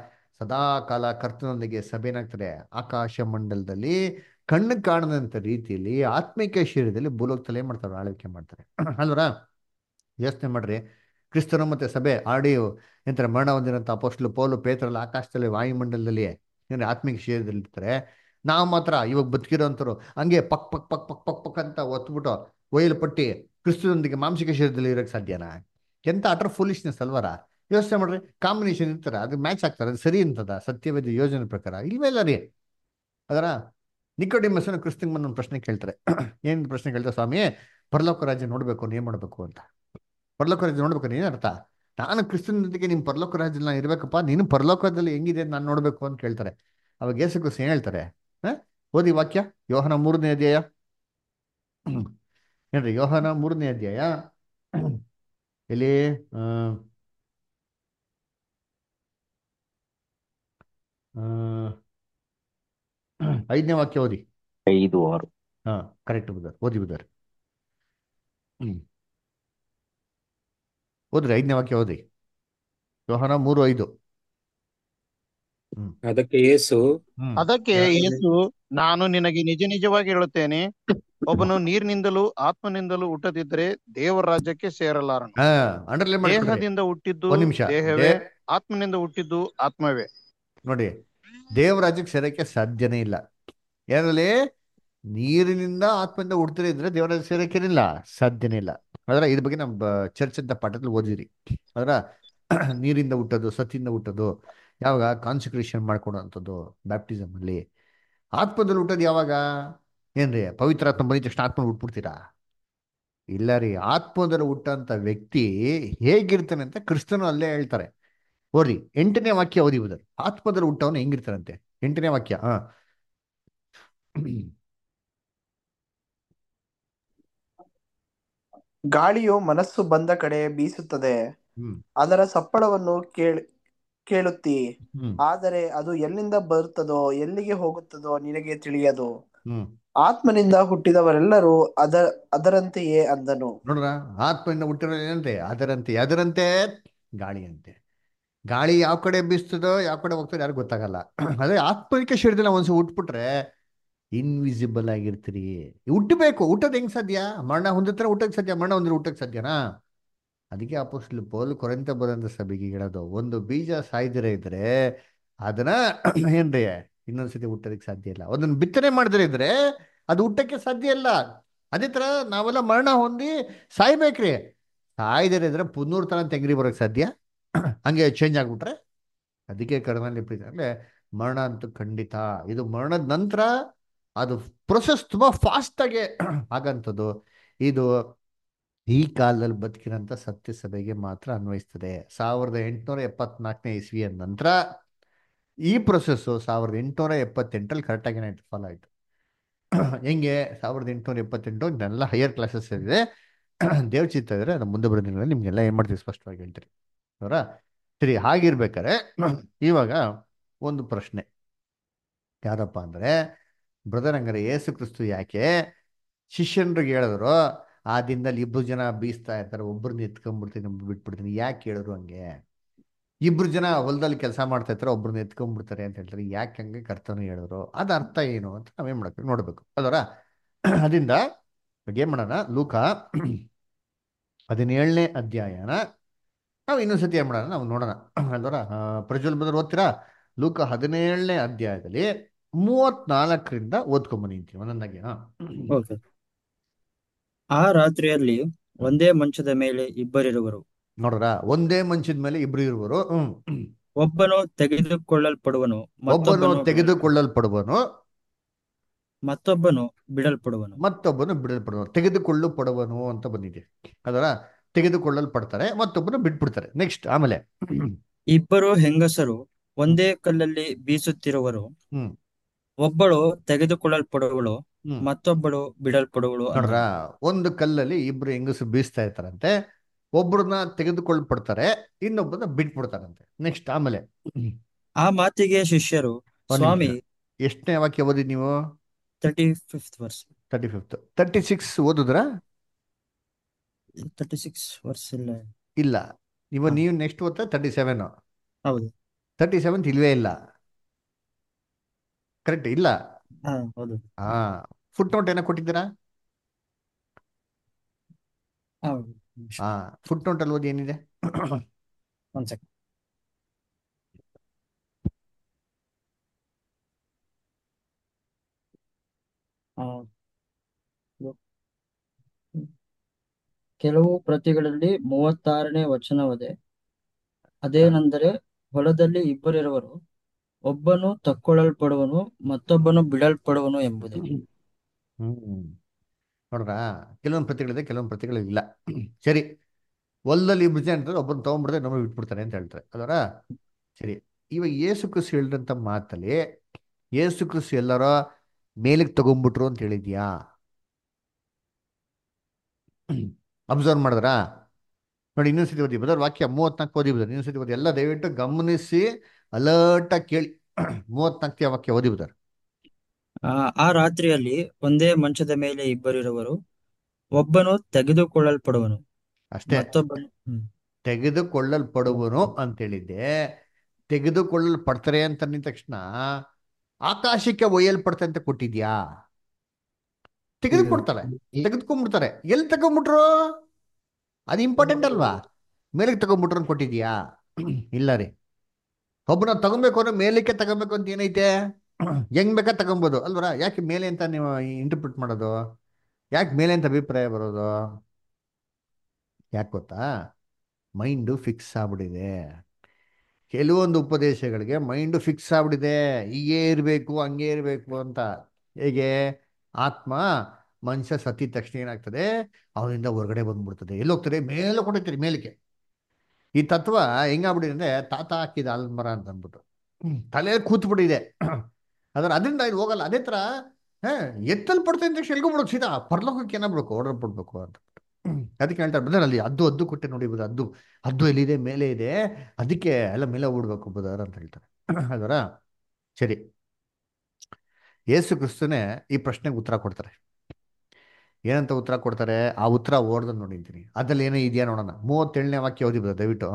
ಸದಾ ಕಾಲ ಕರ್ತನೊಂದಿಗೆ ಸಭೆ ಏನಾಗ್ತದೆ ಆಕಾಶ ಮಂಡಲದಲ್ಲಿ ಕಣ್ಣು ಕಾಣದಂತ ರೀತಿಯಲ್ಲಿ ಆತ್ಮಿಕ ಶರೀರದಲ್ಲಿ ಭೂಲೋಕದಲ್ಲಿ ಏನ್ ಮಾಡ್ತಾರೆ ಆಳ್ವಿಕೆ ಮಾಡ್ತಾರೆ ಅಲ್ವರ. ಯೋಚನೆ ಮಾಡ್ರಿ, ಕ್ರಿಸ್ತನು ಮತ್ತೆ ಸಭೆ ಆಡಿ ಎಂತಾರೆ ಮರಣ ಹೊಂದಿರಂತ ಅಪೋಸ್ಟ್ಲು ಪೌಲು ಪೇತ್ರಲ್ಲ ಆಕಾಶದಲ್ಲಿ ವಾಯುಮಂಡಲದಲ್ಲಿ ಏನ್ರಿ ಆತ್ಮಿಕ ಶರೀರದಲ್ಲಿ ಇರ್ತಾರೆ. ನಾವು ಮಾತ್ರ ಇವಾಗ ಬದುಕಿರೋಂಥವ್ರು ಹಂಗೆ ಪಕ್ ಪಕ್ ಪಕ್ ಪಕ್ ಪಕ್ ಪಕ್ ಅಂತ ಒತ್ಬಿಟ್ಟು ಒಯ್ಲು ಪಟ್ಟಿ ಕ್ರಿಸ್ತನೊಂದಿಗೆ ಮಾಂಸಿಕ ಶರೀರದಲ್ಲಿ ಇರೋಕ್ಕೆ ಸಾಧ್ಯನಾ? ಎಂತ ಅಟರ್ ಫುಲಿಶ್ನೆಸ್ ಅಲ್ವರ. ಯೋಚನೆ ಮಾಡ್ರಿ, ಕಾಂಬಿನೇಷನ್ ಇರ್ತಾರೆ, ಅದು ಮ್ಯಾಚ್ ಆಗ್ತಾರೆ, ಅದು ಸರಿ ಅಂತದ ಸತ್ಯವೇದ ಯೋಜನೆ ಪ್ರಕಾರ ಇಲ್ವೆಲ್ಲ ರೀ. ಅದರ ನಿಕೋಡಿಮಸ್ನ ಕ್ರಿಸ್ತಂಗೆ ಒಂದು ಪ್ರಶ್ನೆ ಕೇಳ್ತಾರೆ. ಏನು ಪ್ರಶ್ನೆ ಕೇಳ್ತಾರೆ? ಸ್ವಾಮಿ, ಪರಲೋಕ ರಾಜ್ಯ ನೋಡ್ಬೇಕು, ಏನ್ ಮಾಡ್ಬೇಕು ಅಂತ. ಪರಲೋಕ ರಾಜ್ಯ ನೋಡ್ಬೇಕು ಏನ್ ಅರ್ಥ? ನಾನು ಕ್ರಿಸ್ತನ ಜೊತೆಗೆ ನಿಮ್ ಪರಲೋಕ ರಾಜ್ಯದಲ್ಲಿ ನಾನು ಇರ್ಬೇಕಪ್ಪ, ನೀನು ಪರಲೋಕದಲ್ಲಿ ಹೆಂಗಿದೆ ಅಂತ ನಾನು ನೋಡ್ಬೇಕು ಅಂತ ಕೇಳ್ತಾರೆ. ಅವಾಗ ಯೇಸು ಕ್ರಿಸ್ತ ಏನ್ ಹೇಳ್ತಾರೆ? ಹ ಓದಿ ವಾಕ್ಯ, ಯೋಹನ ಮೂರನೇ ಅಧ್ಯಾಯ ಏನ್ರಿ, ಯೋಹನ ಮೂರನೇ ಅಧ್ಯಾಯ ಇಲ್ಲಿ ಆ ಐದನೇ ವಾಕ್ಯ ಓದಿ. ಐದು ಆರು ಹಾ ಕರೆಕ್ಟ್ ಬುದರ್, ಓದಿ ಬುದರ್. ಹ್ಮ್ ಓದ್ರಿ, ಐದನೇ ವಾಕ್ಯ ಓದಿ. ಯೋಹನ ಮೂರು ಐದು. ಹ್ಮ್ ಅದಕ್ಕೆ ಯೇಸು, ಹ್ಮ್ ಅದಕ್ಕೆ ಯೇಸು, ನಾನು ನಿನಗೆ ನಿಜ ನಿಜವಾಗಿ ಹೇಳುತ್ತೇನೆ, ಒಬ್ಬನು ನೀರಿನಿಂದಲೂ ಆತ್ಮನಿಂದಲೂ ಹುಟ್ಟದಿದ್ದರೆ ದೇವರ ರಾಜ್ಯಕ್ಕೆ ಸೇರಲಾರನು. ಹಾ ಅಂಡರ್ಲೈನ್ ಮಾಡ್ಕೊಡ್ರಿ ದೇಹದಿಂದ ಹುಟ್ಟಿದ್ದು ಒಂದ್ ನಿಮಿಷ. ದೇಹವೇ, ಆತ್ಮನಿಂದ ಹುಟ್ಟಿದ್ದು ಆತ್ಮವೇ. ನೋಡಿ, ದೇವ ರಾಜ್ಯಕ್ಕೆ ಸೇರಕ್ಕೆ ಸಾಧ್ಯನೇ ಇಲ್ಲ. ಏನಲ್ಲಿ ನೀರಿನಿಂದ ಆತ್ಮದಿಂದ ಹುಡ್ತಾರೆ ಇದ್ರೆ ದೇವರಾಜ್ಯ ಸೇರಕ್ಕೇನಿಲ್ಲ, ಸಾಧ್ಯನೇ ಇಲ್ಲ. ಅದರ ಇದ್ರ ಬಗ್ಗೆ ನಮ್ಮ ಚರ್ಚ್ ಅಂತ ಪಾಠದಲ್ಲಿ ಓದಿರಿ. ಅದರ ನೀರಿಂದ ಹುಟ್ಟೋದು, ಸತ್ತಿಂದ ಹುಟ್ಟೋದು ಯಾವಾಗ? ಕಾನ್ಸಂಟ್ರೇಷನ್ ಮಾಡ್ಕೊಡೋಂಥದ್ದು ಬ್ಯಾಪ್ಟಿಸಮ್ ಅಲ್ಲಿ. ಆತ್ಮದಲ್ಲಿ ಹುಟ್ಟೋದು ಯಾವಾಗ? ಏನ್ರಿ, ಪವಿತ್ರ ಆತ್ಮ ಬಂದಿದ ತಕ್ಷಣ ಆತ್ಮ ಹುಟ್ಬಿಡ್ತೀರಾ? ಇಲ್ಲ ರೀ. ಆತ್ಮದಲ್ಲಿ ಹುಟ್ಟಂತ ವ್ಯಕ್ತಿ ಹೇಗಿರ್ತಾನೆ ಅಂತ ಕ್ರಿಸ್ತನು ಅಲ್ಲೇ ಹೇಳ್ತಾರೆ. ಓದಿ ಎಂಟನೇ ವಾಕ್ಯ ಓದಿ ಬುದರ್. ಆತ್ಮದಲ್ಲಿ ಹುಟ್ಟವನು ಹೆಂಗಿರ್ತಾನಂತೆ? ಎಂಟನೇ ವಾಕ್ಯ. ಹಾ ಗಾಳಿಯು ಮನಸ್ಸು ಬಂದ ಕಡೆ ಬೀಸುತ್ತದೆ, ಹ್ಮ್ ಅದರ ಸಪ್ಪಳವನ್ನು ಕೇಳ್ ಕೇಳುತ್ತಿ, ಹ್ಮ್ ಆದರೆ ಅದು ಎಲ್ಲಿಂದ ಬರುತ್ತದೋ ಎಲ್ಲಿಗೆ ಹೋಗುತ್ತದೋ ನಿನಗೆ ತಿಳಿಯದು. ಹ್ಮ್ ಆತ್ಮನಿಂದ ಹುಟ್ಟಿದವರೆಲ್ಲರೂ ಅದ ಅದರಂತೆಯೇ ಅಂದನು. ನೋಡ್ರ, ಆತ್ಮದಿಂದ ಹುಟ್ಟಿರೋ ಏನಂತೆ? ಅದರಂತೆ. ಅದರಂತೆ ಗಾಳಿಯಂತೆ. ಗಾಳಿ ಯಾವ ಕಡೆ ಬೀಸ್ತದೋ ಯಾವ ಕಡೆ ಹೋಗ್ತದೋ ಯಾರಿಗೂ ಗೊತ್ತಾಗಲ್ಲ. ಅದೇ ಆತ್ಮಿಕ ಶರೀರದಲ್ಲಿ ಒಂದ್ಸ ಹುಟ್ಬಿಟ್ರೆ ಇನ್ವಿಸಿಬಲ್ ಆಗಿರ್ತೀರಿ. ಹುಟ್ಟಬೇಕು. ಹುಟ್ಟೋದು ಹೆಂಗ್ ಸಾಧ್ಯ? ಮರಣ ಹೊಂದಿದ್ರೆ ಹುಟ್ಟಕ್ಕೆ ಸಾಧ್ಯ, ಮರಣ ಹೊಂದಿದ್ರೆ ಹುಟ್ಟಕ್ಕೆ ಸಾಧ್ಯನಾ? ಅದಕ್ಕೆ ಅಪೊಸ್ತಲ ಪೌಲ್ ಕೊರಿಂಥ ಬರೆದ ಸಭೆಗೆ ಹೇಳೋದು, ಒಂದು ಬೀಜ ಸಾಯ್ದಿರ ಇದ್ರೆ ಅದನ್ನ ಏನ್ರಿ ಇನ್ನೊಂದ್ಸತಿ ಹುಟ್ಟೋದಕ್ಕೆ ಸಾಧ್ಯ ಇಲ್ಲ. ಅದನ್ನ ಬಿತ್ತನೆ ಮಾಡಿದ್ರೆ ಇದ್ರೆ ಅದು ಹುಟ್ಟಕ್ಕೆ ಸಾಧ್ಯ ಇಲ್ಲ. ಅದೇ ತರ ನಾವೆಲ್ಲ ಮರಣ ಹೊಂದಿ ಸಾಯ್ಬೇಕ್ರಿ. ಸಾಯ್ದಿರ ಇದ್ರೆ ಪುನೂರ್ ತರ ತೆಂಗ್ರಿ ಬರೋಕ್ಕೆ ಸಾಧ್ಯ? ಹಂಗೆ ಚೇಂಜ್ ಆಗ್ಬಿಟ್ರೆ? ಅದಕ್ಕೆ ಕರ್ಮಲ್ಲಿ ಪ್ರೀತಿ ಅಂದ್ರೆ ಮರಣ ಅಂತೂ ಖಂಡಿತ. ಇದು ಮರಣದ ನಂತರ ಅದು ಪ್ರೊಸೆಸ್ ತುಂಬಾ ಫಾಸ್ಟ್ ಆಗಿ ಆಗಂಥದ್ದು. ಇದು ಈ ಕಾಲದಲ್ಲಿ ಬದುಕಿರೋಂಥ ಸತ್ಯ ಸಭೆಗೆ ಮಾತ್ರ ಅನ್ವಯಿಸ್ತದೆ. ಸಾವಿರದ ಎಂಟುನೂರ ಎಪ್ಪತ್ನಾಲ್ಕನೇ ಇಸ್ವಿಯ ನಂತರ ಈ ಪ್ರೊಸೆಸ್ಸು ಸಾವಿರದ ಎಂಟುನೂರ ಎಪ್ಪತ್ತೆಂಟರಲ್ಲಿ ಕರೆಕ್ಟಾಗಿ ಏನಾಯ್ತು, ಫಾಲೋ ಆಯಿತು. ಹೆಂಗೆ? ಸಾವಿರದ ಎಂಟುನೂರ ಎಪ್ಪತ್ತೆಂಟು ಇದನ್ನೆಲ್ಲ ಹೈಯರ್ ಕ್ಲಾಸಸ್ ಇದೆ, ದೇವಚಿತ್ತ ಇದ್ರೆ ಅದು ಮುಂದೆ ಬರೋ ದಿನಗಳಲ್ಲಿ ನಿಮ್ಗೆಲ್ಲ ಏನು ಮಾಡ್ತೀವಿ ಸ್ಪಷ್ಟವಾಗಿ ಹೇಳ್ತೀರಿ ಅವರ. ಸರಿ, ಹಾಗಿರ್ಬೇಕಾರೆ ಇವಾಗ ಒಂದು ಪ್ರಶ್ನೆ ಯಾರಪ್ಪ ಅಂದರೆ, ಬ್ರದರ್ ಹಂಗಾರೆ ಯೇಸು ಕ್ರಿಸ್ತು ಯಾಕೆ ಶಿಷ್ಯನ್ರಿಗೆ ಹೇಳಿದ್ರು ಆ ದಿನದಲ್ಲಿ ಇಬ್ಬರು ಜನ ಬೀಸ್ತಾ ಇರ್ತಾರೆ, ಒಬ್ಬರನ್ನ ಎತ್ಕೊಂಡ್ಬಿಡ್ತೀನಿ ಬಿಟ್ಬಿಡ್ತೀನಿ, ಯಾಕೆ ಹೇಳಿದ್ರು ಹಂಗೆ? ಇಬ್ರು ಜನ ಹೊಲದಲ್ಲಿ ಕೆಲಸ ಮಾಡ್ತಾ ಇರ್ತಾರೆ, ಒಬ್ಬರನ್ನ ಎತ್ಕೊಂಡ್ಬಿಡ್ತಾರೆ ಅಂತ ಹೇಳ್ತಾರೆ, ಯಾಕೆ ಹಂಗೆ ಕರ್ತನು ಹೇಳಿದ್ರು? ಅದು ಅರ್ಥ ಏನು ಅಂತ ನಾವೇನು ಮಾಡಬೇಕು ನೋಡ್ಬೇಕು ಅದರ. ಅದರಿಂದ ಏನು ಮಾಡೋಣ, ಲೂಕ ಹದಿನೇಳನೇ ಅಧ್ಯಾಯನ ನಾವು ಇನ್ನೊಂದ್ಸತಿ ಏನು ಮಾಡೋಣ, ನಾವು ನೋಡೋಣ ಅದರ. ಪ್ರಜ್ವಲ್ ಬದರ್ ಓದ್ತೀರಾ? ಲೂಕ ಹದಿನೇಳನೇ ಅಧ್ಯಾಯದಲ್ಲಿ ಮೂವತ್ನಾಲ್ಕರಿಂದ ಓದ್ಕೊಂಬನಿ ಅಂತೀವಿ ಒಂದೊಂದಾಗಿ. ಹಾ ಓಕೆ. ಆ ರಾತ್ರಿಯಲ್ಲಿ ಒಂದೇ ಮಂಚದ ಮೇಲೆ ಇಬ್ಬರಿರುವರು, ನೋಡ್ರ, ಒಂದೇ ಮಂಚದ ಮೇಲೆ ಇಬ್ರು ಇರುವರು. ಹ್ಮ್ ಒಬ್ಬನು ತೆಗೆದುಕೊಳ್ಳಲ್ಪಡುವನು, ಒಬ್ಬನು ಮತ್ತೊಬ್ಬನು ತೆಗೆದುಕೊಳ್ಳಲ್ಪಡುವನು, ಮತ್ತೊಬ್ಬನು ಬಿಡಲ್ಪಡುವನು. ಮತ್ತೊಬ್ಬನು ಬಿಡಲ್ಪಡುವನು. ತೆಗೆದುಕೊಳ್ಳಲ್ಪಡುವನು ಅಂತ ಬಂದಿದೆ ಅದರ. ತೆಗೆದುಕೊಳ್ಳಲ್ಪಡ್ತಾರೆ, ಮತ್ತೊಬ್ಬನು ಬಿಟ್ಬಿಡ್ತಾರೆ. ನೆಕ್ಸ್ಟ್ ಆಮೇಲೆ ಇಬ್ಬರು ಹೆಂಗಸರು ಒಂದೇ ಕಲ್ಲಲ್ಲಿ ಬೀಸುತ್ತಿರುವರು, ಹ್ಮ್ ಒಬ್ಬಳು ತೆಗೆದುಕೊಳ್ಳಲ್ಪಡುವಳು, ಹ್ಮ್ ಮತ್ತೊಬ್ಬಳು ಬಿಡಲ್ಪಡುವಳು ನೋಡ್ರ, ಅಂದನು. ಒಂದು ಕಲ್ಲಲ್ಲಿ ಇಬ್ರು ಹೆಂಗಸರು ಬೀಸ್ತಾ ಇರ್ತಾರಂತೆ, ಒಬ್ರನ್ನ ತೆಗೆದುಕೊಳ್ಪಡ್ತಾರೆ, ಇನ್ನೊಬ್ಬರನ್ನ ಬಿಟ್ಬಿಡ್ತಾರಂತೆ. ನೆಕ್ಸ್ಟ್ ಆಮೇಲೆ ಆ ಮಾತಿಗೆ ಶಿಷ್ಯರು, ಒಂದ್ ಸ್ವಾಮಿ, ನಿಮಿಷ, ಎಷ್ಟನೇ ವಾಕ್ಯ ಓದಿದ್ ನೀವು? Thirty fifth verse thirty fifth thirty six ಓದಿದ್ರ? ತರ್ಟಿ ಸಿಕ್ಸ್ ವರ್ಸ್ ಇಲ್ಲ. ಇಲ್ಲ, ಇವ ಹಾ. ನೀವು ನೆಕ್ಸ್ಟ್ ಓದ್ತಾ ತರ್ಟಿ ಸೆವೆನ್. ಹೌದು. ತರ್ಟಿ ಸೆವೆಂತ್ ಇಲ್ವೇ ಇಲ್ಲ. ಕರೆಕ್ಟ್ ಇಲ್ಲ. ಹಾ ಹೌದು. ಹಾ, ಫುಟ್ ನೋಟ್ ಏನೋ ಕೊಟ್ಟಿದ್ದೀರಾ? ಹೌದು. ಹಾ, ಫುಟ್ ನೋಟ್ ಅಲ್ಲಿ ಓದಿ ಏನಿದೆ? ಒಂದ್ ಸೆಕೆಂಡ್. ಕೆಲವು ಪ್ರತಿಗಳಲ್ಲಿ ಮೂವತ್ತಾರನೇ ವಚನವಿದೆ. ಅದೇನೆಂದರೆ, ಹೊಲದಲ್ಲಿ ಇಬ್ಬರಿರುವರು, ಒಬ್ಬನು ತಕ್ಕೊಳ್ಳಲ್ಪಡುವನು, ಮತ್ತೊಬ್ಬನು ಬಿಡಲ್ಪಡುವನು ಎಂಬುದೇ. ಹ್ಮ್ ನೋಡ್ರಾ, ಕೆಲವೊಂದು ಪ್ರತಿಗಳಿದೆ, ಕೆಲವೊಂದು ಪ್ರತಿಗಳು ಇಲ್ಲ. ಸರಿ, ಹೊಲದಲ್ಲಿ ಇಬ್ರು ಜನ ಇರ್ತಾರೆ, ಒಬ್ಬರು ತಗೊಂಡ್ಬಿಡ್ತಾರೆ, ಇನ್ನೊಬ್ರು ಬಿಟ್ಬಿಡ್ತಾರೆ ಅಂತ ಹೇಳ್ತಾರೆ ಅದರ. ಸರಿ, ಇವಾಗ ಯೇಸು ಕ್ರಿಸ್ತು ಹೇಳಿದಂಥ ಮಾತಲ್ಲಿ ಯೇಸು ಕ್ರಿಸ್ತು ಎಲ್ಲರ ಮೇಲಕ್ಕೆ ತಗೊಂಡ್ಬಿಟ್ರು ಅಂತ ಹೇಳಿದ್ಯಾ? ಅಬ್ಸರ್ವ್ ಮಾಡಿದ್ರಾ? ನೋಡಿ, ಇನ್ನೊಂದ್ಸತಿ ಓದಿ ಬದರ್ ವಾಕ್ಯ ಮೂವತ್ನಾಲ್ಕು ಓದಿ ಬದರ್ ಇನ್ನೊಂದ್ಸತಿ ಓದಿ, ಎಲ್ಲ ದಯವಿಟ್ಟು ಗಮನಿಸಿ ಅಲರ್ಟಾಗಿ ಕೇಳಿ. ಮೂವತ್ನಾಲ್ಕನೇ ವಾಕ್ಯ ಓದಿ ಬದರ್. ಆ ಆ ರಾತ್ರಿಯಲ್ಲಿ ಒಂದೇ ಮಂಚದ ಮೇಲೆ ಇಬ್ಬರಿರುವರು, ಒಬ್ಬನು ತೆಗೆದುಕೊಳ್ಳಲ್ಪಡುವನು, ಅಷ್ಟೇ. ಮತ್ತೊಬ್ಬನು ಹ್ಮ್ ತೆಗೆದುಕೊಳ್ಳಲ್ಪಡುವನು ಅಂತೇಳಿದ್ದೆ. ತೆಗೆದುಕೊಳ್ಳಲ್ಪಡ್ತಾರೆ ಅಂತ ಅಂದಿದ ತಕ್ಷಣ ಆಕಾಶಕ್ಕೆ ಒಯ್ಯಲ್ಪಡ್ತಾರೆ ಅಂತ ಕೊಟ್ಟಿದ್ಯಾ? ತೆಗೆದುಕೊಡ್ತಾರೆ, ತೆಗೆದುಕೊಂಡ್ಬಿಡ್ತಾರೆ. ಎಲ್ಲಿ ತಗೊಂಡ್ಬಿಟ್ರು? ಅದು ಇಂಪಾರ್ಟೆಂಟ್ ಅಲ್ವಾ? ಮೇಲಕ್ಕೆ ತಗೊಂಡ್ಬಿಟ್ರು ಅಂತ ಕೊಟ್ಟಿದ್ಯಾ? ಇಲ್ಲ ರೀ. ಒಬ್ಬನ ತಗೊಬೇಕು ಅಂದ್ರೆ ಮೇಲಕ್ಕೆ ತಗೊಬೇಕು ಅಂತ ಏನೈತೆ? ಹೆಂಗ್ ಬೇಕಾ ತಗೊಬೋದು ಅಲ್ವರ? ಯಾಕೆ ಮೇಲೆ ಅಂತ ನೀವು ಇಂಟರ್ಪ್ರಿಟ್ ಮಾಡೋದು? ಯಾಕೆ ಮೇಲೆ ಅಂತ ಅಭಿಪ್ರಾಯ ಬರೋದು? ಯಾಕೆ ಗೊತ್ತಾ? ಮೈಂಡು ಫಿಕ್ಸ್ ಆಗ್ಬಿಟ್ಟಿದೆ. ಕೆಲವೊಂದು ಉಪದೇಶಗಳಿಗೆ ಮೈಂಡು ಫಿಕ್ಸ್ ಆಗ್ಬಿಟ್ಟಿದೆ, ಹೀಗೇ ಇರಬೇಕು ಹಂಗೆ ಇರಬೇಕು ಅಂತ. ಹೇಗೆ? ಆತ್ಮ ಮನುಷ್ಯ ಸತ್ತಿದ ತಕ್ಷಣ ಏನಾಗ್ತದೆ? ಅವನಿಂದ ಹೊರಗಡೆ ಬಂದ್ಬಿಡ್ತದೆ. ಎಲ್ಲಿ ಹೋಗ್ತದೆ? ಮೇಲೆ ಕೊಟ್ಟಿರ್ತೀರಿ ಮೇಲಕ್ಕೆ. ಈ ತತ್ವ ಹೆಂಗಾಗ್ಬಿಟ್ಟಿದೆ ಅಂದ್ರೆ, ತಾತ ಹಾಕಿದ ಆಲ್ಮರ ಅಂತ ಅಂದ್ಬಿಟ್ಟು ತಲೆ ಕೂತ್ಬಿಟ್ಟಿದೆ. ಅದರ ಅದರಿಂದ ಇದು ಹೋಗಲ್ಲ. ಅದೇ ಥರ ಹಾ ಎತ್ತಲ್ಪಡ್ತಾ ಇದ್ದ ತಕ್ಷಣ ಎಲ್ಗೊಂಬಿಡೋದು, ಸೀದಾ ಪರಲೋಕಕ್ಕೆ ಏನಾಗ್ಬೇಕು? ಆರ್ಡರ್ ಪಡ್ಬೇಕು ಅಂತ. ಅದಕ್ಕೆ ಹೇಳ್ತಾರೆ ಬದರ್, ಅಲ್ಲಿ ಹದ್ದು ಹದ್ದು ಕೊಟ್ಟೆ ನೋಡಿ ಬದ, ಹದ್ದು ಹದ್ದು ಎಲ್ಲಿದೆ? ಮೇಲೆ ಇದೆ, ಅದಕ್ಕೆ ಎಲ್ಲ ಮೇಲೆ ಹೋಗ್ಬಿಡ್ಬೇಕು ಬದರ್ ಅಂತ ಹೇಳ್ತಾರೆ ಅದರ. ಸರಿ, ಯೇಸು ಕ್ರಿಸ್ತನೇ ಈ ಪ್ರಶ್ನೆಗೆ ಉತ್ತರ ಕೊಡ್ತಾರೆ. ಏನಂತ ಉತ್ತರ ಕೊಡ್ತಾರೆ? ಆ ಉತ್ತರ ಓಡ್ದು ನೋಡಿದ್ದೀನಿ, ಅದ್ರಲ್ಲಿ ಏನೋ ಇದೆಯಾ ನೋಡೋಣ. ಮೂವತ್ತೇಳನೇ ವಾಕ್ಯ ಓದಿ ಬದ ದಯವಿಟ್ಟು.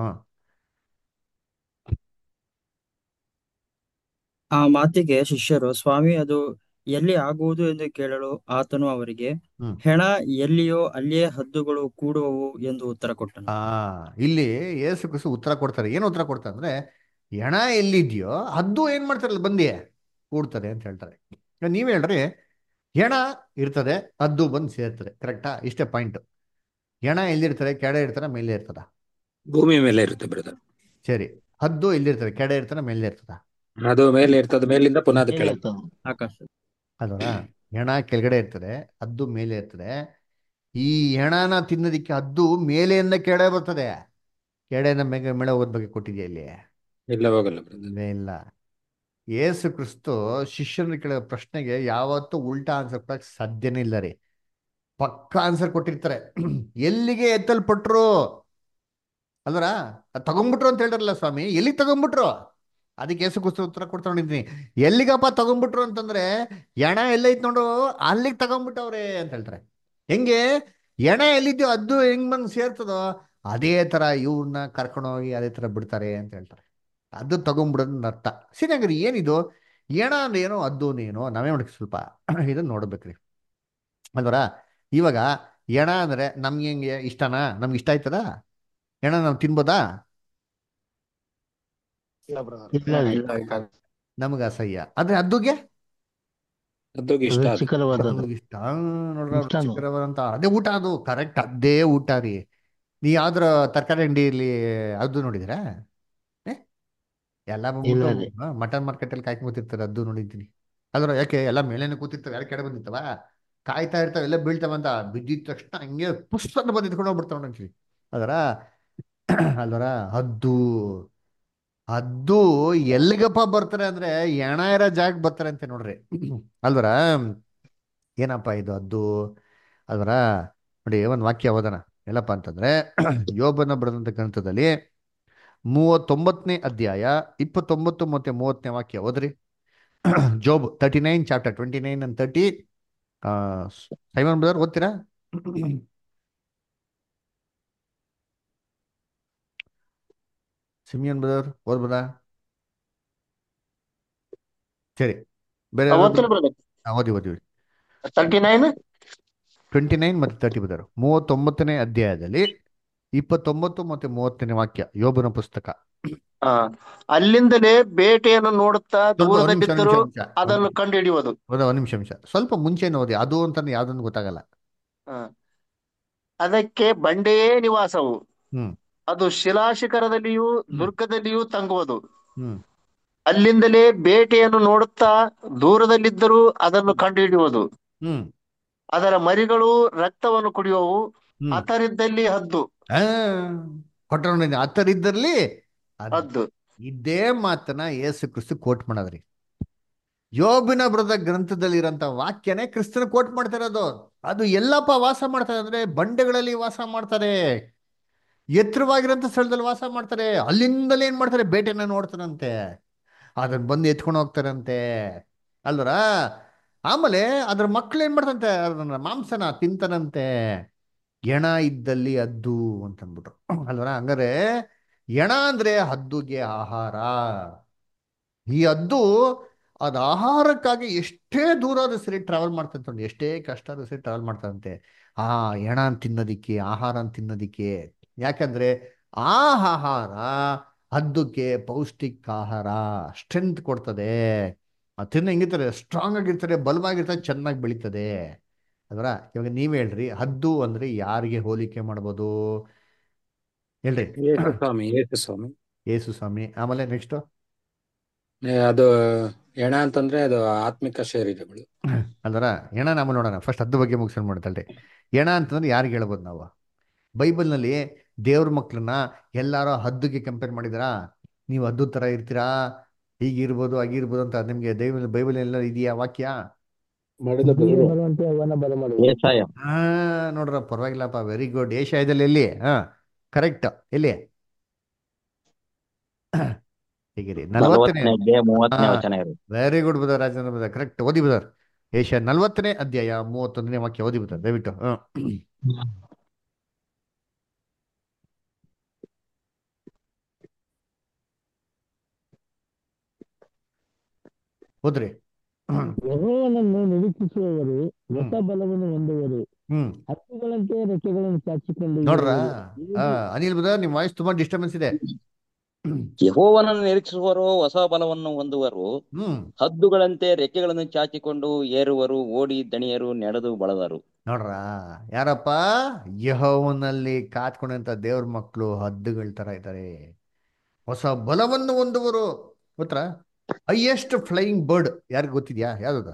ಆ ಮಾತಿಗೆ ಶಿಷ್ಯರು, ಸ್ವಾಮಿ, ಅದು ಎಲ್ಲಿ ಆಗುವುದು ಎಂದು ಕೇಳಲು ಆತನು ಅವರಿಗೆ, ಹ್ಮ್ ಹೆಣ ಎಲ್ಲಿಯೋ ಅಲ್ಲಿಯೇ ಹದ್ದುಗಳು ಕೂಡುವವು ಎಂದು ಉತ್ತರ ಕೊಟ್ಟನು. ಆ ಇಲ್ಲಿ ಯೇಸು ಕ್ರಿಸ್ತು ಉತ್ತರ ಕೊಡ್ತಾರೆ. ಏನು ಉತ್ತರ ಕೊಡ್ತಾರೆ ಅಂದ್ರೆ, ಹೆಣ ಎಲ್ಲಿದೆಯೋ ಹದ್ದು ಏನ್ ಮಾಡ್ತಾರಲ್ಲ ಬಂದಿ ಕೂಡ್ತದೆ ಅಂತ ಹೇಳ್ತಾರೆ. ಈಗ ನೀವ್ ಹೇಳ್ರಿ, ಹೆಣ ಇರ್ತದೆ, ಹದ್ದು ಬಂದು ಸೇರ್ತದೆ. ಕರೆಕ್ಟಾ? ಇಷ್ಟೇ ಪಾಯಿಂಟ್. ಹೆಣ ಎಲ್ಲಿರ್ತಾರೆ? ಕೆಡೆ ಇರ್ತಾರ, ಮೇಲೆ ಇರ್ತದ? ಭೂಮಿ ಮೇಲೆ ಇರುತ್ತೆ ಬ್ರದರ್. ಸರಿ, ಹದ್ದು ಎಲ್ಲಿರ್ತಾರೆ? ಕೆಡೆ ಇರ್ತಾರ, ಮೇಲೆ ಇರ್ತದ? ಅದು ಮೇಲೆ ಇರ್ತದೆ, ಮೇಲಿಂದ ಪುನಃ ಅದು ಕೆಳಗೆ. ಆಕಾಶ. ಅದರ ಹೆಣ ಕೆಳಗಡೆ ಇರ್ತದೆ, ಹದ್ದು ಮೇಲೆ ಇರ್ತದೆ. ಈ ಹೆಣನ ತಿನ್ನೋದಿಕ್ಕೆ ಹದ್ದು ಮೇಲೆಯಿಂದ ಕೆಡೆ ಬರ್ತದೆ, ಕೆಡೆಯಿಂದ ಮೇಗ ಮೇಳೆ ಹೋಗೋದ್ ಬಗ್ಗೆ ಕೊಟ್ಟಿದೆಯಾ ಇಲ್ಲಿ? ಇಲ್ಲ, ಹೋಗಲ್ಲ ಬ್ರದರ್. ಇಲ್ಲೇ ಇಲ್ಲ. ಯೇಸು ಕ್ರಿಸ್ತು ಶಿಷ್ಯನ ಕೇಳೋ ಪ್ರಶ್ನೆಗೆ ಯಾವತ್ತೂ ಉಲ್ಟಾ ಆನ್ಸರ್ ಕೊಡಕ್ ಸಾಧ್ಯನೇ ಇಲ್ಲ ರೀ. ಪಕ್ಕ ಆನ್ಸರ್ ಕೊಟ್ಟಿರ್ತಾರೆ. ಎಲ್ಲಿಗೆ ಎತ್ತಲ್ಪಟ್ರು ಅಲ್ವರ? ತಗೊಂಡ್ಬಿಟ್ರು ಅಂತ ಹೇಳ್ತಾರಲ್ಲ ಸ್ವಾಮಿ, ಎಲ್ಲಿಗೆ ತಗೊಂಡ್ಬಿಟ್ರು? ಅದಕ್ಕೆ ಯೇಸು ಕ್ರಿಸ್ತು ಉತ್ತರ ಕೊಡ್ತಾ ನೋಡಿದ್ದೀನಿ. ಎಲ್ಲಿಗಪ್ಪ ತಗೊಂಡ್ಬಿಟ್ರು ಅಂತಂದ್ರೆ, ಎಣ ಎಲ್ಲೈತ್ ನೋಡು ಅಲ್ಲಿಗೆ ತಗೊಂಡ್ಬಿಟ್ಟವ್ರೆ ಅಂತ ಹೇಳ್ತಾರೆ. ಹೆಂಗೆ? ಎಣ ಎಲ್ಲಿದ್ಯೋ ಅದು ಹೆಂಗ್ ಬಂದು ಸೇರ್ತದೋ ಅದೇ ತರ ಇವ್ರನ್ನ ಕರ್ಕೊಂಡೋಗಿ ಅದೇ ತರ ಬಿಡ್ತಾರೆ ಅಂತ ಹೇಳ್ತಾರೆ. ಅದು ತಗೊಂಡ್ಬಿಡೋದ್ ಅರ್ಥ. ಸರಿ, ಹಂಗಾರೆ ಏನಿದು? ಎಣ ಅಂದ್ರೆ ಏನೋ, ಅದ್ದು ಏನೋ ನಾವೇ ನೋಡಿ ಸ್ವಲ್ಪ ಇದನ್ನ ನೋಡ್ಬೇಕ್ರಿ ಅಲ್ವರ? ಇವಾಗ ಎಣ ಅಂದ್ರೆ ನಮ್ಗೆ ಹೆಂಗೆ ಇಷ್ಟನಾ? ನಮ್ಗೆ ಇಷ್ಟ ಆಯ್ತದ ಎಣ? ನಾವು ತಿನ್ಬೋದಾ? ಇಲ್ಲ ಬ್ರದರ್. ಇಲ್ಲ ರೀ. ಇಲ್ಲ, ಇಲ್ಲ. ನಮ್ಗೆ ಅಸಹ್ಯ. ಆದ್ರೆ ಅದ್ದುಗೆ ಅದ್ದೋಗಿ ಇಷ್ಟ ಅದು. ರುಚಿಕರವಾದದ್ದು ನಮ್ಗೆ ಇಷ್ಟ. ನೋಡ್ರ ಇಷ್ಟನು ರುಚಿಕರವಾದಂತ ಅದೇ ಊಟ, ಅದು ಕರೆಕ್ಟ್, ಅದೇ ಊಟ ರೀ. ನೀ ಯಾವ್ದ್ರ ತರಕಾರಿ ಅಂಗಡಿಯಲ್ಲಿ ಅದು ನೋಡಿದಿರಾ? ಏ ಎಲ್ಲ ಇಲ್ಲ ಬಂದ್ಬಿಟ್ಟು ರೀ. ಮಟನ್ ಮಾರ್ಕೆಟ್ ಅಲ್ಲಿ ಕಾಯ್ಕೊಂಡು ಕೂತಿರ್ತಾರೆ, ಅದು ನೋಡಿದ್ದೀನಿ. ಅದ್ರ ಯಾಕೆ ಎಲ್ಲ ಮೇಲೇನೆ ಕೂತಿರ್ತಾರೆ, ಯಾರು ಕೆಡೆ ಬಂದಿರ್ತವ ಕಾಯ್ತಾ ಇರ್ತಾವ, ಎಲ್ಲ ಬೀಳ್ತಾವಂತ. ಬಿದ್ದಿದ ತಕ್ಷಣ ಹಂಗೆ ಪುಸ್ತಕ ಬಂದು ಇಟ್ಕೊಂಡು ಹೋಗ್ಬಿಡ್ತಾವ ಅಂತೀವಿ ಅದರ. ಅಲ್ವರ? ಹದ್ದು ಹದ್ದು ಎಲ್ಲಿಗಪ್ಪ ಬರ್ತಾರೆ ಅಂದ್ರೆ, ಎಣ ಇರೋ ಜಾಗ ಬರ್ತಾರೆ ಅಂತ ನೋಡ್ರಿ ಅಲ್ವರ? ಏನಪ್ಪ ಇದು ಹದ್ದು ಅಲ್ವರ? ನೋಡಿ, ಒಂದು ವಾಕ್ಯ ಓದೋಣ. ಎಲ್ಲಪ್ಪ ಅಂತಂದ್ರೆ, ಯೋಬನ ಬರೆದಂಥ ಗ್ರಂಥದಲ್ಲಿ ಮೂವತ್ತೊಂಬತ್ತನೇ ಅಧ್ಯಾಯ ಇಪ್ಪತ್ತೊಂಬತ್ತು ಮತ್ತೆ ಮೂವತ್ತನೇ ವಾಕ್ಯ ಓದ್ರಿ. Job thirty nine chapter twenty nine and thirty. Simon brother ಓದ್ತೀರಾ? ಸಿಮಿಯನ್ ಬ್ರದರ್ ಓದ್ಬೋದಾ? ಸರಿ, ಬೇರೆ ಯಾರಾದ್ರು? ಓದ್ತೀನಿ ಬ್ರದರ್. ಹಾ, ಓದಿ ಓದಿ ಓದಿ. ತರ್ಟಿ ನೈನ್ ಟ್ವೆಂಟಿ ನೈನ್ ಮತ್ತು ತರ್ಟಿ ಬದರು ಮೂವತ್ತೊಂಬತ್ತನೇ ಅಧ್ಯಾಯದಲ್ಲಿ ಇಪ್ಪತ್ತೊಂಬತ್ತು ಮತ್ತು ಮೂವತ್ತನೇ ವಾಕ್ಯ, ಯೋಬನ ಪುಸ್ತಕ. ಆ ಅಲ್ಲಿಂದಲೇ ಬೇಟೆಯನ್ನು ನೋಡುತ್ತಾ ಸ್ವಲ್ಪ ಒಂದ್ ನಿಮಿಷ ಒಂದ್ ನಿಮಿಷ ದೂರದಲ್ಲಿದ್ದರೂ ಒಂದ್ ನಿಮಿಷ ಒಂದ್ ಅದನ್ನು ನಿಮಿಷ ಕಂಡು ಹಿಡಿಯುವುದು. ಹೌದಾ, ಒಂದ್ ನಿಮಿಷ ನಿಮಿಷ ಸ್ವಲ್ಪ ಮುಂಚೆನೆ ಓದಿ. ಅದು ಅಂತಂದ್ರೆ ಯಾವ್ದೊಂದು ಗೊತ್ತಾಗಲ್ಲ. ಆ, ಅದಕ್ಕೆ ಬಂಡೆಯೇ ನಿವಾಸವು, ಹ್ಮ್ ಅದು ಶಿಲಾಶಿಖರದಲ್ಲಿಯೂ ಹ್ಮ್ ದುರ್ಗದಲ್ಲಿಯೂ ತಂಗುವುದು. ಹ್ಮ್ ಅಲ್ಲಿಂದಲೇ ಬೇಟೆಯನ್ನು ನೋಡುತ್ತಾ ದೂರದಲ್ಲಿದ್ದರೂ ಅದನ್ನು ಕಂಡು ಹಿಡಿಯುವುದು. ಹ್ಮ್ ಅದರ ಮರಿಗಳು ರಕ್ತವನ್ನು ಕುಡಿಯುವವು, ಹ್ಮ್ ಹತರಿದ್ದಲ್ಲಿ ಹದ್ದು. ಆ ಕೊಟ್ಟ ಹತ್ತರಿದ್ದರಲ್ಲಿ ಅದು ಹದ್ದು ಇದೇ ಮಾತನ್ನ ಯೇಸು ಕ್ರಿಸ್ತು ಕೋಟ್ ಮಾಡೋದ್ರಿ. ಯೋಬಿನ ಬರೆದ ಗ್ರಂಥದಲ್ಲಿರೋಂಥ ವಾಕ್ಯನೇ ಕ್ರಿಸ್ತನ ಕೋಟ್ ಮಾಡ್ತಾ ಇರೋದು. ಅದು ಎಲ್ಲಪ್ಪ ವಾಸ ಮಾಡ್ತಾರೆ ಅಂದ್ರೆ ಬಂಡೆಗಳಲ್ಲಿ ವಾಸ ಮಾಡ್ತಾರೆ, ಎತ್ತರವಾಗಿರೋಂಥ ಸ್ಥಳದಲ್ಲಿ ವಾಸ ಮಾಡ್ತಾರೆ. ಅಲ್ಲಿಂದಲೇ ಏನ್ ಮಾಡ್ತಾರೆ, ಬೇಟೆನ ನೋಡ್ತಾರಂತೆ, ಅದನ್ನ ಬಂದು ಎತ್ಕೊಂಡು ಹೋಗ್ತಾರಂತೆ ಅಲ್ವರ. ಆಮೇಲೆ ಅದ್ರ ಮಕ್ಳು ಏನ್ ಮಾಡ್ತಂತೆ, ಅದನ್ನ ಮಾಂಸನ ತಿಂತಾರಂತೆ. ಎಣ ಇದ್ದಲ್ಲಿ ಹದ್ದು ಅಂತಂದ್ಬಿಟ್ರು ಅಲ್ವರ. ಹಂಗಾರೆ ಎಣ ಅಂದ್ರೆ ಹದ್ದುಗೆ ಆಹಾರ. ಈ ಹದ್ದು ಅದು ಆಹಾರಕ್ಕಾಗಿ ಎಷ್ಟೇ ದೂರ ಆದ್ರೂ ಸರಿ ಟ್ರಾವೆಲ್ ಮಾಡ್ತಂತ, ಎಷ್ಟೇ ಕಷ್ಟ ಆದ್ರೂ ಸರಿ ಟ್ರಾವೆಲ್ ಮಾಡ್ತಂತೆ ಆ ಎಣ ತಿನ್ನೋದಿಕ್ಕೆ, ಆಹಾರ ತಿನ್ನೋದಿಕ್ಕೆ. ಯಾಕಂದ್ರೆ ಆ ಆಹಾರ ಹದ್ದುಕ್ಕೆ ಪೌಷ್ಟಿಕ ಆಹಾರ, ಸ್ಟ್ರೆಂತ್ ಕೊಡ್ತದೆ. ಅದು ತಿನ್ನ ಹೆಂಗಿರ್ತಾರೆ, ಸ್ಟ್ರಾಂಗ್ ಆಗಿರ್ತಾರೆ, ಬಲವಾಗಿರ್ತಾರೆ, ಚೆನ್ನಾಗಿ ಬೆಳೀತದೆ ಅದರ. ಇವಾಗ ನೀವ್ ಹೇಳ್ರಿ, ಹದ್ದು ಅಂದ್ರೆ ಯಾರಿಗೆ ಹೋಲಿಕೆ ಮಾಡ್ಬೋದು ಹೇಳ್ರಿ? ಯೇಸು ಸ್ವಾಮಿ ಯೇಸು ಸ್ವಾಮಿ ಯೇಸು ಸ್ವಾಮಿ. ಆಮೇಲೆ ನೆಕ್ಸ್ಟ್ ಏ, ಅದು ಎಣ ಅಂತಂದ್ರೆ ಅದು ಆತ್ಮಿಕ ಶರೀರಗಳು. ಅಲ್ವರ. ಎಣ ನಾವು ನೋಡೋಣ ಫಸ್ಟ್ ಹದ್ದು ಬಗ್ಗೆ ಮುಗಿಸ್ಕೊಂಡು ಮಾಡ್ತಲ್ರಿ. ಎಣ ಅಂತಂದ್ರೆ ಯಾರಿಗೆ ಹೇಳ್ಬೋದು ನಾವು? ಬೈಬಲ್ನಲ್ಲಿ ದೇವ್ರ ಮಕ್ಳನ್ನ ಎಲ್ಲಾರು ಹದ್ದುಗೆ ಕಂಪೇರ್ ಮಾಡಿದಾರಾ? ನೀವು ಹದ್ದು ತರ ಇರ್ತೀರಾ, ಹೀಗಿರ್ಬೋದು ಹಾಗಿರ್ಬೋದು ಅಂತ ನಿಮ್ಗೆ ದೈವ ಬೈಬಲ್ ಎಲ್ಲ ಇದೆಯಾ ವಾಕ್ಯ? ಮಾಡಿದ ಬದಲು ಏಸಾಯ ಹಾ ನೋಡ್ರ, ಪರವಾಗಿಲ್ಲಪ್ಪ, ವೆರಿ ಗುಡ್. ಏಷ್ಯಾದಲ್ಲಿ ಎಲ್ಲಿ? ಹಾ ಕರೆಕ್ಟ್, ಎಲ್ಲಿ? ಹೀಗಿರಿ ನಲ್ವತ್ತನೇ ನಲವತ್ತನೇ ಅಧ್ಯಾಯ ಹಾ ಮೂವತ್ತನೇ ವಚನ ಇರುತ್ತೆ. Very good brother, Rajendra brother, correct. ಓದಿ ಬದರ್. ಏಷ್ಯಾ ನಲ್ವತ್ತನೇ ಅಧ್ಯಾಯ ಮೂವತ್ತೊಂದನೇ ವಾಕ್ಯ ಓದಿ ಬದರ್ ದಯವಿಟ್ಟು. ಹ ಓದ್ರಿ. ಯೆಹೋವನನ್ನು ನಿರೀಕ್ಷಿಸುವವರು ಹೊಸ ಹ್ಮ್ ಬಲವನ್ನು ಹೊಂದುವರು, ಹ್ಮ್ ಹಕ್ಕಿಗಳಂತೆ ರೆಕ್ಕೆಗಳನ್ನು ಚಾಚಿಕೊಂಡು ನೋಡ್ರ. ಏರುವರು. ಆ ಅನಿಲ್ ಬದರ್, ನಿಮ್ ವಾಯ್ಸ್ ತುಂಬಾ ಡಿಸ್ಟರ್ಬೆನ್ಸ್ ಇದೆ. ಯೆಹೋವನನ್ನು ನಿರೀಕ್ಷಿಸುವರು ಹೊಸ ಬಲವನ್ನು ಹೊಂದುವರು, ಹ್ಮ್ ಹದ್ದುಗಳಂತೆ ರೆಕ್ಕೆಗಳನ್ನು ಚಾಚಿಕೊಂಡು ಏರುವರು, ಓಡಿ ದಣಿಯರು, ನಡೆದು ಬಳದರು. ನೋಡ್ರ, ಯಾರಪ್ಪ? ಯೆಹೋವನಲ್ಲಿ ಕಾತ್ಕೊಂಡಂತ ದೇವ್ರ ಮಕ್ಕಳು ಹದ್ದುಗಳ ತರ ಇದ್ದಾರೆ, ಹೊಸ ಬಲವನ್ನು ಹೊಂದುವರು. ಗೊತ್ತಾ? ಹೈಯೆಸ್ಟ್ ಫ್ಲೈಯಿಂಗ್ ಬರ್ಡ್ ಯಾರಿಗ ಗೊತ್ತಿದ್ಯಾ? ಯಾವ್ದದ?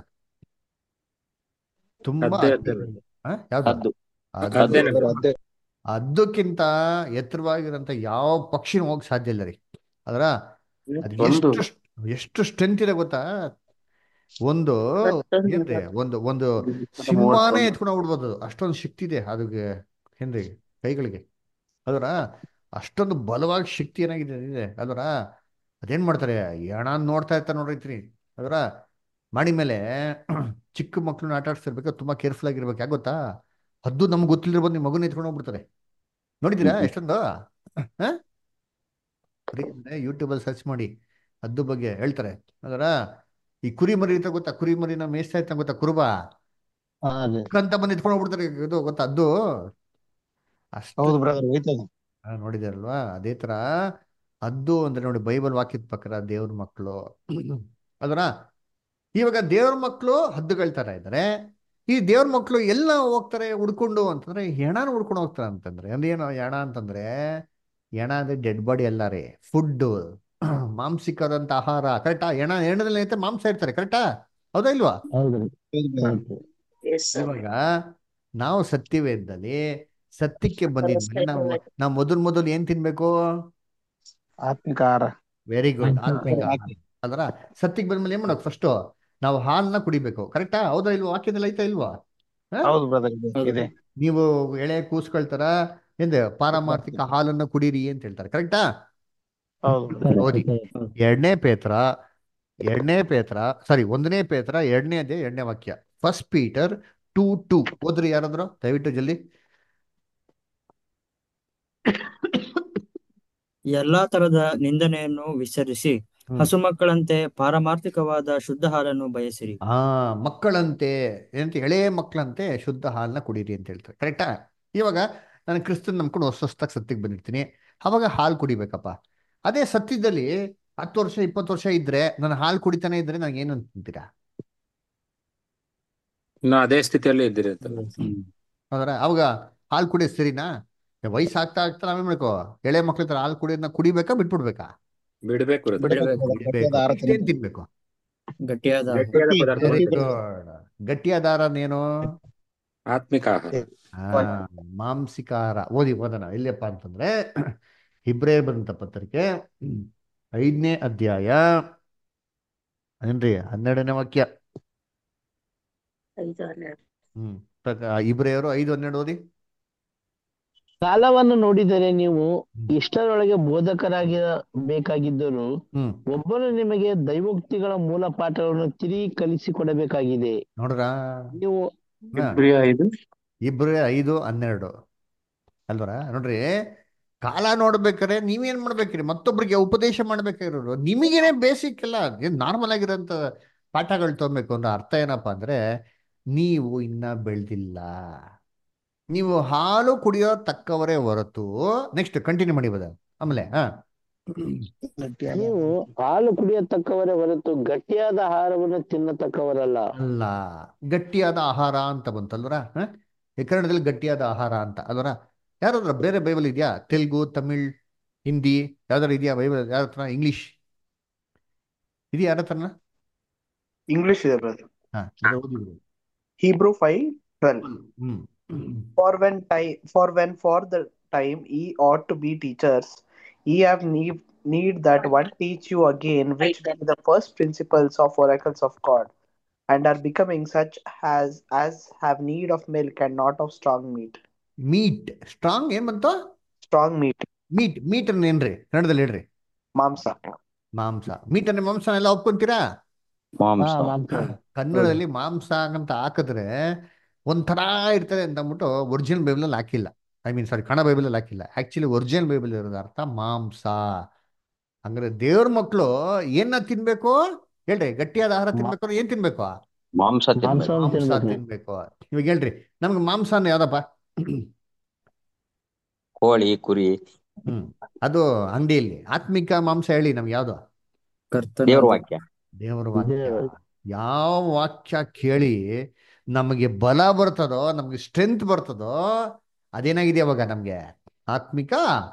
ತುಂಬಾ ಅದೇ ಹತ್ತಿ ಅದೇ ಆ? ಯಾವ್ದು? ಹದ್ದು ಅದು ಅದೇನೆ ಹದ್ದು ಅದೇ. ಅದಕ್ಕಿಂತ ಎತ್ತರವಾಗಿರೋಂಥ ಯಾವ ಪಕ್ಷಿನೂ ಹೋಗಕ್ ಸಾಧ್ಯ ಇಲ್ಲ ರೀ. ಅದರ ಅದು ಒಂದು ಎಷ್ಟು ಎಷ್ಟು ಸ್ಟ್ರೆಂತ್ ಇದೆ ಗೊತ್ತಾ? ಒಂದು ಏನ್ರಿ, ಒಂದು ಒಂದು ಸಿಂಹಾನೇ ಮೂವತ್ತೊಂದು ಎತ್ಕೊಂಡು ಹೋಗ್ಬಿಡ್ಬೋದು, ಅಷ್ಟೊಂದು ಶಕ್ತಿ ಇದೆ ಅದಕ್ಕೆ ಏನ್ರಿ ಕೈಗಳಿಗೆ. ಅದರ ಅಷ್ಟೊಂದು ಬಲವಾಗಿ ಶಕ್ತಿ ಏನಾಗಿದೆ ಇದೆ ಅದರ. ಅದೇನ್ ಮಾಡ್ತಾರೆ, ಹೆಣ ನೋಡ್ತಾ ಇರ್ತಾರೆ ನೋಡ್ರೈತ್ರಿ. ಅದರ ಮಾಡಿ ಮೇಲೆ ಚಿಕ್ಕ ಮಕ್ಳನ್ನ ಆಟ ಆಡ್ಸ್ತಿರ್ಬೇಕು, ತುಂಬಾ ಕೇರ್ಫುಲ್ ಆಗಿರ್ಬೇಕು. ಯಾಕೆ ಗೊತ್ತಾ? ಹದ್ದು ನಮ್ಗೆ ಗೊತ್ತಿಲ್ದಿರ್ಬೋದು, ನಿಮ್ಮ ಮಗುನ ಎತ್ಕೊಂಡು ಹೋಗ್ಬಿಡ್ತಾರೆ. ನೋಡಿದ್ದೀರಾ ಎಷ್ಟೊಂದು? ಹ ಯೂಟ್ಯೂಬಲ್ಲಿ ಸರ್ಚ್ ಮಾಡಿ, ಹದ್ದು ಬಗ್ಗೆ ಹೇಳ್ತಾರೆ. ಅದರ ಈ ಕುರಿ ಮರಿ ಇರ್ತಾ ಗೊತ್ತಾ, ಕುರಿ ಮರಿನ ಮೇಯಿಸ್ತಾ ಇರ್ತಾ ಗೊತ್ತಾ, ಕುರುಬ ಅಂತ ಬಂದು ಎತ್ಕೊಂಡು ಹೋಗ್ಬಿಡ್ತಾರೆ. ಇದು ಗೊತ್ತಾ ಹದ್ದು? ಅಷ್ಟು ಹೌದು ಬ್ರದರ್, ಹೋಯ್ತದೆ. ಹಾ, ನೋಡಿದಾರಲ್ವಾ? ಅದೇ ತರ ಹದ್ದು ಅಂದ್ರೆ ನೋಡಿ, ಬೈಬಲ್ ವಾಕ್ಯದ ಪ್ರಕಾರ ದೇವ್ರ ಮಕ್ಕಳು ಅದರ. ಇವಾಗ ದೇವ್ರ ಮಕ್ಕಳು ಹದ್ದುಗಳ ತರ ಇದ್ದಾರೆ. ಈ ದೇವ್ರ ಮಕ್ಕಳು ಎಲ್ಲ ಹೋಗ್ತಾರೆ ಹುಡ್ಕೊಂಡು ಅಂತಂದ್ರೆ, ಹೆಣನ ಹುಡ್ಕೊಂಡು ಹೋಗ್ತಾರೆ ಅಂತಂದ್ರೆ ಅಂದೇನು ಹೆಣ ಅಂತಂದ್ರೆ? ಹೆಣ ಅಂದ್ರೆ ಡೆಡ್ ಬಾಡಿ ಅಲ್ಲ ರೀ, ಫುಡ್, ಮಾಂಸಿಕದಂತ ಆಹಾರ. ಕರೆಕ್ಟಾ? ಹೆಣ ಹೆಣದಲ್ಲಿ ಐತೆ ಮಾಂಸ ಇರ್ತಾರೆ. ಕರೆಕ್ಟಾ? ಹೌದಾ ಇಲ್ವಾ? ಹೌದ್ರಿ, ಹೌದು brother. ಕರೆಕ್ಟ್. ಇವಾಗ ನಾವು ಸತ್ಯವೇದದಲ್ಲಿ ಸತ್ಯಕ್ಕೆ ಬಂದಿದ್ಮೇಲೆ ನಾವು ನಾವು ಮೊದಲು ಮೊದಲು ಏನ್ ತಿನ್ಬೇಕು? ಆತ್ಮಿಕ ಆಹಾರ. ವೆರಿ ಗುಡ್, ಆತ್ಮಿಕ ಆತ್ಮಿಕ ಆಹಾರ. ವಾಕ್ಯ. ಅಲ್ರ ಸತ್ಯಕ್ಕೆ ಬಂದ್ಮೇಲೆ ಏನ್ ಮಾಡೋದು? ಫಸ್ಟ್ ನಾವು ಹಾಲನ್ನ ಕುಡಿಬೇಕು. ಕರೆಕ್ಟಾ? ಹೌದಾ ಇಲ್ವಾ? ವಾಕ್ಯದಲ್ಲಿ ಐತಾ ಇಲ್ವಾ? ಹ? ಹೌದು ಬ್ರದರ್, ಇದೆ ಹೌದು. ಇದೆ. ನೀವು ಎಳೆ ಕೂಸ್ಕೊಳ್ತಾರ ಎಂದೆ ಪಾರಮಾರ್ಥಿಕ ಹಾಲನ್ನ ಕುಡೀರಿ ಅಂತ ಹೇಳ್ತಾರೆ. ಕರೆಕ್ಟಾ? ಹೌದು brother. ಕರೆಕ್ಟ್, ಓದಿ ಕರೆಕ್ಟ್. ಎರಡನೇ ಪೇತ್ರ, ಎರಡನೇ ಪೇತ್ರ ಸಾರಿ ಒಂದನೇ ಪೇತ್ರ ಎರಡನೇ ಅದೇ ಎರಡನೇ ವಾಕ್ಯ, ಫಸ್ಟ್ ಪೀಟರ್ ಟೂ ಟೂ. ಓದ್ರಿ ಯಾರಾದ್ರು ದಯವಿಟ್ಟು ಜಲ್ದಿ. ಎಲ್ಲಾ ತರದ ನಿಂದನೆಯನ್ನು ವಿಸರಿಸಿ ಹ್ಮ್ ಹಸು ಮಕ್ಕಳಂತೆ ಪಾರಮಾರ್ಥಿಕವಾದ ಶುದ್ಧ ಹಾಲನ್ನು ಬಯಸಿರಿ. ಆ ಮಕ್ಕಳಂತೆ ಏನಂತ ಎಳೆ ಮಕ್ಕಳಂತೆ ಶುದ್ಧ ಹಾಲನ್ನ ಕುಡೀರಿ ಅಂತ ಹೇಳ್ತಾರೆ. ಕರೆಕ್ಟಾ? ಇವಾಗ ನಾನು ಕ್ರಿಸ್ತನ್ ನಂಬ್ಕೊಂಡು ಹೊಸ ಹೊಸ್ದಾಗಿ ಸತ್ಯಕ್ಕೆ ಬಂದಿರ್ತೀನಿ, ಅವಾಗ ಹಾಲು ಕುಡಿಬೇಕಪ್ಪ. ಅದೇ ಸತ್ಯದಲ್ಲಿ ಹತ್ತು ವರ್ಷ ಇಪ್ಪತ್ತು ವರ್ಷ ಇದ್ರೆ ನಾನು ಹಾಲು ಕುಡಿತಾನೆ ಇದ್ರೆ ನನಗೆ ಏನು ಅಂತೀರಾ? ಇನ್ನು ಅದೇ ಸ್ಥಿತಿಯಲ್ಲಿ ಇದ್ದಿರುತ್ತಲ್ಲ. ಹ್ಮ್. ಹೌದ್ರ? ಅವಾಗ ಹಾಲು ಕುಡಿಯೋದು ಸರಿನಾ? ವಯಸ್ಸು ಆಗ್ತಾ ಆಗ್ತಾ ನಾವೇನ್ ಮಾಡ್ಕೋ, ಎಳೆ ಮಕ್ಳ ಹತ್ರ ಹಾಲು ಕುಡಿಯೋದನ್ನ ಕುಡಿಬೇಕಾ ಬಿಟ್ಬಿಡ್ಬೇಕಾ? ಬಿಡ್ಬೇಕು brother. ಬಿಡಬೇಕು. ಬಿಡ್ಬೇಕು. Next ಏನ್ ತಿನ್ಬೇಕು? ಗಟ್ಟಿಯಾದ ಆಹಾರ. ಗಟ್ಟಿಯಾದ ಪದಾರ್ಥಗಳು ವೆರಿ ತಿನ್ಬೇಕು. ಗುಡ್. ಗಟ್ಟಿಯಾದ ಆಹಾರನೇನು? ಆತ್ಮಿಕ ಆಹಾರ. ಆ ಮಾಂಸಿಕ ಆಹಾರ. ಓದಿ ಓದೋಣ ಎಲ್ಲಿಯಪ್ಪ ಅಂತಂದ್ರೆ ಇಬ್ರೇ ಬಂದಂತ ಪತ್ರಿಕೆ ಐದನೇ ಅಧ್ಯಾಯ ಏನ್ರಿ ಹನ್ನೆರಡನೇ ವಾಕ್ಯ. ಐದು ಹನ್ನೆರಡು. ಹ್ಮ್ ಪ್ರಕ- ಇಬ್ರಿಯರು ಐದು ಹನ್ನೆರಡು ಓದಿ. ಕಾಲವನ್ನು ನೋಡಿದರೆ ನೀವು ಹ್ಮ್ ಇಷ್ಟರೊಳಗೆ ಬೋಧಕರಾಗಿರಬೇಕಾಗಿದ್ದರೂ ಹ್ಮ್ ಒಬ್ಬನು ನಿಮಗೆ ದೈವೋಕ್ತಿಗಳ ಮೂಲ ಪಾಠಗಳನ್ನು ತಿರುಗಿ ಕಲಿಸಿಕೊಡಬೇಕಾಗಿದೆ. ನೋಡ್ರ ನೀವು ಇಬ್ರಿಯ ಐದು ಇಬ್ರೇ ಐದು ಹನ್ನೆರಡು ಅಲ್ವರ? ನೋಡ್ರಿ, ಕಾಲ ನೋಡ್ಬೇಕಾರೆ ನೀವೇನ್ ಮಾಡ್ಬೇಕ್ರಿ? ಮತ್ತೊಬ್ರಿಗೆ ಉಪದೇಶ ಮಾಡ್ಬೇಕಾಗಿರೋರು ನಿಮಗೇನೆ ಬೇಸಿಕ್ ಎಲ್ಲ ಏನ್ ನಾರ್ಮಲ್ ಆಗಿರೋಂಥ ಪಾಠಗಳು ತಗೊಬೇಕು ಅಂದ್ರೆ ಅರ್ಥ ಏನಪ್ಪಾ ಅಂದ್ರೆ ನೀವು ಇನ್ನ ಬೆಳೆದಿಲ್ಲ, ನೀವು ಹಾಲು ಕುಡಿಯೋ ತಕ್ಕವರೇ ಹೊರತು. ನೆಕ್ಸ್ಟ್ ಕಂಟಿನ್ಯೂ ಮಾಡಿ ಬದ ಆಮೇಲೆ ಹಾ ನೀವು ಹಾಲು ಕುಡಿಯತಕ್ಕವರೇ ಹೊರತು ಗಟ್ಟಿಯಾದ ಆಹಾರವನ್ನು ತಿನ್ನತಕ್ಕವರಲ್ಲ. ಅಲ್ಲ, ಗಟ್ಟಿಯಾದ ಆಹಾರ ಅಂತ ಬಂತಲ್ವರ? ಹ? ಈ ಕನ್ನಡದಲ್ಲಿ ಗಟ್ಟಿಯಾದ ಆಹಾರ ಅಂತ ಅಲ್ವರ? ಯಾರಾದ್ರ ಬೇರೆ ಬೈಬಲ್ ಇದೆಯಾ? ತೆಲುಗು, ತಮಿಳ್, ಹಿಂದಿ ಯಾವ್ದಾರು ಇದೆಯಾ ಬೈಬಲ್? ಯಾರ ಹತ್ರ ಇಂಗ್ಲಿಷ್ ಇದೆಯಾ? ಯಾರ ಹತ್ರನ? ಇಂಗ್ಲಿಷ್ ಇದೆ ಬ್ರದರ್. ಹಾ ಅದೇ ಓದಿದ್ರು. Hebrew five twelve. Hmm For when time for when for the time ye ought to be teachers, ye have need, need that one teach you again, which be the first principles of oracles of God, and are becoming such as as have need of milk and not of strong meat. Meat strong ಏನ್ ಬಂತು? Strong meat, meet meet ಅನ್ನ ಏನ್ರಿ ಕನ್ನಡದಲ್ಲಿ ಹೇಳ್ರಿ? mamsa. ಮಾಂಸ. Meet ಅಂದ್ರೆ ಮಾಂಸ ಎಲ್ಲ ಒಪ್ಕೊಂತೀರಾ? ಹಾ ಮಾಂಸ. ಮಾಂಸ. ಕನ್ನಡದಲ್ಲಿ ಮಾಂಸ ಅಂತ ಹಾಕಿದ್ರೆ ಒಂಥರ ಇರ್ತದೆ ಅಂತ ಅಂದ್ಬಿಟ್ಟು ಒರಿಜಿನಲ್ ಬೈಬಲಲ್ಲಿ ಹಾಕಿಲ್ಲ. ಐ ಮೀನ್ ಸಾರಿ, ಕನ್ನಡ ಬೈಬಲಲ್ಲಿ ಹಾಕಿಲ್ಲ. ಆಕ್ಚುಲಿ ಒರಿಜಿನಲ್ ಬೈಬಲ್ ಇರೋದು ಅರ್ಥ ಮಾಂಸ. ಹಂಗಾರೆ ದೇವ್ರ ಮಕ್ಕಳು ಏನ ತಿನ್ಬೇಕು ಹೇಳ್ರಿ? ಗಟ್ಟಿಯಾದ ಆಹಾರ ತಿನ್ಬೇಕು ಅಂದ್ರೆ ಏನ್ ತಿನ್ಬೇಕು? ಮಾಂಸ ತಿನ್ಬೇಕು. ಮಾಂಸವನ್ನು ಮಾಂಸ ತಿನ್ಬೇಕು. ತಿನ್ಬೇಕು. ಇವಾಗ ಹೇಳ್ರಿ, ನಮ್ಗೆ ಮಾಂಸ ಅಂದ್ರೆ ಯಾವ್ದಪ್ಪ? ಕೋಳಿ, ಕುರಿ, ಹ್ಮ್ ಅದು ಅಂಗಡಿಯಲ್ಲಿ. ಆತ್ಮಿಕ ಮಾಂಸ ಹೇಳಿ ನಮ್ಗೆ ಯಾವ್ದು? ಕರ್ತನ ದೇವ್ರ ವಾಕ್ಯ. ದೇವರ ವಾಕ್ಯ. ದೇವರು. ಯಾವ ವಾಕ್ಯ ಕೇಳಿ ನಮಗೆ ಬಲ ಬರ್ತದೋ, ನಮ್ಗೆ ಸ್ಟ್ರೆಂತ್ ಬರ್ತದೋ, ಅದೇನಾಗಿದೆ ಅವಾಗ ನಮ್ಗೆ ಆತ್ಮಿಕ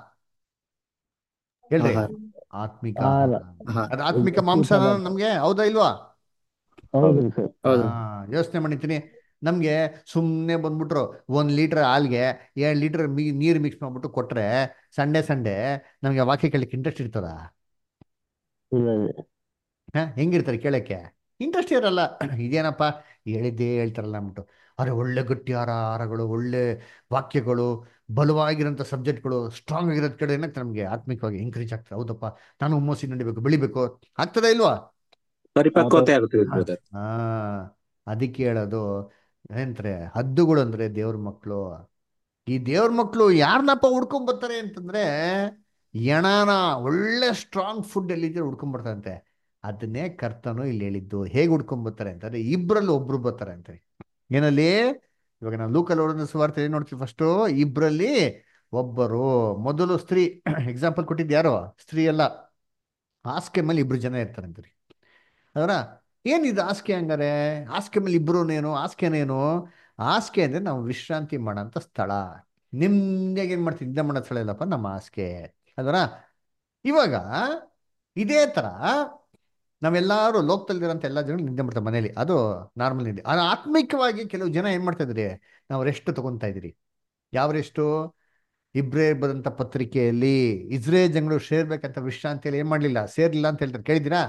ಹೇಳ್ರಿ ಆಹಾರ. ಆತ್ಮಿಕ ಆಹಾರ. ಆಹಾರ. ಆಹಾರ. ಅದು ಆತ್ಮಿಕ ಊಟ ಮಾಂಸ ಪದಾರ್ಥ. ನಮ್ಗೆ ಹೌದಾ ಇಲ್ವಾ? ಹೌದು ಸರ್. ಹೌದು. ಹಾ ಯೋಚನೆ ಮಾಡಿತೀನಿ. ನಮ್ಗೆ ಸುಮ್ಮನೆ ಬಂದ್ಬಿಟ್ರು ಒಂದ್ ಲೀಟರ್ ಹಾಲ್ಗೆ ಎರಡು ಲೀಟರ್ ಮೀ ನೀರು ಮಿಕ್ಸ್ ಮಾಡ್ಬಿಟ್ಟು ಕೊಟ್ರೆ ಸಂಡೆ ಸಂಡೆ ನಮ್ಗೆ ವಾಕ್ಯ ಕೇಳಲಿಕ್ಕೆ ಇಂಟ್ರೆಸ್ಟ್ ಇರ್ತದ? ಇಲ್ಲ ಇಲ್ಲ. ಹಾ ಹೆಂಗಿರ್ತಾರೆ ಕೇಳಕ್ಕೆ? ಇಂಟ್ರೆಸ್ಟ್ ಇರಲ್ಲ. ಇದೇನಪ್ಪ ಹೇಳಿದ್ದೇ ಹೇಳ್ತಾರಲ್ಲ ಅಂದ್ಬಿಟ್ಟು. ಅರೆ ಒಳ್ಳೆ ಗಟ್ಟಿ ಆಹಾರಗಳು, ಒಳ್ಳೆ ವಾಕ್ಯಗಳು, ಬಲವಾಗಿರೋಂಥ ಸಬ್ಜೆಕ್ಟ್ಗಳು, ಸ್ಟ್ರಾಂಗ್ ಆಗಿರೋದು ಕೇಳಿ ಏನಾಗ್ತದೆ ನಮಗೆ ಆತ್ಮಿಕವಾಗಿ ಎಂಕರೇಜ್ ಆಗ್ತದೆ. ಹೌದಪ್ಪ ನಾನು ಹುಮ್ಮಸ್ಸಿ ನಡಿಬೇಕು, ಬೆಳಿಬೇಕು. ಆಗ್ತದ ಇಲ್ವಾ? ಪರಿಪಕ್ವತೆ ಆಗುತ್ತದೆ ಬ್ರದರ್. ಹಾ ಅದಕ್ಕೆ ಹೇಳೋದು ಏನಂತಾರೆ, ಹದ್ದುಗಳು ಅಂದ್ರೆ ದೇವ್ರ ಮಕ್ಕಳು. ಈ ದೇವ್ರ ಮಕ್ಕಳು ಯಾರನ್ನಪ್ಪ ಹುಡ್ಕೊಂಡ್ ಬರ್ತಾರೆ ಅಂತಂದ್ರೆ ಎಣಾನ ಒಳ್ಳೆ ಸ್ಟ್ರಾಂಗ್ ಫುಡ್ ಎಲ್ಲಿದ್ರೆ ಹುಡ್ಕೊಂಡ್ ಬರ್ತಾರಂತೆ. ಅದನ್ನೇ ಕರ್ತನು ಇಲ್ಲಿ ಹೇಳಿದ್ದು. ಹೇಗೆ ಹುಡ್ಕೊಂಡ್ ಬರ್ತಾರೆ ಅಂತಂದ್ರೆ ಇಬ್ರಲ್ಲಿ ಒಬ್ರು ಬರ್ತಾರೆ ಅಂತೆ. ಏನಲ್ಲಿ ಇವಾಗ ನಾವು ಲೂಕಲ್ಲಿ ಓದೋ ಸುವಾರ್ತೆ ಏನ್ ನೋಡ್ತೀವಿ? ಫಸ್ಟು ಇಬ್ರಲ್ಲಿ ಒಬ್ಬರು. ಮೊದಲು ಸ್ತ್ರೀ ಎಕ್ಸಾಂಪಲ್ ಕೊಟ್ಟಿದ್ದು ಯಾರು? ಸ್ತ್ರೀ ಎಲ್ಲ. ಹಾಸಿಗೆ ಮೇಲೆ ಇಬ್ರು ಜನ ಇರ್ತಾರಂತೆ. ಅದರ ಏನಿದು ಹಾಸಿಗೆ? ಹಂಗಾರೆ ಹಾಸಿಗೆ ಮೇಲೆ ಇಬ್ರುನೇನು? ಹಾಸಿಗೆನೇನು? ಹಾಸಿಗೆ ಅಂದ್ರೆ ನಾವು ವಿಶ್ರಾಂತಿ ಮಾಡೋಂಥ ಸ್ಥಳ. ನಿಮ್ದಾಗಿ ಏನ್ ಮಾಡ್ತೀವಿ? ನಿದ್ದೆ ಮಾಡೋ ಸ್ಥಳ ಇಲ್ಲಪ್ಪ ನಮ್ಮ ಹಾಸಿಗೆ. ಅದರ ಇವಾಗ ಇದೇ ತರ ನಾವೆಲ್ಲರೂ ಲೋಕದಲ್ಲಿರೋಂಥ ಎಲ್ಲ ಜನ ನಿದ್ದೆ ಮಾಡ್ತಾರೆ ಮನೇಲಿ. ಅದು ನಾರ್ಮಲ್ ನಿದ್ದೆ. ಅದು ಆತ್ಮಿಕವಾಗಿ ಕೆಲವು ಜನ ಏನ್ ಮಾಡ್ತಾ ಇದ್ರಿ? ನಾವು ರೆಸ್ಟ್ ತಗೊಂತಾ ಇದ್ರಿ. ಯಾವ ರೆಸ್ಟು? ಇಬ್ರೇ ಬದಂತ ಪತ್ರಿಕೆಯಲ್ಲಿ ಇಸ್ರೇಲ್ ಜನಗಳು ಸೇರ್ಬೇಕಂತ ವಿಶ್ರಾಂತಿಯಲ್ಲಿ ಏನ್ ಮಾಡ್ಲಿಲ್ಲ, ಸೇರ್ಲಿಲ್ಲ ಅಂತ ಹೇಳ್ತಾರೆ. ಕೇಳಿದಿರಾ?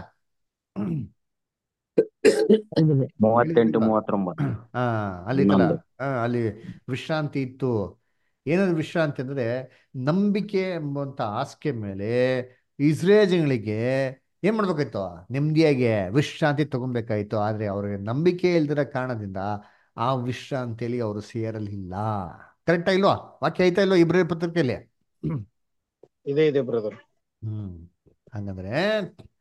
ಹೌದು. ಮೂವತ್ತೆಂಟು ಮೂವತ್ತೊಂಬತ್ತು ಹಾ ಅಲ್ಲಿ ತರ ಇನ್ನೊಂದು. ಹಾ ಅಲ್ಲಿ ವಿಶ್ರಾಂತಿ ಇತ್ತು. ಏನಾದ್ರು ವಿಶ್ರಾಂತಿ ಅಂದ್ರೆ ನಂಬಿಕೆ ಎಂಬಂತ ಹಾಸಿಗೆ ಮೇಲೆ ಇಸ್ರೇಲ್ಗಳಿಗೆ ಏನ್ ಮಾಡ್ಬೇಕಾಯ್ತು? ನೆಮ್ಮದಿಯಾಗಿ ವಿಶ್ರಾಂತಿ ತಗೊಬೇಕಾಯ್ತು. ಆದ್ರೆ ಅವ್ರಿಗೆ ನಂಬಿಕೆ ಇಲ್ದಿರೋ ಕಾರಣದಿಂದ ಆ ವಿಶ್ರಾಂತಿಯಲ್ಲಿ ಅವರು ಸೇರಲಿಲ್ಲ. ಕರೆಕ್ಟಾ ಇಲ್ವಾ? ವಾಕ್ಯ ಆಯ್ತಾ ಇಲ್ವಾ ಇಬ್ರೇ ಪತ್ರಿಕೆಯಲ್ಲಿ? ಇದೆ ಇದೆ ಬ್ರದರ್. ಹ್ಮ್ ಹಂಗಂದ್ರೆ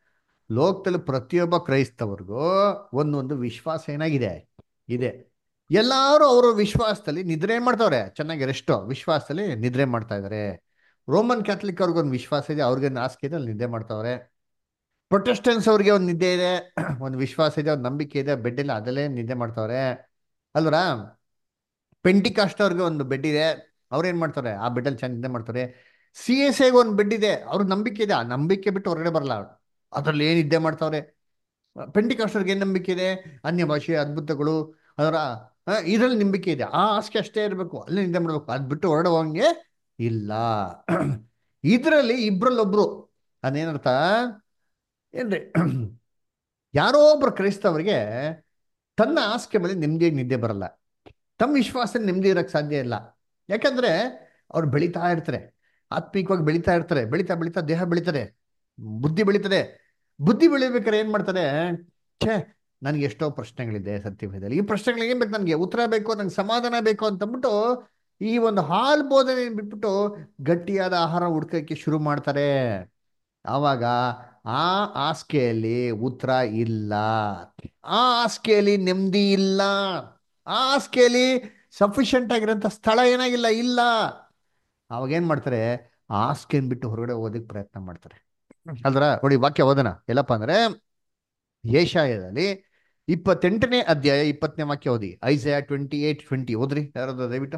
ಲೋಕದಲ್ಲಿ ಪ್ರತಿಯೊಬ್ಬ ಕ್ರೈಸ್ತವ್ರಿಗೂ ಒಂದೊಂದು ವಿಶ್ವಾಸ ಏನಾಗಿದೆ ಇದೆ. ಎಲ್ಲಾರು ಅವರ ವಿಶ್ವಾಸದಲ್ಲಿ ನಿದ್ರೆ ಮಾಡ್ತಾವ್ರೆ, ಚೆನ್ನಾಗಿ ರೆಸ್ಟ್ ವಿಶ್ವಾಸದಲ್ಲಿ ನಿದ್ರೆ ಮಾಡ್ತಾ ಇದಾರೆ. ರೋಮನ್ ಕ್ಯಾಥಲಿಕ್ ಅವ್ರಿಗೊಂದು ವಿಶ್ವಾಸ ಇದೆ, ಅವ್ರಿಗೆ ನಾಸ್ಕೆ ಇದೆ, ಅಲ್ಲಿ ನಿದ್ದೆ ಮಾಡ್ತಾವ್ರೆ. ಪ್ರೊಟೆಸ್ಟೆನ್ಸ್ ಅವ್ರಿಗೆ ಒಂದು ನಿದ್ದೆ ಇದೆ, ಒಂದು ವಿಶ್ವಾಸ ಇದೆ, ಒಂದು ನಂಬಿಕೆ ಇದೆ, ಬೆಡ್ ಇಲ್ಲ ಅದಲ್ಲೇ ನಿದ್ದೆ ಮಾಡ್ತಾವ್ರೆ ಅಲ್ವರ. ಪೆಂಟಿಕಾಸ್ಟ್ ಅವ್ರಿಗೆ ಒಂದು ಬೆಡ್ ಇದೆ, ಅವ್ರೇನ್ ಮಾಡ್ತಾರೆ ಆ ಬೆಡ್ಡಲ್ಲಿ ಚೆನ್ನಾಗಿ ನಿದ್ದೆ ಮಾಡ್ತಾರೆ. ಸಿ ಎಸ್ ಐಗೆ ಒಂದು ಬೆಡ್ ಇದೆ, ಅವ್ರ ನಂಬಿಕೆ ಇದೆ, ಆ ನಂಬಿಕೆ ಬಿಟ್ಟು ಹೊರಗಡೆ ಬರಲ್ಲ ಅವ್ರು, ಅದ್ರಲ್ಲಿ ಏನ್ ನಿದ್ದೆ ಮಾಡ್ತಾವ್ರೆ. ಪೆಂಟಿಕಾಸ್ಟರ್ಗೆ ಏನ್ ನಂಬಿಕೆ ಇದೆ, ಅನ್ಯ ಭಾಷೆ ಅದ್ಭುತಗಳು ಅದರ ಇದರಲ್ಲಿ ನಂಬಿಕೆ ಇದೆ, ಆ ಆಸ್ಕೆ ಅಷ್ಟೇ ಇರಬೇಕು, ಅಲ್ಲಿ ನಿದ್ದೆ ಮಾಡ್ಬೇಕು, ಅದ್ ಬಿಟ್ಟು ಹೊರಡೆ ಹೋಗಂಗೆ ಇಲ್ಲ. ಇದರಲ್ಲಿ ಇಬ್ರಲ್ಲೊಬ್ರು ಅದೇನರ್ಥ ಏನ್ರಿ, ಯಾರೋ ಒಬ್ರು ಕ್ರೈಸ್ತವರಿಗೆ ತನ್ನ ಹಾಸಿಗೆ ಮೇಲೆ ನೆಮ್ಮದಿಯಾಗಿ ನಿದ್ದೆ ಬರಲ್ಲ, ತಮ್ಮ ವಿಶ್ವಾಸದಲ್ಲಿ ನೆಮ್ಮದಿ ಇರಕ್ಕೆ ಸಾಧ್ಯ ಇಲ್ಲ. ಯಾಕಂದ್ರೆ ಅವ್ರು ಬೆಳೀತಾ ಇರ್ತಾರೆ, ಆತ್ಮಿಕವಾಗಿ ಬೆಳೀತಾ ಇರ್ತಾರೆ, ಬೆಳೀತಾ ಬೆಳೀತಾ ದೇಹ ಬೆಳೀತಾರೆ, ಬುದ್ಧಿ ಬೆಳೀತದೆ. ಬುದ್ಧಿ ಬೆಳಿಬೇಕಾದ್ರೆ ಏನ್ ಮಾಡ್ತಾರೆ, ಛೇ ನನಗೆ ಎಷ್ಟೋ ಪ್ರಶ್ನೆಗಳಿದೆ ಸತ್ಯವೇದದಲ್ಲಿ, ಈ ಪ್ರಶ್ನೆಗಳಿಗೆ ಏನ್ ಬೇಕು, ನನಗೆ ಉತ್ತರ ಬೇಕು, ನಂಗೆ ಸಮಾಧಾನ ಬೇಕು ಅಂತಂದ್ಬಿಟ್ಟು ಈ ಒಂದು ಹಾಲ್ ಬೋಧನೆ ಬಿಟ್ಬಿಟ್ಟು ಗಟ್ಟಿಯಾದ ಆಹಾರ ಹುಡ್ಕಕ್ಕೆ ಶುರು ಮಾಡ್ತಾರೆ. ಆವಾಗ ಆ ಹಾಸಿಗೆಯಲ್ಲಿ ಉತ್ತರ ಇಲ್ಲ, ಆ ಹಾಸಿಗೆಯಲ್ಲಿ ನೆಮ್ಮದಿ ಇಲ್ಲ, ಆ ಹಾಸಿಗೆಯಲ್ಲಿ ಸಫಿಷಿಯಂಟ್ ಆಗಿರೋಂಥ ಸ್ಥಳ ಏನಾಗಿಲ್ಲ ಇಲ್ಲ. ಅವಾಗ ಏನ್ ಮಾಡ್ತಾರೆ, ಆ ಹಾಸಿಗೆನ್ ಬಿಟ್ಟು ಹೊರಗಡೆ ಓದಕ್ಕೆ ಪ್ರಯತ್ನ ಮಾಡ್ತಾರೆ. ಅಲ್ದ್ರ ನೋಡಿ, ವಾಕ್ಯ ಓದನ ಎಲ್ಲಪ್ಪ ಅಂದ್ರೆ ಯೆಶಾಯದಲ್ಲಿ ಇಪ್ಪತ್ತೆಂಟನೇ ಅಧ್ಯಾಯ ಇಪ್ಪತ್ತನೇ ವಾಕ್ಯ ಓದಿ. ಐಸಯ ಟ್ವೆಂಟಿ ಏಟ್ ಟ್ವೆಂಟಿ ಓದ್ರಿ ಯಾರಾದ್ರು ದಯವಿಟ್ಟು.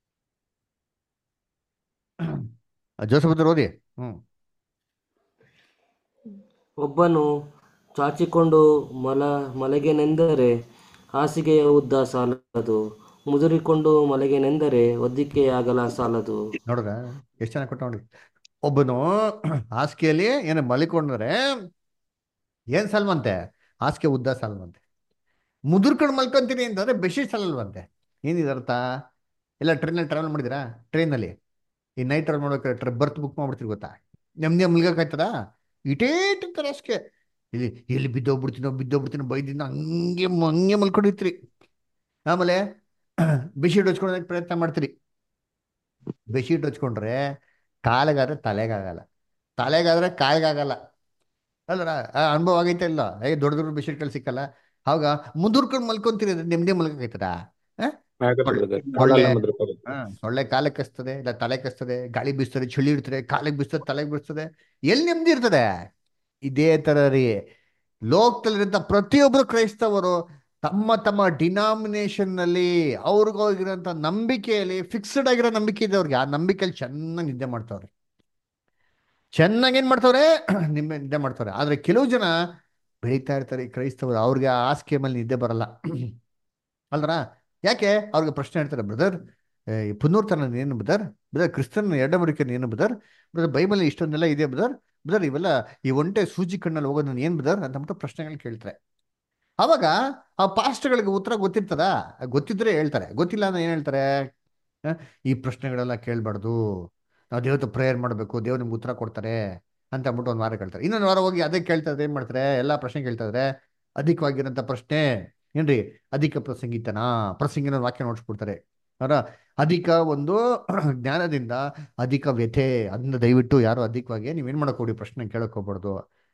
ಜೋಸಫ್ ಓದಿ. ಹ್ಮ್ ಒಬ್ಬನು ಚಾಚಿಕೊಂಡು ಮಲ ಮಲಗೆನೆಂದರೆ ಹಾಸಿಗೆಯ ಉದ್ದ ಸಾಲದು, ಮುದುರಿಕೊಂಡು ಮಲಗೆನೆಂದರೆ ಒದ್ದಿಕೆಯಾಗಲ ಸಾಲದು. ನೋಡ್ರ ಎಷ್ಟು ಚೆನ್ನಾಗಿ ಕೊಟ್ಟ ನೋಡಿ. ಒಬ್ಬನು ಹಾಸಿಗೆಯಲ್ಲಿ ಏನು ಮಲಿಕೊಂಡ್ರೆ ಏನ್ ಸಲ್ವಂತೆ, ಹಾಸಿಗೆ ಉದ್ದ ಸಾಲ್ವಂತೆ. ಮುದುರ್ಕೊಂಡು ಮಲ್ಕೊಂತೀನಿ ಅಂತಂದ್ರೆ ಬೆಡ್ಶೀಟ್ ಸಾಲಲ್ವಂತೆ. ಏನಿದೆ ಅರ್ಥ? ಎಲ್ಲ ಟ್ರೈನಲ್ಲಿ ಟ್ರಾವೆಲ್ ಮಾಡಿದಿರಾ? ಟ್ರೈನಲ್ಲಿ ಈ ನೈಟ್ ಟ್ರಾವೆಲ್ ಮಾಡ್ಬೇಕಾದ್ರೆ ಟ್ರ ಬರ್ತ್ ಬುಕ್ ಮಾಡ್ಬಿಡ್ತೀರಿ ಗೊತ್ತಾ, ನೆಮ್ಮದಿ ಮುಲ್ಗಾಕಾಯ್ತದ, ಇಟೇಟಂತಾರೆ ಅಷ್ಟೇ. ಇಲ್ಲಿ ಎಲ್ಲಿ ಬಿದ್ದೋಗ್ಬಿಡ್ತೀನೋ ಬಿದ್ದೋಗ್ಬಿಡ್ತೀನೋ ಬೈದಿಂದ ಹಂಗೆ ಹಂಗೆ ಮಲ್ಕೊಂಡಿರ್ತೀರಿ. ಆಮೇಲೆ ಬೆಡ್ಶೀಟ್ ಹಚ್ಕೊಳೋದಕ್ಕೆ ಪ್ರಯತ್ನ ಮಾಡ್ತೀರಿ. ಬೆಡ್ಶೀಟ್ ಹಚ್ಕೊಂಡ್ರೆ ಕಾಲಿಗಾದ್ರೆ ತಲೆಗಾಗಲ್ಲ, ತಲೆಗಾದ್ರೆ ಕಾಲಿಗಾಗಲ್ಲ ಅಲ್ರ. ಆ ಅನುಭವ ಆಗೈತೆ ಇಲ್ಲ, ಏ ದೊಡ್ಡ ದೊಡ್ಡ ಬೆಡ್ಶೀಟ್ಗಳು ಸಿಕ್ಕಲ್ಲ. ಆವಾಗ ಮುದುರ್ಕೊಂಡು ಮಲ್ಕೊಂತೀರಿ ಅಂದ್ರೆ ನೆಮ್ಮದಿ ಮಲ್ಕಾಯ್ತದ? ಆಗತ್ತೆ ಬ್ರದರ್, ಸೊಳ್ಳೆ ಕಾಲೆಲ್ಲ ಮುದ್ರಕೋದು. ಹಾ ಸೊಳ್ಳೆ ಕಾಲಕ್ಕೆ ಕಸ್ತದೆ, ಇಲ್ಲ ತಲೆ ಕಸ್ತದೆ, ಗಾಳಿ ಬೀಸ್ತದೆ, ಚಳಿ ಇರ್ತದೆ, ಕಾಲಿಗೆ ಬೀಸ್ತದೆ, ತಲೆಗೆ ಬೀಸ್ತದೆ, ಎಲ್ಲಿ ನೆಮ್ಮದಿ ಇರ್ತದೆ? ಇದೇ ತರ ರೀ ಲೋಕದಲ್ಲಿರಂತ ಪ್ರತಿಯೊಬ್ಬರು ಕ್ರೈಸ್ತವರು ತಮ್ಮ ತಮ್ಮ ಡಿನಾಮಿನೇಷನ್ ನಲ್ಲಿ ಅವ್ರಿಗೋಗಿರೋಂಥ ನಂಬಿಕೆಯಲ್ಲಿ ಫಿಕ್ಸ್ಡ್ ಆಗಿರೋ ನಂಬಿಕೆ ಇದೆ ಅವ್ರಿಗೆ, ಆ ನಂಬಿಕೆಯಲ್ಲಿ ಚೆನ್ನಾಗಿ ನಿದ್ದೆ ಮಾಡ್ತಾವ್ರೆ, ಚೆನ್ನಾಗಿ ಏನ್ ಮಾಡ್ತಾವ್ರೆ ನಿಮ್ಮೆ ನಿದ್ದೆ ಮಾಡ್ತಾವ್ರೆ. ಆದ್ರೆ ಕೆಲವು ಜನ ಬೆಳೀತಾ ಇರ್ತಾರೆ ಈ ಕ್ರೈಸ್ತವರು, ಅವ್ರಿಗೆ ಆ ಹಾಸಿಗೆ ಮೇಲೆ ನಿದ್ದೆ ಬರಲ್ಲ ಅಲ್ರ. ಯಾಕೆ? ಅವ್ರಿಗೆ ಪ್ರಶ್ನೆ ಹೇಳ್ತಾರೆ, ಬ್ರದರ್ ಈ ಪುನರ್ತನ ಏನು ಬ್ರದರ್, ಬ್ರದರ್ ಕ್ರಿಸ್ತನ ಎಡಬಡಿಕೆ ಏನು ಬ್ರದರ್, ಬ್ರದರ್ ಬೈಬಲ್ ಇಷ್ಟೊಂದೆಲ್ಲ ಇದೆ ಬ್ರದರ್, ಬ್ರದರ್ ಇವೆಲ್ಲ ಈ ಒಂಟೆ ಸೂಜಿ ಕಣ್ಣಲ್ಲಿ ಹೋಗೋದು ಏನ್ ಬ್ರದರ್ ಅಂತಂದ್ಬಿಟ್ಟು ಪ್ರಶ್ನೆಗಳು ಕೇಳ್ತಾರೆ. ಅವಾಗ ಆ ಪಾಸ್ಟ್ಗಳಿಗೆ ಉತ್ತರ ಗೊತ್ತಿರ್ತದ, ಗೊತ್ತಿದ್ರೆ ಹೇಳ್ತಾರೆ, ಗೊತ್ತಿಲ್ಲ ಅಂದ್ರೆ ಏನ್ ಹೇಳ್ತಾರೆ, ಆ, ಈ ಪ್ರಶ್ನೆಗಳೆಲ್ಲ ಕೇಳಬಾರ್ದು, ನಾವು ದೇವತೆ ಪ್ರೇಯರ್ ಮಾಡಬೇಕು, ದೇವ್ರು ನಿಮ್ಗೆ ಉತ್ತರ ಕೊಡ್ತಾರೆ ಅಂತ ಅಂದ್ಬಿಟ್ಟು ಒಂದು ವಾರ ಕೇಳ್ತಾರೆ. ಇನ್ನೊಂದು ವಾರ ಹೋಗಿ ಅದೇ ಕೇಳ್ತಾ ಇದ್ರೆ ಏನ್ ಮಾಡ್ತಾರೆ, ಎಲ್ಲಾ ಪ್ರಶ್ನೆ ಕೇಳ್ತಾ ಇದ್ರೆ ಅಧಿಕವಾಗಿರೋಂಥ ಪ್ರಶ್ನೆ ಏನ್ರಿ, ಅಧಿಕ ಪ್ರಸಂಗಿತನಾ, ಪ್ರಸಂಗಿನ ವಾಕ್ಯ ನೋಡ್ಸ್ಬಿಡ್ತಾರೆ ಅವರ. ಅಧಿಕ ಒಂದು ಜ್ಞಾನದಿಂದ ಅಧಿಕ ವ್ಯಥೆ, ಅದನ್ನ ದಯವಿಟ್ಟು ಯಾರು ಅಧಿಕವಾಗಿ ನೀವೇನ್ ಮಾಡಕ್ ಹೋಗಿ ಪ್ರಶ್ನೆ ಕೇಳಕ್ ಹೋಗ್ಬಾರ್ದು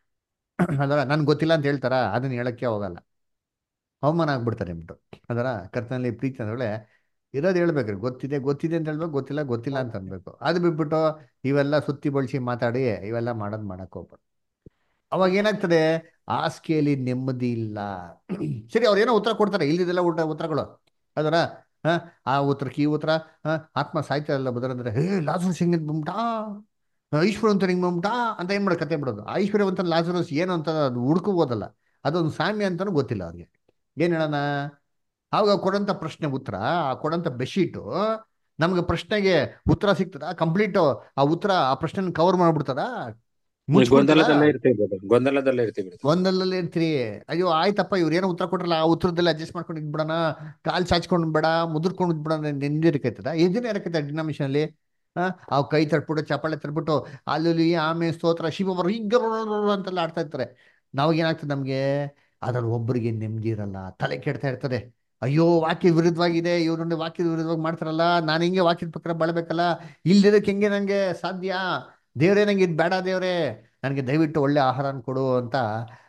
ಅದರ. ನನ್ಗೆ ಗೊತ್ತಿಲ್ಲ ಅಂತ ಹೇಳ್ತಾರ, ಅದನ್ನ ಹೇಳಕ್ಕೆ ಹೋಗಲ್ಲ, ಅವಮಾನ ಆಗ್ಬಿಡ್ತಾರೆ ನಿಮ್ದು ಅದರ. ಕರ್ತನಲ್ಲಿ ಪ್ರೀತಿ ಅಂದ್ರೆ ಇರೋದು ಹೇಳ್ಬೇಕ್ರಿ, ಗೊತ್ತಿದೆ ಗೊತ್ತಿದೆ ಅಂತ ಹೇಳ್ಬೇಕು, ಗೊತ್ತಿಲ್ಲ ಗೊತ್ತಿಲ್ಲ ಅಂತ ಅನ್ಬೇಕು. ಅದು ಬಿಟ್ಬಿಟ್ಟು ಇವೆಲ್ಲ ಸುತ್ತಿ ಬಳಸಿ ಮಾತಾಡಿ ಇವೆಲ್ಲ ಮಾಡೋದ್ ಮಾಡಕ್ ಹೋಗ್ಬಾರ್ದು. ಅವಾಗ ಏನಾಗ್ತದೆ, ಹಾಸಿಗೆಯಲ್ಲಿ ನೆಮ್ಮದಿ ಇಲ್ಲ. ಸರಿ ಅವ್ರು ಏನೋ ಉತ್ತರ ಕೊಡ್ತಾರೆ, ಇಲ್ಲಿದೆಲ್ಲ ಉಲ್ಟ ಉತ್ತರಗಳು ಅದರ. ಹ ಆ ಉತ್ತರಕ್ಕೆ ಈ ಉತ್ತರ, ಹ ಆತ್ಮ ಸಾಯ್ತಾ ಇಲ್ಲ ಬದರಂದ್ರೆ, ಹೇ ಲಾಜರಸ್ ಹಿಂಗೆ ಬಂದ್ಬಿಟ್ಟಾ, ಐಶ್ವರ್ಯವಂತ ಹಿಂಗೆ ಬಂದ್ಬಿಟ್ಟಾ ಅಂತ ಏನ್ ಮಾಡೋದು ಕತೆ ಬಿಡೋದು. ಐಶ್ವರ್ಯವಂತ ಲಾಜರಸ್ ಏನು ಅಂತ ಅದು ಹುಡ್ಕೋಬೋದಲ್ಲ, ಅದೊಂದು ಸಾಮ್ಯ ಅಂತಾನು ಗೊತ್ತಿಲ್ಲ ಅವ್ರಿಗೆ. ಏನ್ ಹೇಳೋಣ? ಆವಾಗ ಕೊಡಂತ ಪ್ರಶ್ನೆ ಉತ್ತರ, ಆ ಕೊಡಂತ ಬೆಡ್ಶೀಟು ನಮ್ಗೆ ಪ್ರಶ್ನೆಗೆ ಉತ್ತರ ಸಿಗ್ತದ ಕಂಪ್ಲೀಟ್, ಆ ಉತ್ತರ ಆ ಪ್ರಶ್ನೆ ಕವರ್ ಮಾಡ್ಬಿಡ್ತದ, ಮುಚ್ಚಿಬಿಡ್ತದ? ಗೊಂದಲದಲ್ಲೇ ಇರ್ತೀವಿ ಬ್ರದರ್, ಗೊಂದಲದಲ್ಲೇ ಇರ್ತೀವಿ ಬ್ರದರ್. ಒಂದಲ್ಲೇ ಇರ್ತೀರಿ. ಅಯ್ಯೋ ಆಯ್ತಪ್ಪ ಇವ್ರು ಏನೋ ಉತ್ತರ ಕೊಟ್ರಲ್ಲ, ಆ ಉತ್ತರದಲ್ಲಿ ಅಡ್ಜಸ್ಟ್ ಮಾಡ್ಕೊಂಡು ಇದ್ಬಿಡೋಣ, ಕಾಲ್ ಚಾಚ್ಕೊಂಡು ಬೇಡ, ಮುದುರ್ಕೊಂಡು ಇದ್ಬಿಡೋಣ, ನೆಮ್ಮದಿ ಇರಕೈತದ? ಎಷ್ಟು ದಿನ ಇರಕೈತೆ ಡಿನಾಮಿನೇಷನ್ ಅಲ್ಲಿ? ಅವ್ ಕೈ ತಟ್ಬಿಟ್ಟು ಚಪ್ಪಾಳೆ ತಟ್ಬಿಟ್ಟು ಅಲ್ಲಿ ಆಮೆ ಸ್ತೋತ್ರ ಶಿವ ಬರೋ ಹಿಂಗ ಅಂತೆಲ್ಲ ಆಡ್ತಾ ಇರ್ತಾರೆ. ನಾವಾಗೇನಾಗ್ತದೆ, ನಮ್ಗೆ ಅದ್ರಲ್ಲಿ ಒಬ್ಬರಿಗೆ ನೆಮ್ಮದಿ ಇರಲ್ಲ, ತಲೆ ಕೆಡ್ತಾ ಇರ್ತದೆ. ಅಯ್ಯೋ ವಾಕ್ಯ ವಿರುದ್ಧವಾಗಿದೆ, ಇವ್ರನ್ನ ವಾಕ್ಯದ ವಿರುದ್ಧವಾಗಿ ಮಾಡ್ತಾರಲ್ಲ, ನಾನು ಹಿಂಗೆ ವಾಕ್ಯದ ಪ್ರಕಾರ ಬಾಳ್ಬೇಕಲ್ಲ, ಇಲ್ದಿರಕ್ಕೆ ಹೆಂಗೆ ನಂಗೆ ಸಾಧ್ಯ, ದೇವ್ರೇ ನಂಗೆ ಇದು ಬೇಡ, ದೇವ್ರೇ ನನಗೆ ದಯವಿಟ್ಟು ಒಳ್ಳೆ ಆಹಾರ ಕೊಡು ಅಂತ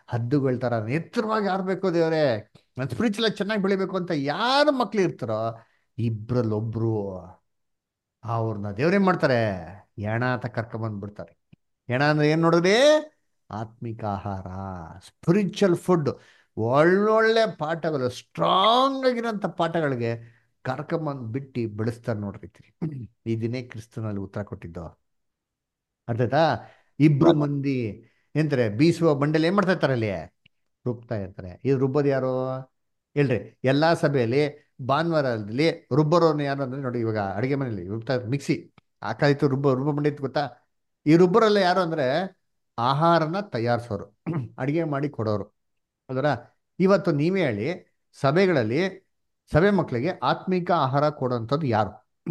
ಹದ್ದುಗಳ ಥರ ಎತ್ತರವಾಗಿ ಆಡ್ಬೇಕು ದೇವ್ರೆ, ನಾನು ಸ್ಪಿರಿಚುವಲ್ ಚೆನ್ನಾಗಿ ಬೆಳಿಬೇಕು ಅಂತ ಯಾರು ಮಕ್ಳು ಇರ್ತಾರೋ ಇಬ್ರಲ್ಲೊಬ್ರು ಅವ್ರನ್ನ ದೇವ್ರೇನ್ ಮಾಡ್ತಾರೆ, ಎಣ ಅಂತ ಕರ್ಕೊಂಬಂದ್ಬಿಡ್ತಾರೆ. ಎಣ ಅಂದ್ರೆ ಏನ್ ನೋಡಿದ್ರಿ? ಆತ್ಮಿಕ ಆಹಾರ, ಸ್ಪಿರಿಚುವಲ್ ಫುಡ್, ಒಳ್ಳೊಳ್ಳೆ ಪಾಠಗಳು, ಸ್ಟ್ರಾಂಗ್ ಆಗಿರೋಂಥ ಪಾಠಗಳಿಗೆ ಕರ್ಕೊಂಬಂದ್ ಬಿಟ್ಟು ಬೆಳೆಸ್ತಾರೆ ನೋಡ್ರಿ. ಇದನ್ನೇ ಕ್ರಿಸ್ತನಲ್ಲಿ ಉತ್ತರ ಕೊಟ್ಟಿದ್ದು. ಅರ್ಥಾಯ್ತಾ? ಇಬ್ರು ಮಂದಿ ಎಂತಾರೆ ಬೀಸುವ ಬಂಡೆಲಿ ಏನ್ ಮಾಡ್ತಾ ಇರ್ತಾರೆ, ಅಲ್ಲಿ ರುಬ್ತಾ ಇರ್ತಾರೆ. ಇದು ರುಬ್ಬೋದು ಯಾರು ಹೇಳ್ರಿ? ಎಲ್ಲಾ ಸಭೆಯಲ್ಲಿ ಭಾನುವಾರದಲ್ಲಿ ರುಬ್ಬರೋನು ಯಾರು ಅಂದ್ರೆ ನೋಡಿ, ಇವಾಗ ಅಡುಗೆ ಮನೆಯಲ್ಲಿ ರುಬ್ತಾ ಇರ್ತಾರೆ, ಮಿಕ್ಸಿ ಹಾಕಾಯ್ತು, ರುಬ್ಬ ರುಬ್ಬ ಬಂಡೆ ಇತ್ತು ಗೊತ್ತಾ? ಈ ರುಬ್ಬರಲ್ಲ ಯಾರು ಅಂದ್ರೆ ಆಹಾರನ ತಯಾರಿಸೋರು, ಅಡುಗೆ ಮಾಡಿ ಕೊಡೋರು. ಅದರ ಇವತ್ತು ನೀವೇ ಹೇಳಿ, ಸಭೆಗಳಲ್ಲಿ ಸಭೆ ಮಕ್ಕಳಿಗೆ ಆತ್ಮಿಕ ಆಹಾರ ಕೊಡುವಂಥದ್ದು ಯಾರು?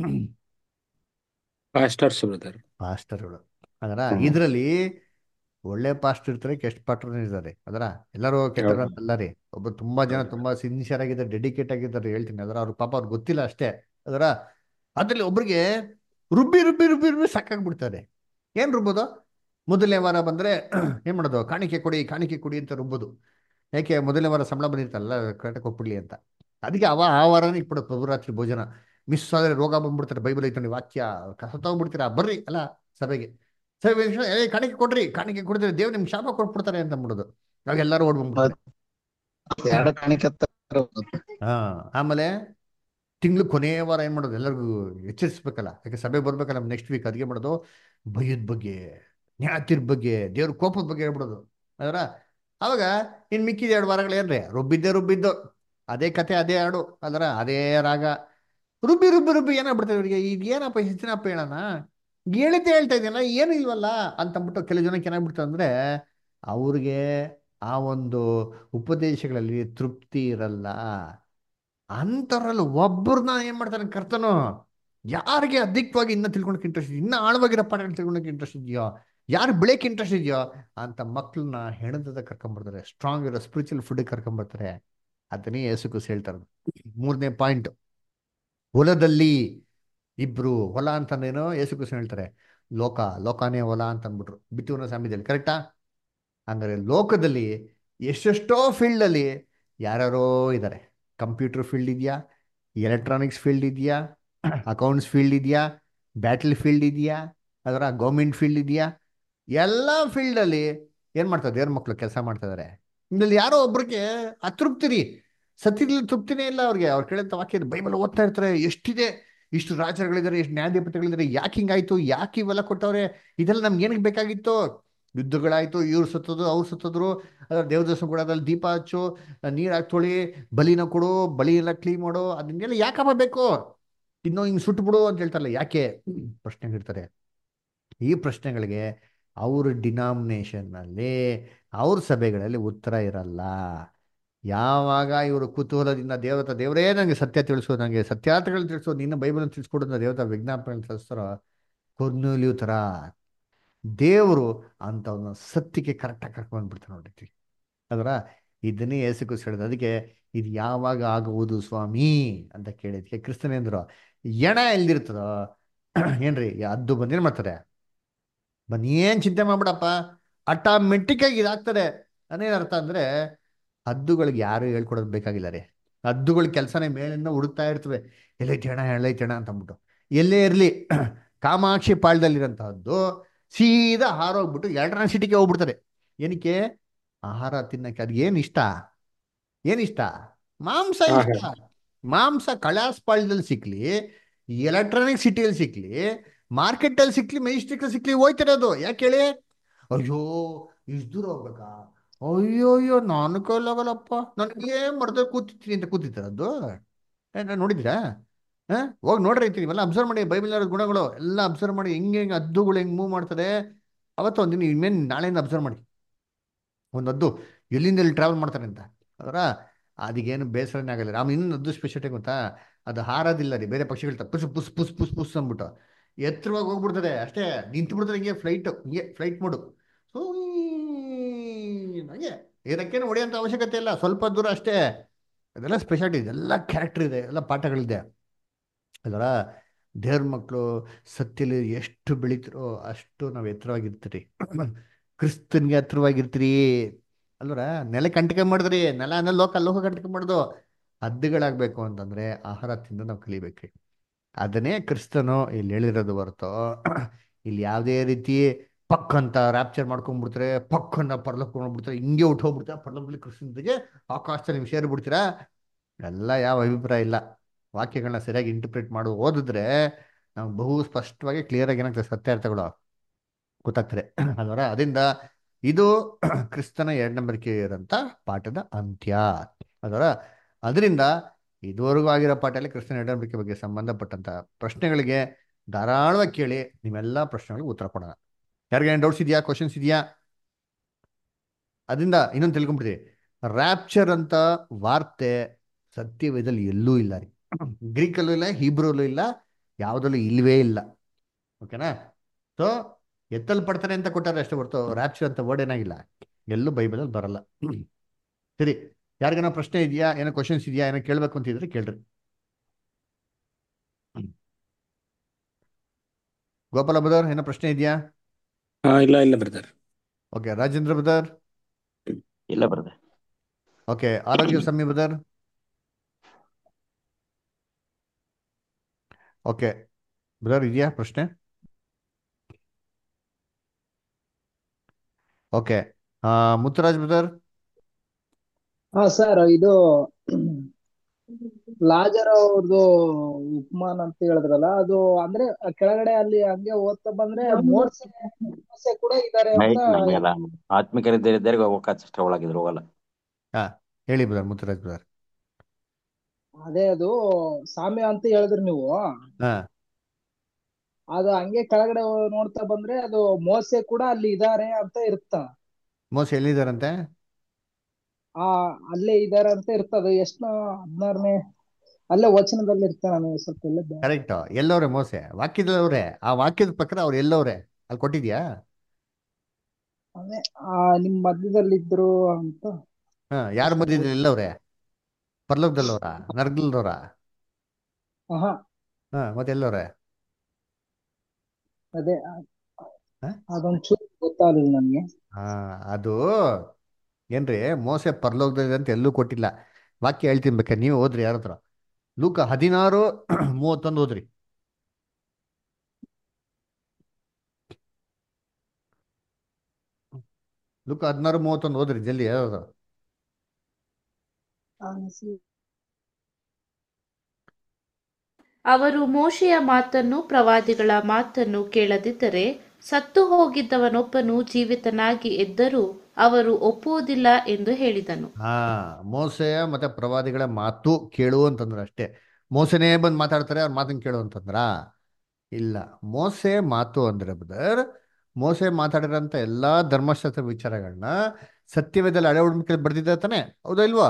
Pastors brother. ಪಾಸ್ಟರ್ಗಳು. ಅದರ ಇದರಲ್ಲಿ ಒಳ್ಳೆ ಪಾಸ್ಟರ್ ಇರ್ತಾರೆ, ಕೆಟ್ಟ ಪಾಸ್ಟರ್ ಇರ್ತಾರೆ. ಅದರ ಎಲ್ಲರೂ ಕೆಟ್ಟರಂತಲ್ಲ ರೀ. ಒಬ್ಬ ತುಂಬಾ ಜನ ತುಂಬಾ ಸಿನ್ಸಿಯರ್ ಆಗಿದ್ದಾರೆ, ಡೆಡಿಕೇಟ್ ಆಗಿದ್ದಾರೆ, ಹೇಳ್ತೀನಿ. ಅದರ ಅವ್ರ ಪಾಪ ಅವ್ರಿಗೆ ಗೊತ್ತಿಲ್ಲ ಅಷ್ಟೇ. ಅದರ ಅದ್ರಲ್ಲಿ ಒಬ್ರಿಗೆ ರುಬ್ಬಿ ರುಬ್ಬಿ ರುಬ್ಬಿ ರುಬ್ಬಿ ಸಾಕಾಗ್ಬಿಡ್ತಾರೆ. ಏನ್ ರುಬ್ಬೋದು? ಮೊದಲನೇ ವಾರ ಬಂದ್ರೆ ಏನ್ ಮಾಡೋದು? ಕಾಣಿಕೆ ಕೊಡಿ ಕಾಣಿಕೆ ಕೊಡಿ ಅಂತ ರುಬ್ಬೋದು. ಯಾಕೆ? ಮೊದಲನೇ ವಾರ ಸಂಬಳ ಬಂದಿರ್ತಲ್ಲ, ಕರೆಕ್ಟಾಗಿ ಕೊಟ್ಬಿಡ್ಲಿ ಅಂತ. ಅದಕ್ಕೆ ಅವ ಆ ವಾರನೇ ಇಟ್ಬಿಡೋದು ಪ್ರಭುರಾತ್ರಿ ಭೋಜನ. ಮಿಸ್ ಆದರೆ ರೋಗ ಬಂದ್ಬಿಡ್ತಾರೆ. ಬೈಬಲ್ ಐತಂడి ವಾಕ್ಯ ಕಸತೋಗ್ಬಿಡ್ತೀರಾ, ಬರ್ರಿ ಅಲ್ಲ ಸಭೆಗೆ. ಸಭೆ ಏ ಕಾಣಿಕೆ ಕೊಡ್ರಿ, ಕಾಣಿಕೆ ಕೊಡಿದ್ರೆ ದೇವ್ರು ನಿಮ್ಗೆ ಶಾಪ ಕೊಟ್ಬಿಡ್ತಾರೆ ಅಂತ ಅಂದ್ಬಿಡೋದು. ಆಗ ಎಲ್ಲರೂ ಓಡ್ ಬಂದ್ಬಿಡ್ತಾರೆ. ಎರಡು ಕಾಣಿಕೆ ಹಾ, ಆಮೇಲೆ ತಿಂಗಳು ಕೊನೆಯ ವಾರ ಏನ್ ಮಾಡೋದು? ಎಲ್ಲರಿಗೂ ಎಚ್ಚರಿಸ್ಬೇಕಲ್ಲ, ಯಾಕೆ ಸಭೆ ಬರ್ಬೇಕಲ್ಲ ನೆಕ್ಸ್ಟ್ ವೀಕ್. ಅದಕ್ಕೆ ಮಾಡೋದು ಭಯದ ಬಗ್ಗೆ, ನ್ಯಾತಿರ್ ಬಗ್ಗೆ, ದೇವ್ರ ಕೋಪದ ಬಗ್ಗೆ ಹೇಳ್ಬಿಡೋದು. ಅದರ ಅವಾಗ ಇನ್ ಮಿಕ್ಕಿದ ಎರಡು ವಾರಗಳು ಏನ್ರಿ? ರುಬ್ಬಿದ್ದೆ ರುಬ್ಬಿದ್ದು, ಅದೇ ಕತೆ, ಅದೇ ಹಾಡು, ಅದರ ಅದೇ ರಾಗ, ರುಬ್ಬಿ ರುಬ್ಬಿ ರುಬ್ಬಿ ಏನಾಗ್ಬಿಡ್ತಾರೆ ಇವರಿಗೆ. ಈಗ ಏನಪ್ಪ ಹೆಚ್ಚಿನಪ್ಪ ಹೇಳೋಣ, ಹೇಳಿದ್ದೆ ಹೇಳ್ತಾ ಇದೆಯಲ್ಲ, ಏನು ಇಲ್ವಲ್ಲ ಅಂತಂದ್ಬಿಟ್ಟು ಕೆಲವು ಜನಕ್ಕೆ ಏನಾಗ್ಬಿಡ್ತಾರೆ ಅಂದ್ರೆ ಅವ್ರಿಗೆ ಆ ಒಂದು ಉಪದೇಶಗಳಲ್ಲಿ ತೃಪ್ತಿ ಇರಲ್ಲ. ಅಂಥವ್ರಲ್ಲಿ ಒಬ್ಬರನ್ನ ಏನ್ ಮಾಡ್ತಾನೆ ಕರ್ತನು? ಯಾರಿಗೆ ಅಧಿಕವಾಗಿ ಇನ್ನ ತಿಳ್ಕೊಳಕ್ಕೆ ಇಂಟ್ರೆಸ್ಟ್ ಇದೆಯೋ, ಇನ್ನ ಆಳವಾಗಿರೋ ಪಾಠಗಳು ತಿಳ್ಕೊಳಕ್ಕೆ ಇಂಟ್ರೆಸ್ಟ್ ಇದೆಯೋ, ಯಾರು ಬೆಳೆಯಕ್ಕೆ ಇಂಟ್ರೆಸ್ಟ್ ಇದೆಯೋ ಅಂತ ಮಕ್ಕಳನ್ನ ಹೆಣದ ಕರ್ಕೊಂಡ್ಬರ್ತಾರೆ, ಸ್ಟ್ರಾಂಗ್ ಇರೋ ಸ್ಪಿರಿಚುವಲ್ ಫುಡ್ ಕರ್ಕೊಂಡ್ಬರ್ತಾರೆ. ಅದನ್ನೇ ಯೇಸು ಕ್ರಿಸ್ತ ಹೇಳ್ತಾರೆ. ಮೂರನೇ ಪಾಯಿಂಟ್, ಹೊಲದಲ್ಲಿ ಇಬ್ರು. ಹೊಲ ಅಂತಂದೇನೋ ಯೇಸು ಕ್ರಿಸ್ತ ಹೇಳ್ತಾರೆ, ಲೋಕ, ಲೋಕಾನೇ ಹೊಲ ಅಂತ ಅಂದ್ಬಿಟ್ರು ಬಿತ್ತುವನ ಸಾಮ್ಯದಲ್ಲಿ. ಕರೆಕ್ಟಾ? ಹಂಗಾರೆ ಲೋಕದಲ್ಲಿ ಎಷ್ಟೆಷ್ಟೋ ಫೀಲ್ಡಲ್ಲಿ ಯಾರ್ಯಾರೋ ಇದ್ದಾರೆ. ಕಂಪ್ಯೂಟರ್ ಫೀಲ್ಡ್ ಇದೆಯಾ, ಎಲೆಕ್ಟ್ರಾನಿಕ್ಸ್ ಫೀಲ್ಡ್ ಇದೆಯಾ, ಅಕೌಂಟ್ಸ್ ಫೀಲ್ಡ್ ಇದೆಯಾ, ಬ್ಯಾಟಲ್ ಫೀಲ್ಡ್ ಇದೆಯಾ, ಅದರ ಗೌರ್ಮೆಂಟ್ ಫೀಲ್ಡ್ ಇದೆಯಾ, ಎಲ್ಲ ಫೀಲ್ಡಲ್ಲಿ ಏನು ಮಾಡ್ತಾರೆ ದೇವ್ರ ಮಕ್ಕಳು ಕೆಲಸ ಮಾಡ್ತಾ ಇದ್ದಾರೆ. ಇದ್ರಲ್ಲಿ ಯಾರೋ ಒಬ್ರಿಗೆ ಅತೃಪ್ತಿ ರೀ, ಸತ್ಯದಲ್ಲಿ ತೃಪ್ತಿನೇ ಇಲ್ಲ ಅವ್ರಿಗೆ. ಅವ್ರು ಕೇಳಂತ ವಾಕ್ಯ ಬೈಬಲ್ ಓದ್ತಾ ಇರ್ತಾರೆ, ಎಷ್ಟಿದೆ, ಇಷ್ಟು ರಾಜರುಗಳಿದ್ದಾರೆ, ಎಷ್ಟು ನ್ಯಾಯಾಧಿಪತಿಗಳಿದ್ದಾರೆ, ಯಾಕೆ ಹಿಂಗಾಯ್ತು, ಯಾಕೆ ಇವೆಲ್ಲ ಕೊಟ್ಟವ್ರೆ, ಇದೆಲ್ಲ ನಮ್ಗೆ ಏನಕ್ಕೆ ಬೇಕಾಗಿತ್ತು? ಯುದ್ಧಗಳಾಯ್ತು, ಇವ್ರು ಸುತ್ತೋದು ಅವ್ರು ಸುತ್ತೋದ್ರು, ಅದ್ರ ದೇವದರ್ಶನ ಕೂಡ ಅದ್ರಲ್ಲಿ ದೀಪ ಹಚ್ಚು, ನೀರು ಹಾಕ್ತೊಳಿ, ಬಲಿನ ಕೊಡು, ಬಲಿ ಎಲ್ಲ ಕ್ಲೀನ್ ಮಾಡು, ಅದನ್ನೆಲ್ಲ ಯಾಕಪ್ಪ ಬೇಕು? ಇನ್ನೂ ಹಿಂಗೆ ಸುಟ್ಬಿಡು ಅಂತ ಹೇಳ್ತಾರಲ್ಲ, ಯಾಕೆ? ಪ್ರಶ್ನೆಗಳಿರ್ತಾರೆ. ಈ ಪ್ರಶ್ನೆಗಳಿಗೆ ಅವ್ರ ಡಿನಾಮಿನೇಷನ್ನಲ್ಲಿ, ಅವ್ರ ಸಭೆಗಳಲ್ಲಿ ಉತ್ತರ ಇರಲ್ಲ. ಯಾವಾಗ ಇವರು ಕುತೂಹಲದಿಂದ ದೇವತ ದೇವರೇ ನನಗೆ ಸತ್ಯ ತಿಳಿಸೋ, ನನಗೆ ಸತ್ಯಾರ್ಥಗಳು ತಿಳಿಸೋ, ನಿನ್ನ ಬೈಬಲ್ ತಿಳಿಸ್ಕೊಡೋದು ದೇವತ ವಿಜ್ಞಾಪನೆ ತಿಳಿಸ್ತಾರೋ, ಕೊರ್ನೂಲಿಯು ಥರ ದೇವರು ಅಂಥವ್ನ ಸತ್ಯಕ್ಕೆ ಕರೆಕ್ಟಾಗಿ ಕರ್ಕೊಂಡ್ಬಿಡ್ತಾರೆ ನೋಡಿದ್ವಿ. ಅದರ ಇದನ್ನೇ ಯೇಸು ಕ್ರಿಸ್ತ ಹೇಳಿದ. ಅದಕ್ಕೆ ಇದು ಯಾವಾಗ ಆಗುವುದು ಸ್ವಾಮಿ ಅಂತ ಕೇಳಿದ್ಕೆ ಕ್ರಿಸ್ತನೇಂದ್ರು, ಎಣ ಎಲ್ದಿರ್ತದೋ ಏನ್ರಿ ಅದ್ದು ಬಂದೇನು ಮಾಡ್ತಾರೆ, ಬನ್ನಿ ಏನು ಚಿಂತೆ ಮಾಡ್ಬಿಡಪ್ಪ, ಆಟೋಮೆಟಿಕ್ ಆಗಿ ಇದಾಗ್ತದೆ. ಅದೇನು ಅರ್ಥ ಅಂದ್ರೆ ಹದ್ದುಗಳಿಗೆ ಯಾರು ಹೇಳ್ಕೊಡೋದು ಬೇಕಾಗಿಲ್ಲ ರೀ. ಹದ್ದುಗಳ ಕೆಲಸನೇ ಮೇಲಿಂದ ಹುಡುಕ್ತಾ ಇರ್ತವೆ, ಎಲ್ಲೈತೆ ಹೆಣ ಎಲ್ಲೈತೆ ಹೆಣ ಅಂತ ಅಂದ್ಬಿಟ್ಟು. ಎಲ್ಲೇ ಇರಲಿ ಕಾಮಾಕ್ಷಿ ಪಾಳ್ಯದಲ್ಲಿರೋಂಥದ್ದು ಸೀದಾ ಹಾರೋಗ್ಬಿಟ್ಟು ಎಲೆಕ್ಟ್ರಾನಿಕ್ ಸಿಟಿಗೆ ಹೋಗ್ಬಿಡ್ತಾರೆ. ಏನಕ್ಕೆ? ಆಹಾರ ತಿನ್ನಕ್ಕೆ. ಅದು ಏನು ಇಷ್ಟ? ಏನಿಷ್ಟ? ಮಾಂಸ ಇಷ್ಟ. ಮಾಂಸ ಕಳಾಸ್ ಪಾಳ್ಯದಲ್ಲಿ ಸಿಕ್ಲಿ, ಎಲೆಕ್ಟ್ರಾನಿಕ್ ಸಿಟಿಯಲ್ಲಿ ಸಿಕ್ಲಿ, ಮಾರ್ಕೆಟಲ್ಲಿ ಸಿಕ್ಲಿ, ಮೆಜೆಸ್ಟಿಕಲ್ಲಿ ಸಿಕ್ಲಿ, ಹೋಯ್ತಾರೆ ಅದು. ಯಾಕೆ ಹೇಳಿ? ಅಯ್ಯೋ ಇಷ್ಟು ದೂರ ಹೋಗ್ಬೇಕಾ, ಅಯ್ಯೋ ಅಯ್ಯೋ ನಾನು ಕೈಲಾಗಲ್ಲಪ್ಪ, ನನಗೆ ಮರ್ದ ಕೂತಿರ್ತೀನಿ ಅಂತ ಕೂತಿರ್ತಾರೆ. ಅದು ನೋಡಿದ್ರಾ? ಹಾಂ, ಹೋಗಿ ನೋಡ್ರಿ, ನೀವೆಲ್ಲ ಅಬ್ಸರ್ವ್ ಮಾಡಿ, ಬೈಬಲ್ ಗುಣಗಳು ಎಲ್ಲ ಅಬ್ಸರ್ವ್ ಮಾಡಿ, ಹೆಂಗೆ ಹೆಂಗೆ ಹದ್ದುಗಳು ಹೆಂಗೆ ಮೂವ್ ಮಾಡ್ತಾರೆ. ಅವತ್ತು ಒಂದಿನ ಇನ್ಮೇಲೆ ನಾಳೆಯಿಂದ ಅಬ್ಸರ್ವ್ ಮಾಡಿ, ಒಂದು ಹದ್ದು ಎಲ್ಲಿಂದ ಎಲ್ಲಿ ಟ್ರಾವೆಲ್ ಮಾಡ್ತಾರೆ ಅಂತ. ಅದರ ಅದಕ್ಕೇನು ಬೇಸರನೇ ಆಗಲ್ಲ. ಆಮೇಲೆ ಇನ್ನೊಂದು ಹದ್ದು ಸ್ಪೆಷಾಲಿಟಿ ಗೊತ್ತಾ? ಅದು ಹಾರೋದಿಲ್ಲ ರೀ, ಬೇರೆ ಪಕ್ಷಿಗಳು ಪುಸ್ ಪುಸ್ ಪುಸ್ ಪುಸ್ ಪುಸ್ ಅಂದ್ಬಿಟ್ಟು ಎತ್ತರವಾಗಿ ಹೋಗ್ಬಿಡ್ತದೆ ಅಷ್ಟೇ, ನಿಂತು ಬಿಡ್ತಾರೆ ಹಿಂಗೆ ಫ್ಲೈಟ್, ಹಿಂಗೆ ಫ್ಲೈಟ್ ಮೋಡು. ಸೊ ಹಾಗೆ ಇದಕ್ಕೇನು ಹೊಡೆಯೋಂಥ ಅವಶ್ಯಕತೆ ಇಲ್ಲ, ಸ್ವಲ್ಪ ದೂರ ಅಷ್ಟೇ. ಅದೆಲ್ಲ ಸ್ಪೆಷಾಲಿಟಿ, ಇದೆಲ್ಲ ಕ್ಯಾರೆಕ್ಟರ್ ಇದೆ, ಎಲ್ಲ ಪಾಠಗಳಿದೆ. ಅಲ್ವರ ದೇವ್ರ ಮಕ್ಕಳು ಸತ್ಯಲಿ ಎಷ್ಟು ಬೆಳೀತಿರೋ ಅಷ್ಟು ನಾವು ಎತ್ತರವಾಗಿರ್ತೀರಿ, ಕ್ರಿಸ್ತನ್ಗೆ ಹತ್ರವಾಗಿರ್ತೀರಿ. ಅಲ್ವರ ನೆಲಕ್ಕೆ ಅಂಟಿಕೆ ಮಾಡಿದ್ರಿ, ನೆಲ ಅಂದ್ರೆ ಲೋಕ, ಲೋಕ ಅಂಟಿಕೆ ಮಾಡುದು. ಹದ್ದುಗಳಾಗಬೇಕು ಅಂತಂದ್ರೆ ಆಹಾರ ತಿಂದು ನಾವು ಕಲಿಬೇಕ್ರಿ. ಅದನ್ನೇ ಕ್ರಿಸ್ತನು ಇಲ್ಲಿ ಹೇಳಿರೋದು ಹೊರತು ಇಲ್ಲಿ ಯಾವುದೇ ರೀತಿ ಪಕ್ ಅಂತ ರ್ಯಾಪ್ಚರ್ ಮಾಡ್ಕೊಂಡ್ಬಿಡ್ತಾರೆ, ಪಕ್ ಅಂತ ಪರ್ಲಕ್ ಹೋಗ್ಬಿಡ್ತಾರೆ, ಹಿಂಗೆ ಉಟ್ಟು ಹೋಗ್ಬಿಡ್ತಾರೆ ಪರ್ಲಕ್ಲಿ ಕ್ರಿಸ್ತನಿಗೆ ಆಕಾಶದಲ್ಲಿ ನೀವು ಸೇರಿಬಿಡ್ತೀರಾ. ಎಲ್ಲ ಯಾವ ಅಭಿಪ್ರಾಯ ಇಲ್ಲ. ವಾಕ್ಯಗಳನ್ನ ಸರಿಯಾಗಿ ಇಂಟರ್ಪ್ರಿಟ್ ಮಾಡಿ ಓದಿದ್ರೆ ನಾವು ಬಹು ಸ್ಪಷ್ಟವಾಗಿ ಕ್ಲಿಯರ್ ಆಗಿ ಏನಾಗ್ತದೆ ಸತ್ಯಾರ್ಥಗಳು ಗೊತ್ತಾಗ್ತದೆ ಅಲ್ವರ. ಅದರಿಂದ ಇದು ಕ್ರಿಸ್ತನ ಎರಡು ನಂಬರಿಕೆ ಇರೋಂಥ ಪಾಠದ ಅಂತ್ಯ ಅದರ. ಅದರಿಂದ ಇದುವರೆಗೂ ಆಗಿರೋ ಪಾಠದಲ್ಲಿ ಕ್ರಿಸ್ತನ ಎರಡು ನಂಬಿಕೆ ಬಗ್ಗೆ ಸಂಬಂಧಪಟ್ಟಂತ ಪ್ರಶ್ನೆಗಳಿಗೆ ಧಾರಾಳವಾಗಿ ಕೇಳಿ ನಿಮ್ಮೆಲ್ಲ ಪ್ರಶ್ನೆಗಳಿಗೆ ಉತ್ತರ ಕೊಡೋಣ. ಯಾರಿಗೇನು ಡೌಟ್ಸ್ ಇದೆಯಾ, ಕ್ವಶನ್ಸ್ ಇದೆಯಾ? ಅದರಿಂದ ಇನ್ನೊಂದು ತಿಳ್ಕೊಂಬಿಡ್ತೀವಿ, ರ್ಯಾಪ್ಚರ್ ಅಂತ ವಾರ್ತೆ ಸತ್ಯವೇದಲ್ಲಿ ಎಲ್ಲೂ ಇಲ್ಲ ರೀ. ಗ್ರೀಕಲ್ಲೂ ಇಲ್ಲ, ಹೀಬ್ರಲ್ಲೂ ಇಲ್ಲ, ಯಾವುದಲ್ಲೂ ಇಲ್ವೇ ಇಲ್ಲ. ಓಕೆನಾ? ಸೊ ಎತ್ತಲ್ಪಡ್ತಾರೆ ಅಂತ ಕೊಟ್ಟಾರೆ ಅಷ್ಟೇ ಹೊರತು ರ್ಯಾಪ್ಚರ್ ಅಂತ ವರ್ಡ್ ಏನಾಗಿಲ್ಲ, ಎಲ್ಲೂ ಬೈಬಲಲ್ಲಿ ಬರಲ್ಲ. ಸರಿ, ಯಾರಿಗೇನೋ ಪ್ರಶ್ನೆ ಇದೆಯಾ, ಏನೋ ಕ್ವಶನ್ಸ್ ಇದೆಯಾ, ಏನೋ ಕೇಳಬೇಕು ಅಂತಿದ್ರೆ ಕೇಳ್ರಿ. ಗೋಪಾಲ ಬ್ರದರ್ ಏನೋ ಪ್ರಶ್ನೆ ಇದೆಯಾ? ಹಾ ಇಲ್ಲ ಇಲ್ಲ ಬ್ರದರ್. Okay, Rajendra brother. ಇಲ್ಲ brother. Okay, Arogya Sami brother. Okay brother, ಇದೆಯಾ ಪ್ರಶ್ನೆ? Okay, Mutharaj brother. ಹಾ ಸರ್, ಇದು ಲಾಜರ್ ಅವ್ರದ್ದು ಉಪಮಾನ ಅಂತ ಹೇಳಿದ್ರಲ್ಲ, ಅದು ಅಂದ್ರೆ ಕೆಳಗಡೆ ಅಲ್ಲಿ ಹಂಗೆ ಓದ್ತಾ ಬಂದ್ರೆ ಮೋಡ್ಸೆ ಮೋಸೆ ಕೂಡ ಇದಾರೆ ಅಂತ. ನಮಗೆಲ್ಲ ಆತ್ಮಿಕರಿದ್ದರಿಗೆ ಹೋಗಕ್ಕೆ ಅಷ್ಟ ಒಳಗಿದ್ರು ಹೋಗಲ್ಲ. ಹಾ ಹೇಳಿ ಬ್ರದರ್, ಮುತ್ತರಾಜ್ ಬ್ರದರ್. ಅದೇ ಅದು ಸಾಮ್ಯ ಅಂತ ಹೇಳಿದ್ರಿ ನೀವು, ಹಾ ಅದು ಹಂಗೆ ಕೆಳಗಡೆ ನೋಡ್ತಾ ಬಂದ್ರೆ ಅದು ಮೋಸೆ ಕೂಡ ಅಲ್ಲಿ ಇದಾರೆ ಅಂತ ಇರುತ್ತ. ಮೋಸ ಎಲ್ಲಿದ್ದಾರಂತೆ? ಆ ಅಲ್ಲೇ ಇದಾರೆ ಅಂತ ಇರ್ತದೆ. ಎಷ್ಟು ಹದಿನಾರನೇ ಅಲ್ಲೇ ವಚನದಲ್ಲಿ ಇರ್ತಾನೆ. ನನಗೆ ಸ್ವಲ್ಪ ಎಲ್ಲ ಕರೆಕ್ಟ್, ಎಲ್ಲವ್ರೆ ಮೋಸೆ ವಾಕ್ಯದವ್ರೆ, ಆ ವಾಕ್ಯದ ಪ್ರಕಾರ ಅವ್ರು ಎಲ್ಲವ್ರೆ ಅಲ್ಲಿ ಕೊಟ್ಟಿದ್ಯಾ? ಅದೇ ಆ ನಿಮ್ ಮಧ್ಯದಲ್ಲಿ ಇದ್ರು ಅಂತ. ಹಾ, ಯಾರ ಮಧ್ಯದಲ್ಲಿ ಎಲ್ಲವ್ರೆ? ಪರ್ಲೋಕದಲ್ಲವ್ರ, ನರಕದಲ್ಲವ್ರ? ಆಹಾ ಹಾ, ಮತ್ತೆ ಎಲ್ಲವ್ರೆ? ಅದೇ ಹಾ ಅದೊಂದ್ ಚೂರು ಗೊತ್ತಾಗಲಿಲ್ಲ ನನ್ಗೆ. ಹಾ, ಅದು ಏನ್ರಿ, ಮೋಸೆ ಪರಲೋಕದಲ್ಲಿ ಅಂತ ಎಲ್ಲೂ ಕೊಟ್ಟಿಲ್ಲ. ವಾಕ್ಯ ಹೇಳ್ತೀನಿ ಬೇಕಾದ್ರೆ ನೀವು ಓದ್ರಿ, ಯಾರ ಹತ್ರ? ಲೂಕ ಹದಿನಾರು ಮೂವತ್ತೊಂದು ಓದ್ರಿ. ಲೂಕ ಹದಿನಾರು ಮೂವತ್ತೊಂದು ಓದ್ರಿ ಜಲ್ದಿ, ಯಾವ್ದು? ಅವರು ಮೋಶೆಯ ಮಾತನ್ನು ಪ್ರವಾದಿಗಳ ಮಾತನ್ನು ಕೇಳದಿದ್ದರೆ ಸತ್ತು ಹೋಗಿದ್ದವನೊಬ್ಬನು ಜೀವಿತನಾಗಿ ಎದ್ದರೂ ಅವರು ಒಪ್ಪುವುದಿಲ್ಲ ಎಂದು ಹೇಳಿದನು. ಹಾ, ಮೋಸೆ ಮತ್ತೆ ಪ್ರವಾದಿಗಳ ಮಾತು ಕೇಳು ಅಂತಂದ್ರೆ ಅಷ್ಟೇ. ಮೋಸನೇ ಬಂದು ಮಾತಾಡ್ತಾರೆ, ಅವ್ರ ಮಾತನ್ನ ಕೇಳು ಅಂತಂದ್ರ ಇಲ್ಲ. ಮೋಸೆ ಮಾತು ಅಂದ್ರೆ ಬ್ರದರ್, ಮೋಸೆ ಮಾತಾಡಿರೋಂಥ ಎಲ್ಲಾ ಧರ್ಮಶಾಸ್ತ್ರ ವಿಚಾರಗಳನ್ನ ಸತ್ಯವೇದಲ್ಲಿ ಹಳೆ ಉಳಿಕೆ ಬರ್ದಿದ್ದ ತಾನೆ, ಹೌದಾ ಇಲ್ವಾ?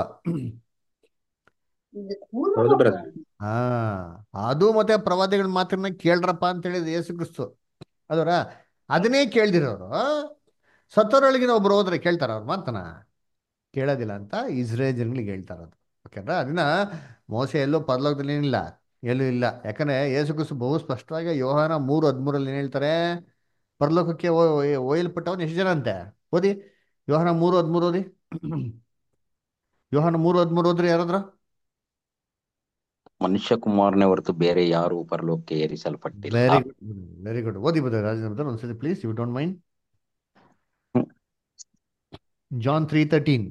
ಹೌದು ಬ್ರದರ್. ಹಾ, ಅದು ಮತ್ತೆ ಪ್ರವಾದಿಗಳ ಮಾತನ್ನ ಕೇಳ್ರಪ್ಪ ಅಂತ ಹೇಳಿದ ಯೇಸು ಕ್ರಿಸ್ತು ಅದರ. ಅದನ್ನೇ ಕೇಳ್ದಿರೋರು ಸತ್ತೋರೊಳಗಿನ ಒಬ್ರು ಹೋದ್ರೆ ಕೇಳ್ತಾರ ಅವ್ರ ಮಾತನ್ನ? ಕೇಳೋದಿಲ್ಲ ಅಂತ ಇಸ್ರೇಲ್ ಜನಗಳಿಗೆ ಹೇಳ್ತಾರ ಅದು. ಓಕೆನಾ? ಅದನ್ನ ಮೋಸೆ ಎಲ್ಲೂ ಪರಲೋಕದಲ್ಲಿ ಏನಿಲ್ಲ, ಎಲ್ಲೂ ಇಲ್ಲ. ಯಾಕಂದ್ರೆ ಯೇಸು ಕ್ರಿಸ್ತು ಬಹು ಸ್ಪಷ್ಟವಾಗಿ ಯೋಹಾನ ಮೂರು ಹದಿಮೂರಲ್ಲಿ ಏನ್ ಹೇಳ್ತಾರೆ? ಪರಲೋಕಕ್ಕೆ ಒಯ್ಯಲ್ಪಟ್ಟವನ್ ಎಷ್ಟು ಜನ ಅಂತೆ? ಓದಿ, ಯೋಹಾನ ಮೂರು ಹದಿಮೂರು ಓದಿ. ಯೋಹಾನ ಮೂರು ಹದಿಮೂರು ಓದ್ರಿ ಯಾರಾದ್ರ? ಮನುಷ್ಯ ಕುಮಾರನೇ ಹೊರತು ಬೇರೆ ಯಾರು ಪರಲೋಕಕ್ಕೆ ಏರಿಸಲ್ಪಟ್ಟಿಲ್ಲ. Very good, very good. ಓದಿ ಬದ ರಾಜೇಂದ್ರ ಒಂದ್ಸತಿ please, you don't mind. John three thirteen.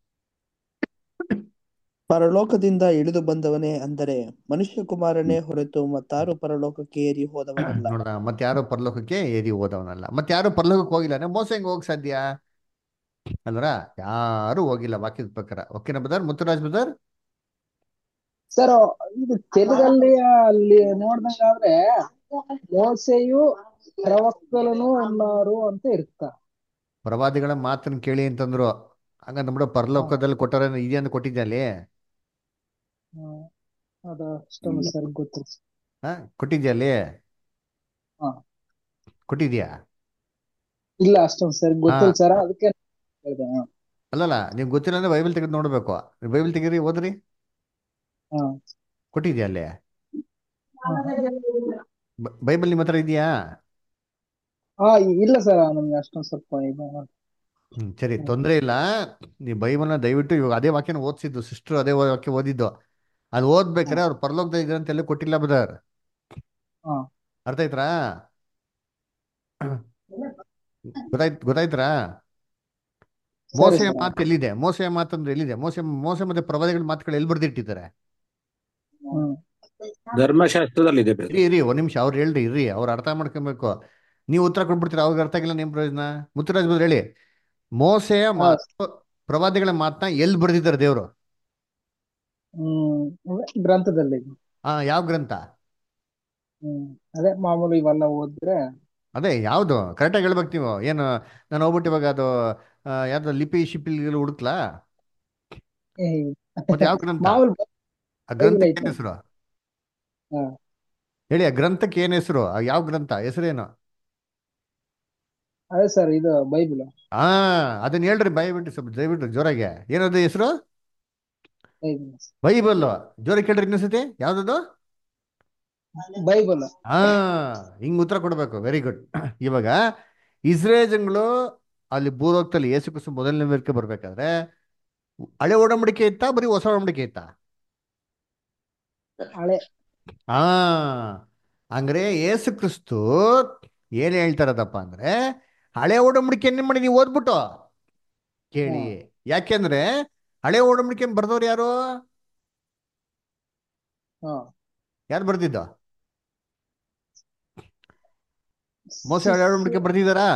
ಪರಲೋಕದಿಂದ ಇಳಿದು ಬಂದವನೇ ಅಂದರೆ ಮನುಷ್ಯ ಕುಮಾರನೇ ಹೊರತು ಮತ್ತಾರು ಪರಲೋಕಕ್ಕೆ ಏರಿ ಹೋದವನಲ್ಲ. ನೋಡ್ರ, ಮತ್ತಾರು ಪರಲೋಕಕ್ಕೆ ಏರಿ ಹೋದವನಲ್ಲ. ಮತ್ತಾರು ಪರಲೋಕಕ್ಕೆ ಹೋಗಿಲ್ಲ ಅಂದ್ರೆ ಮೋಸ ಹೆಂಗ್ ಹೋಗಕ್ ಸಾಧ್ಯ ಅಲ್ವರ? ಯಾರು ಹೋಗಿಲ್ಲ ವಾಕ್ಯದ ಪ್ರಕಾರ. ಓಕೆನಾ ಬ್ರದರ್? ಮುತ್ತರಾಜ್ ಬ್ರದರ್. ಸರ್, ಇದು ತೆಲುಗಲ್ಲಿ ಅಲ್ಲಿ ನೋಡ್ದಂಗಾದ್ರೆ ಮೋಸೆಯು ಪ್ರವಕ್ತನು ಉన్నారు ಅಂತ ಇರ್ತ. ಪ್ರವಾದಿಗಳ ಮಾತನ್ನ ಕೇಳಿ ಅಂತಂದ್ರು. ಹಂಗ ನಮ್ಮ ಪರಲೋಕದಲ್ಲಿ ಕೊಟ್ಟಾರ ಇದೆ ಅಂತ ಕೊಟ್ಟಿದ್ದೆ ಅಲ್ಲಿ. ಅದ ಅಷ್ಟೊಂದು ಸರಿ ಗೊತ್ತಿಲ್ಲ. ಹಾ, ಕೊಟ್ಟಿದ್ಯಾ ಅಲ್ಲಿ? ಹಾ, ಕೊಟ್ಟಿದ್ಯಾ? ಇಲ್ಲ ಅಷ್ಟೊಂದು ಸರಿ ಗೊತ್ತಿಲ್ಲ ಸರ್, ಅದಕ್ಕೆ ಹೇಳ್ದೆ. ಹಾ. ಅಲ್ಲಲ್ಲ, ನೀವು ಗೊತ್ತಿಲ್ಲ ಅಂದ್ರೆ ಬೈಬಲ್ ತೆಗೆದು ನೋಡ್ಬೇಕು. ಬೈಬಲ್ ತೆಗೀರಿ, ಓದ್ರಿ. ಹಾ. ಕೊಟ್ಟಿದ್ಯಾ ಅಲ್ಲಿ? ಬೈಬಲ್ ನಿಮ್ಮ ಹತ್ರ ಇದೆಯಾ? ಹಾ ಇಲ್ಲ ಸರ್, ನಮ್ಗೆ ಅಷ್ಟೊಂದು ಸ್ವಲ್ಪ ಇದು. ಹ್ಮ್ ಸರಿ, ತೊಂದರೆ ಇಲ್ಲ. ನೀವು ಬೈಬಲ್ನ ದಯವಿಟ್ಟು ಇವಾಗ ಅದೇ ವಾಕ್ಯನ ಓದಿಸಿದ್ದು ಸಿಸ್ಟರ್, ಅದೇ ವಾಕ್ಯ ಓದಿದ್ದು. ಅದು ಓದ್ಬೇಕಾರೆ ಅವ್ರು ಪರಲೋಕದ ಇದ್ರೆ ಅಂತ ಎಲ್ಲ ಕೊಟ್ಟಿಲ್ಲ ಬದರ್. ಹಾ ಅರ್ಥ ಆಯ್ತಾ? ಗೊತ್ತಾಯ್ತು ಗೊತ್ತಾಯ್ತಾ? ಸರಿ ಮೋಸೆಯ ಸರ್. ಮಾತು ಎಲ್ಲಿದೆ? ಮೋಸೆಯ ಮಾತಂದ್ರೆ ಎಲ್ಲಿದೆ? ಮೋಸೆ ಮೋಸೆ ಮತ್ತೆ ಪ್ರವಾದಿಗಳ ಮಾತುಗಳು ಎಲ್ಲಿ ಬರ್ದಿಟ್ಟಿದ್ದಾರೆ? ಹ್ಮ್ ಧರ್ಮಶಾಸ್ತ್ರದಲ್ಲಿದೆ ಇರಿ ಬ್ರದರ್. ಇರಿ ಒಂದ್ ನಿಮಿಷ, ಅವ್ರು ಹೇಳ್ರಿ ಇರ್ರಿ, ಅವ್ರು ಅರ್ಥ ಮಾಡ್ಕೊಬೇಕು. ನೀವು ಉತ್ತರ ಕೊಟ್ಬಿಡ್ತೀರಾ, ಅವ್ರಿಗೆ ಅರ್ಥ ಆಗಿಲ್ಲ, ನಿಮ್ ಪ್ರಯೋಜನ. ಮುತ್ತರಾಜ್ ಬದ್ರ ಹೇಳಿ, ಮೋಸೆಯ ಹಾ ಮಾತು ಪ್ರವಾದಿಗಳ ಮಾತನ್ನ ಎಲ್ಲಿ ಬರ್ದಿದ್ದಾರೆ ದೇವರು? ಹ್ಮ್ ಅದೇ ಗ್ರಂಥದಲ್ಲಿ. ಆ ಯಾವ ಗ್ರಂಥ? ಹ್ಮ್ ಅದೇ ಮಾಮೂಲಿ ಇವೆಲ್ಲ ಓದಿದ್ರೆ. ಅದೇ ಯಾವುದು ಕರೆಕ್ಟಾಗಿ ಹೇಳ್ಬೇಕು ನೀವು. ಏನು ನಾನು ಹೋಗ್ಬಿಟ್ಟು ಇವಾಗ ಅದು ಆ, ಯಾವ್ದು ಲಿಪಿ ಶಿಪಿಲ್ ಹುಡುಕ್ಲಾ? ಏ, ಮತ್ತೆ ಯಾವ ಗ್ರಂಥ? ಮಾಮೂಲಿ ಆ ಬೈಬಲ್ ಗ್ರಂಥಕ್ಕೆ ಏನ್ ಐತೆ. ಹೆಸರು? ಹಾ ಹೇಳಿ, ಆ ಗ್ರಂಥಕ್ಕೆ ಏನ್ ಹೆಸರು? ಆ ಯಾವ ಗ್ರಂಥ ಹೆಸರೇನು? ಅದೇ ಸರ್, ಇದು ಬೈಬಲ್. ಹಾ, ಅದನ್ನ ಹೇಳ್ರಿ ಬಾಯ್ ಬಿಟ್ಟು ಸ್ವಲ್ಪ ದಯವಿಟ್ಟು ಜೋರಾಗೆ. ಏನದು ಹೆಸರು? Bible Bible. ಜೋರಾಗಿ ಕೇಳ್ರಿ ಇನ್ನೊಂದ್ಸತಿ, ಯಾವ್ದದು? ಬೈಬಲ್. ಹಾ, ಹಿಂಗ್ ಉತ್ತರ ಕೊಡ್ಬೇಕು. Very good. ಇವಾಗ ಇಸ್ರೇಲ್ ಜನಗಳು ಅಲ್ಲಿ ಭೂಲೋಕದಲ್ಲಿ ಯೇಸು ಕ್ರಿಸ್ತ ಮೊದಲನೇ ಮೇರೆಗೆ ಬರ್ಬೇಕಾದ್ರೆ ಹಳೆ ಒಡಂಬಡಿಕೆ ಇತ್ತಾ, ಬರೀ ಹೊಸ ಒಡಂಬಡಿಕೆ ಇತ್ತಾ? ಹಳೆ. ಹಾ, ಅಂದ್ರೆ ಯೇಸು ಕ್ರಿಸ್ತು ಏನ್ ಹೇಳ್ತಾರದಪ್ಪ ಅಂದ್ರೆ, ಹಳೆ ಒಡಂಬಡಿಕೆ ಏನ್ ಮಾಡಿ ನೀವು ಓದ್ಬಿಟ್ಟು ಕೇಳಿ. ಹಾ ಯಾಕೆಂದ್ರೆ ಹಳೆ ಒಡಂಬಡಿಕೆ ಬರ್ದವ್ರು ಯಾರು? ಹಾ ಯಾರು ಬರ್ದಿದ್ದ? ಮೋಸೆ ಹಳೆ ಒಡಂಬಡಿಕೆ ಬರ್ದಿದ್ದಾರಾ?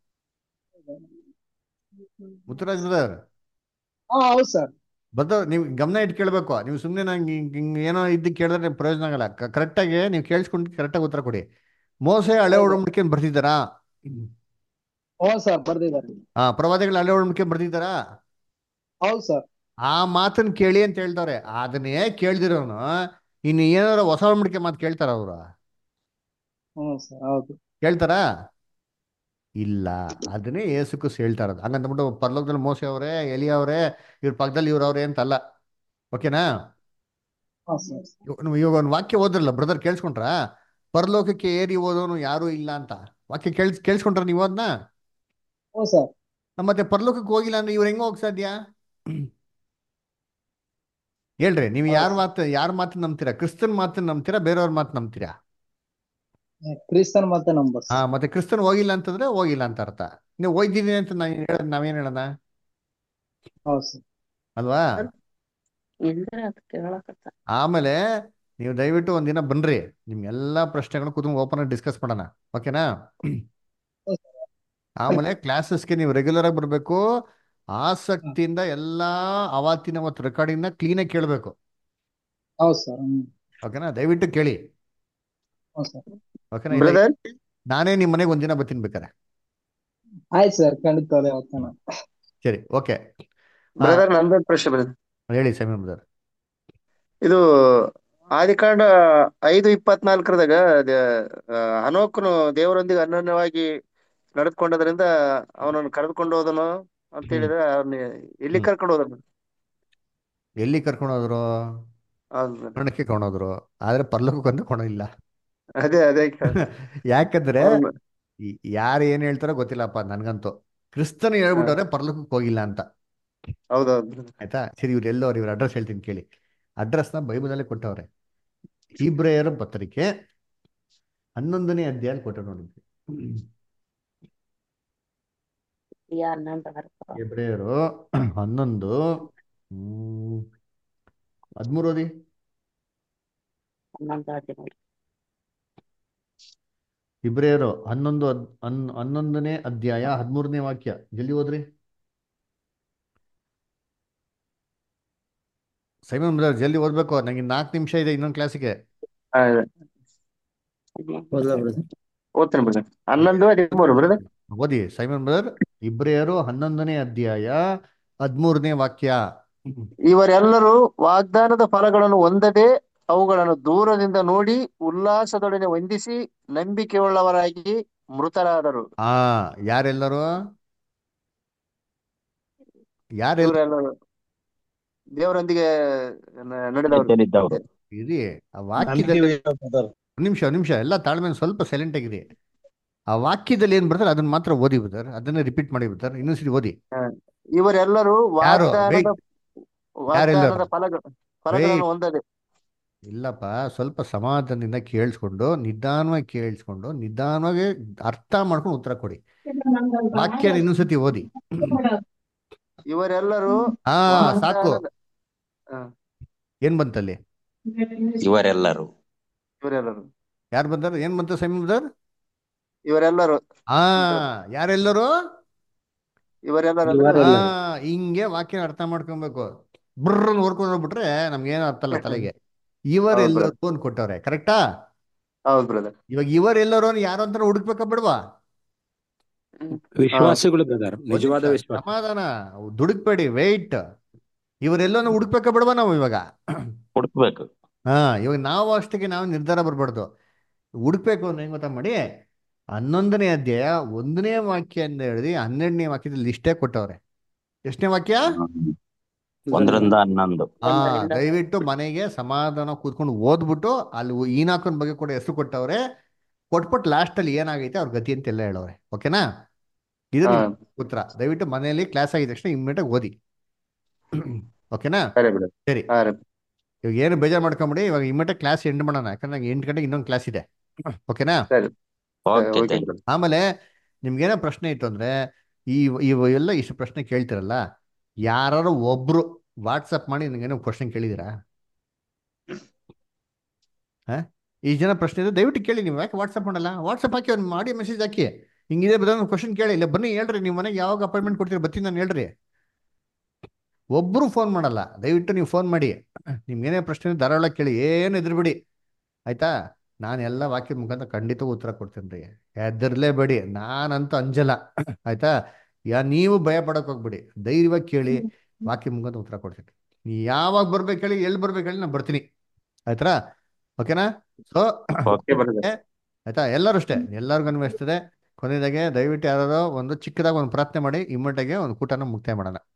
ಮುತ್ತರಾಜ್ ಬ್ರದರ್ ಹಾ ಹೌದು ಸರ್. ಬರ್ದ. ನೀವು ಗಮನ ಇಟ್ಟು ಕೇಳಬೇಕು. ನೀವು ಸುಮ್ಮನೆ ನಂಗೆ ಹಿಂಗೆ ಏನೋ ಇದ್ದು ಕೇಳಿದ್ರೆ ಪ್ರಯೋಜನ ಆಗಲ್ಲ. ಕರೆಕ್ಟಾಗಿ ನೀವು ಕೇಳಿಸ್ಕೊಂಡು ಕರೆಕ್ಟಾಗಿ ಉತ್ತರ ಕೊಡಿ. ಮೋಸೆ ಹಳೆ ಹೌದು ಒಡಂಬಡಿಕೆ ಬರ್ದಿದ್ದಾರಾ? ಹೌದು ಸರ್, ಬರ್ದಿದ್ದಾರೆ. ಹಾ, ಪ್ರವಾದಿಗಳು ಹಳೆ ಒಡಂಬಡಿಕೆ ಬರ್ದಿದ್ದಾರಾ? ಹೌದು ಸರ್. ಆ ಮಾತನ್ನ ಕೇಳಿ ಅಂತ ಹೇಳ್ತಾರೆ. ಅದನ್ನೇ ಕೇಳ್ದಿರೋನು ಇನ್ನು ಏನಾರ ಹೊಸ ಒಡಂಬಡಿಕೆ ಮಾತು ಕೇಳ್ತಾರ ಅವ್ರು? ಹ್ಮ್ ಸರ್, ಹೌದು. ಕೇಳ್ತಾರಾ? ಇಲ್ಲ. ಅದನ್ನೇ ಯೇಸು ಕ್ರಿಸ್ತ ಹೇಳ್ತಾ ಇರೋದು. ಹಂಗಂದ್ಬಿಟ್ಟು ಪರಲೋಕದಲ್ಲಿ ಮೋಸೆ ಅವರೇ, ಎಲಿ ಅವರೇ, ಇವ್ರ ಪಕ್ಕದಲ್ಲಿ ಇವ್ರ ಅವ್ರೆ ಅಂತಲ್ಲ. ಓಕೆನಾ? ಹಾ ಸರ್. ನೀವು ಇವಾಗ ಒಂದು ವಾಕ್ಯ ಓದ್ರಲ್ಲ ಬ್ರದರ್, ಕೇಳಿಸ್ಕೊಂಡ್ರ? ಪರಲೋಕಕ್ಕೆ ಏರಿ ಓದೋನು ಯಾರೂ ಇಲ್ಲ ಅಂತ ವಾಕ್ಯ ಕೇಳ್ಸ್ ಕೇಳಿಸ್ಕೊಂಡ್ರ ನೀವು ಅದನ್ನ? ಹ್ಞೂ ಸರ್. ಮತ್ತೆ ಪರಲೋಕಕ್ಕೆ ಹೋಗಿಲ್ಲ ಅಂದ್ರೆ ಇವ್ರು ಹೆಂಗ ಹೋಗಕ್ ಸಾಧ್ಯ? ಹೇಳ್ರಿ, ನೀವು ಯಾರ ಹೌದು. ಮಾತು ಯಾರ ಮಾತು ನಂಬ್ತೀರಾ? ಕ್ರಿಸ್ತನ್ ಮಾತನ್ನ ನಂಬ್ತೀರಾ, ಬೇರೆಯವ್ರ ಮಾತು ನಂಬ್ತೀರಾ? ಕ್ರಿಸ್ತನ್ ಮತ್ತೆ ನಂಬರ್ ಹಾ, ಸರ್. ಮತ್ತೆ ಕ್ರಿಸ್ತನ್ ಹೋಗಿಲ್ಲ ಅಂತಂದ್ರೆ ಹೋಗಿಲ್ಲ ಅಂತ ಅರ್ಥ. ನೀವು ಹೋಯ್ತಿದ್ದೀನಿ ಅಂತ ನಾ ಹೇಳ ನಾವೇನ್ ಹೇಳೋಣ? ಹೌದು ಸರ್. ಅಲ್ವಾ? ಆಮೇಲೆ ನೀವು ದಯವಿಟ್ಟು ಒಂದಿನ ಬನ್ರಿ, ನಿಮ್ಗೆಲ್ಲಾ ಪ್ರಶ್ನೆಗಳು ಕೂತ್ಕೊಂಡು ಓಪನ್ ಆಗಿ ಡಿಸ್ಕಸ್ ಮಾಡೋಣ. ಓಕೆನಾ? ಹೌದು ಸರ್. ಆಮೇಲೆ ಕ್ಲಾಸಸ್ಗೆ ನೀವು ರೆಗ್ಯುಲರ್ ಆಗಿ ಬರಬೇಕು. ಆಸಕ್ತಿಯಿಂದ ಎಲ್ಲಾ ಅವತ್ತಿನ ಮತ್ತು ರೆಕಾರ್ಡಿಂಗ್ನ ಕ್ಲೀನಾಗಿ ಕೇಳಬೇಕು. ಹೌದು ಸರ್. ಹ್ಮ್ ಓಕೆನಾ? ದಯವಿಟ್ಟು ಕೇಳಿ. ಹೌದು ಸರ್. ಓಕೆನಾ? ಇಲ್ಲ ಬ್ರದರ್ ನಾನೇ ನಿಮ್ಮ ಮನೆಗೆ ಒಂದಿನ ಬರ್ತೀನಿ ಬೇಕಾರೆ. ಆಯ್ತು ಸರ್, ಖಂಡಿತ ಅವತ್ತಾನ. ಸರಿ, ಓಕೆ. ಹಾ, ಬ್ರದರ್ ನಂದೊಂದು ಪ್ರಶ್ನೆ ಬ್ರದರ್. ಹೇಳಿ ಸಮೀರ್ ಬ್ರದರ್. ಇದು ಆದಿಕಾಂಡ ಐದು ಇಪ್ಪತ್ನಾಲ್ಕರದಾಗ ಅನೋಕನು ದೇವರೊಂದಿಗೆ ಅನನ್ಯವಾಗಿ ನಡೆದುಕೊಂಡದ್ರಿಂದ ಅವನನ್ನು ಕರೆದುಕೊಂಡು ಹೋದನು ಅಂತ ಹ್ಮ್ ಹೇಳಿದ್ರೆ ಅವನ್ನ ಎಲ್ಲಿ ಹ್ಮ್ ಕರ್ಕೊಂಡು ಹೋದನು? ಎಲ್ಲಿ ಕರ್ಕೊಂಡು ಹೋದ್ರು? ಹೌದು brother. ಮರಣಕ್ಕೆ ಕೊಂಡೋದ್ರು. ಆದ್ರೆ ಪರಲೋಕಕ್ಕೆ ಕೊಂಡೋಗಿಲ್ಲ. ಅದೇ ಅದೇ ಯಾಕಂದ್ರೆ ಅವನು ಯಾರು ಏನ್ ಹೇಳ್ತಾರೋ ಗೊತ್ತಿಲ್ಲಪ್ಪ ನನ್ಗಂತೂ. ಕ್ರಿಸ್ತನ್ ಹೇಳ್ಬಿಟ್ಟವ್ರೆ ಪರಲೋಕಕ್ಕೆ ಹೋಗಿಲ್ಲ ಅಂತ. ಹೌದೌದು brother. ಆಯ್ತಾ? ಸರಿ, ಇವ್ರು ಎಲ್ಲೋ ಇವ್ರ ಅಡ್ರೆಸ್ ಹೇಳ್ತೀನಿ ಕೇಳಿ. ಅಡ್ರೆಸ್ನ ಬೈಬಲಲ್ಲೇ ಕೊಟ್ಟವ್ರೆ. ಹೀಬ್ರೇಯರ ಪತ್ರಿಕೆ ಹನ್ನೊಂದನೇ ಅಧ್ಯಾಯ ಕೊಟ್ಟರು ನೋಡಿ. ಹೆಬ್ರೇಯರು ಹನ್ನೊಂದು ಹ್ಮ್ ಹದ್ಮೂರು ಓದಿ. ಇಬ್ರಿಯರು ಹನ್ನೊಂದು ಹದ್- ಹನ್- ಹನ್ನೊಂದನೇ ಅಧ್ಯಾಯ ಹದಿಮೂರನೇ ವಾಕ್ಯ. ಜಲ್ದಿ ಓದ್ರಿ. ಸೈಮನ್ ಬ್ರದರ್ ಜಲ್ದಿ ಓದ್ಬೇಕು, ನಂಗೆ ನಾಲ್ಕು ನಿಮಿಷ ಇದೆ ಇನ್ನೊಂದು ಕ್ಲಾಸಿಗೆ. ಆ, ಓದ್ಲಾ ಬ್ರದರ್? ಓದ್ತೇನೆ ಬ್ರದರ್. ಹನ್ನೊಂದು ಹದಿಮೂರು ಬ್ರದರ್. ಓದಿ ಸೈಮನ್ ಬ್ರದರ್. ಇಬ್ರಿಯರು ಹನ್ನೊಂದನೇ ಅಧ್ಯಾಯ ಹದಿಮೂರನೇ ವಾಕ್ಯ. ಹ್ಮ್. ಇವರೆಲ್ಲರೂ ವಾಗ್ದಾನದ ಫಲಗಳನ್ನು ಹೊಂದದೆ ಅವುಗಳನ್ನು ದೂರದಿಂದ ನೋಡಿ ಉಲ್ಲಾಸದೊಡನೆ ವಂದಿಸಿ ನಂಬಿಕೆಯುಳ್ಳವರಾಗಿ ಮೃತರಾದರು. ಆ ಯಾರೆಲ್ಲರೂ? ಯಾರೆಲ್ಲ? ಇವರೆಲ್ಲರೂ ದೇವರೊಂದಿಗೆ ನ- ನಡೆದವರು. ನಿದ್ದೆಲಿದ್ದವರು. ಇರಿ, ಆ ವಾಕ್ಯದಲ್ಲಿ ಒಂದ್ ನಿಮಿಷ ಒಂದ್ ನಿಮಿಷ ಎಲ್ಲ ತಾಳ್ಮೆ ಸ್ವಲ್ಪ ಸೈಲೆಂಟ್ ಆಗಿರಿ. ಆ ವಾಕ್ಯದಲ್ಲಿ ಏನ್ ಬರ್ತಾರೆ ಅದನ್ನ ಮಾತ್ರ ಓದಿ ಬಿಡ್ತಾರೆ, ಅದನ್ನ ರಿಪೀಟ್ ಮಾಡಿ ಬಿಡ್ತಾರೆ, ಇನ್ನೊಂದ್ಸರಿ ಓದಿ. ಹ. ಇವರೆಲ್ಲರೂ ಯಾರು ವಾಗ್ದಾನದ ವೆಯ್ಟ್ ಯಾರೆಲ್ಲರೂ ವಾಗ್ದಾನದ ಫಲಗಳು ಫಲಗಳನ್ನು ವೆಯ್ಟ್ ಹೊಂದದೆ. ಇಲ್ಲಪ್ಪ, ಸ್ವಲ್ಪ ಸಮಾಧಾನದಿಂದ ಕೇಳಿಸ್ಕೊಂಡು ನಿಧಾನವಾಗಿ ಕೇಳಿಸ್ಕೊಂಡು ನಿಧಾನವಾಗಿ ಅರ್ಥ ಮಾಡ್ಕೊಂಡು ಉತ್ತರ ಕೊಡಿ. ವಾಕ್ಯನ ಇನ್ನೊಂದ್ಸತಿ ಓದಿ. ಇವರೆಲ್ಲರೂ ಹಾ ಸಾಕು. ವಾಗ್ದಾನದ ಹ. ಏನ್ ಬಂತಲ್ಲಿ? ಇವರೆಲ್ಲರೂ ಇವರೆಲ್ಲರೂ ಯಾರು ಬಂದಾರ? ಏನ್ ಬಂತ ಸಮೀಮ್ ಬ್ರದರ್? ಇವರೆಲ್ಲರೂ ಹಾ ಯಾರೆಲ್ಲರೂ? ಇವರೆಲ್ಲರೂ ಅಂದ್ರೆ ಹಾ ಇವರೆಲ್ಲರೂ ಹಿಂಗೆ ವಾಕ್ಯನ ಅರ್ಥ ಮಾಡ್ಕೊಬೇಕು. ಬ್ರನ್ ಓರ್ಕೊಂಡು ಹೋಗ್ಬಿಟ್ರೆ ನಮ್ಗೇನು ಅರ್ಥ ಅಲ್ಲ ತಲೆಗೆ. ಹೌದ್ ಬ್ರದರ್, ಇವರೆಲ್ಲರೂ ಅಂತ ಕೊಟ್ಟವ್ರೆ, ಕರೆಕ್ಟಾ? ಹೌದ್ ಬ್ರದರ್. ಇವಾಗ ಇವರೆಲ್ಲರೂ ಯಾರು ಅಂತ ಹುಡುಕ್ಬೇಕಾ ಬಿಡ್ವಾ? ಹಾ ವಿಶ್ವಾಸಿಗಳು ಬ್ರದರ್, ಒಂದ್ ನಿಜವಾದ ನಿಮಿಷ ವಿಶ್ವಾಸ. ಸಮಾಧಾನ, ದುಡುಕ್ಬೇಡಿ, ವೆಯ್ಟ್. ಇವರೆಲ್ಲನೂ ಹುಡುಕ್ಬೇಕಾ ಬಿಡ್ವಾ ನಾವು ಇವಾಗ? ಹುಡುಕ್ಬೇಕು. ಹಾ ಇವಾಗ ನಾವು ಅಷ್ಟಕ್ಕೆ ನಾವು ನಿರ್ಧಾರ ಬರ್ಬಾರ್ದು. ಹುಡುಕ್ಬೇಕು ಅಂದ್ರೆ ಹೆಂಗ್ ಗೊತ್ತಾ ಮಾಡಿ, ಹನ್ನೊಂದನೇ ಅಧ್ಯಾಯ ಒಂದನೇ ವಾಕ್ಯ ಅಂತ ಹೇಳಿದ್ರೆ ಹನ್ನೆರಡನೇ ವಾಕ್ಯದಲ್ಲಿ ಇಷ್ಟೇ ಕೊಟ್ಟವ್ರೆ. ಎಷ್ಟನೇ ವಾಕ್ಯ? ಹ್ಮ್. ಇದರಲ್ಲಿ ಒಂದರಿಂದ ಹನ್ನೊಂದು. ಹಾ ದಯವಿಟ್ಟು ಮನೆಗೆ ಸಮಾಧಾನ ಕೂತ್ಕೊಂಡು ಓದ್ಬಿಟ್ಟು ಅಲ್ಲಿ ಈನಾಕನ್ ಬಗ್ಗೆ ಕೂಡ ಹೆಸರು ಕೊಟ್ಟವ್ರೆ. ಕೊಟ್ಬಿಟ್ಟು ಲಾಸ್ಟ್ ಅಲ್ಲಿ ಏನಾಗೈತೆ ಅವ್ರ ಗತಿ ಅಂತ ಎಲ್ಲ ಹೇಳವ್ರೆ. ಓಕೆನಾ? ಇದು ಹಾ ನಿಮ್ ಉತ್ತರ. ದಯವಿಟ್ಟು ಮನೆಯಲ್ಲಿ ಕ್ಲಾಸ್ ಆಗಿದ ತಕ್ಷಣ ಇಮ್ಮಿಡಿಯೇಟ್ ಓದಿ. ಓಕೆನಾ? ಸರಿ ಬ್ರದರ್. ಸರಿ, ಹಾ ರೀ. ಇವಾಗ ಏನು ಬೇಜಾರು ಮಾಡ್ಕೊಂಬಿಡಿ. ಇವಾಗ ಇಮ್ಮಿಡಿಯೇಟ್ ಕ್ಲಾಸ್ ಎಂಡ್ ಮಾಡೋಣ, ಯಾಕಂದ್ರೆ ನಂಗೆ ಎಂಟು ಗಂಟೆಗೆ ಇನ್ನೊಂದು ಕ್ಲಾಸ್ ಇದೆ. ಓಕೆನಾ? ಸರಿ ಓಕೆ ಓಕೆ ಥ್ಯಾಂಕ್ ಬ್ರದರ್. ಆಮೇಲೆ ನಿಮ್ಗೇನೋ ಪ್ರಶ್ನೆ ಇತ್ತು ಅಂದ್ರೆ ಈ ಇವ ಎಲ್ಲ ಇಷ್ಟು ಪ್ರಶ್ನೆ ಕೇಳ್ತಿರಲ್ಲ, ಯಾರು ಒಬ್ರು ವಾಟ್ಸಪ್ ಮಾಡಿ ನಿಮ್ಗೇನೋ ಕ್ವಶನ್ ಕೇಳಿದಿರಾ? ಹಾ ಈ ಜನ ಪ್ರಶ್ನೆ ಇದೆ, ದಯವಿಟ್ಟು ಕೇಳಿ. ನೀವು ಯಾಕೆ ವಾಟ್ಸಪ್ ಮಾಡಲ್ಲ? ವಾಟ್ಸಪ್ ಹಾಕಿ ಅವ್ನು ಮಾಡಿ ಮೆಸೇಜ್ ಹಾಕಿ, ಹಿಂಗಿದೆ ಬದ ಕ್ವಶನ್ ಕೇಳಿ. ಇಲ್ಲ ಬನ್ನಿ ಹೇಳ್ರಿ, ನಿಮ್ಮ ಮನೆಗೆ ಯಾವಾಗ ಅಪಾಯಿಂಟ್ಮೆಂಟ್ ಕೊಡ್ತೀರಿ ಬರ್ತೀನಿ ನಾನು ಹೇಳ್ರಿ. ಒಬ್ಬರು ಫೋನ್ ಮಾಡಲ್ಲ. ದಯವಿಟ್ಟು ನೀವು ಫೋನ್ ಮಾಡಿ, ನಿಮ್ಗೇನೇ ಪ್ರಶ್ನೆ ಧಾರಾಳ ಕೇಳಿ, ಏನು ಎದುರುಬಿಡಿ. ಆಯ್ತಾ? ನಾನು ಎಲ್ಲ ವಾಕ್ಯದ ಮುಖಾಂತರ ಖಂಡಿತ ಉತ್ತರ ಕೊಡ್ತೇನೆ ರೀ, ಹೆದರ್ಲೇಬೇಡಿ. ನಾನಂತೂ ಅಂಜಲ್ಲ. ಆಯ್ತಾ? ಯಾ ನೀವು ಭಯ ಪಡೋಕೆ ಹೋಗ್ಬಿಡಿ, ಧೈರ್ಯವಾಗಿ ಕೇಳಿ, ವಾಕ್ಯ ಮುಖಾಂತರ ಉತ್ತರ ಕೊಡ್ತೀನಿ. ನೀ ಯಾವಾಗ ಬರ್ಬೇಕು ಹೇಳಿ, ಎಲ್ಲಿ ಬರ್ಬೇಕು ಹೇಳಿ, ನಾನು ಬರ್ತೀನಿ. ಆಯ್ತಾ? ಓಕೆನಾ? So okay brother. ಆಯ್ತಾ? ಎಲ್ಲರೂ ಅಷ್ಟೇ, ಎಲ್ಲರಿಗೂ ಅನ್ವಯಿಸ್ತದೆ. ಕೊನೆಯದಾಗೆ ದಯವಿಟ್ಟು ಯಾರೋ ಒಂದು ಚಿಕ್ಕದಾಗ ಒಂದು ಪ್ರಾರ್ಥನೆ ಮಾಡಿ ಇಮ್ಮಟಿಗೆ ಒಂದು ಕೂಟನ ಮುಕ್ತಾಯ ಮಾಡೋಣ.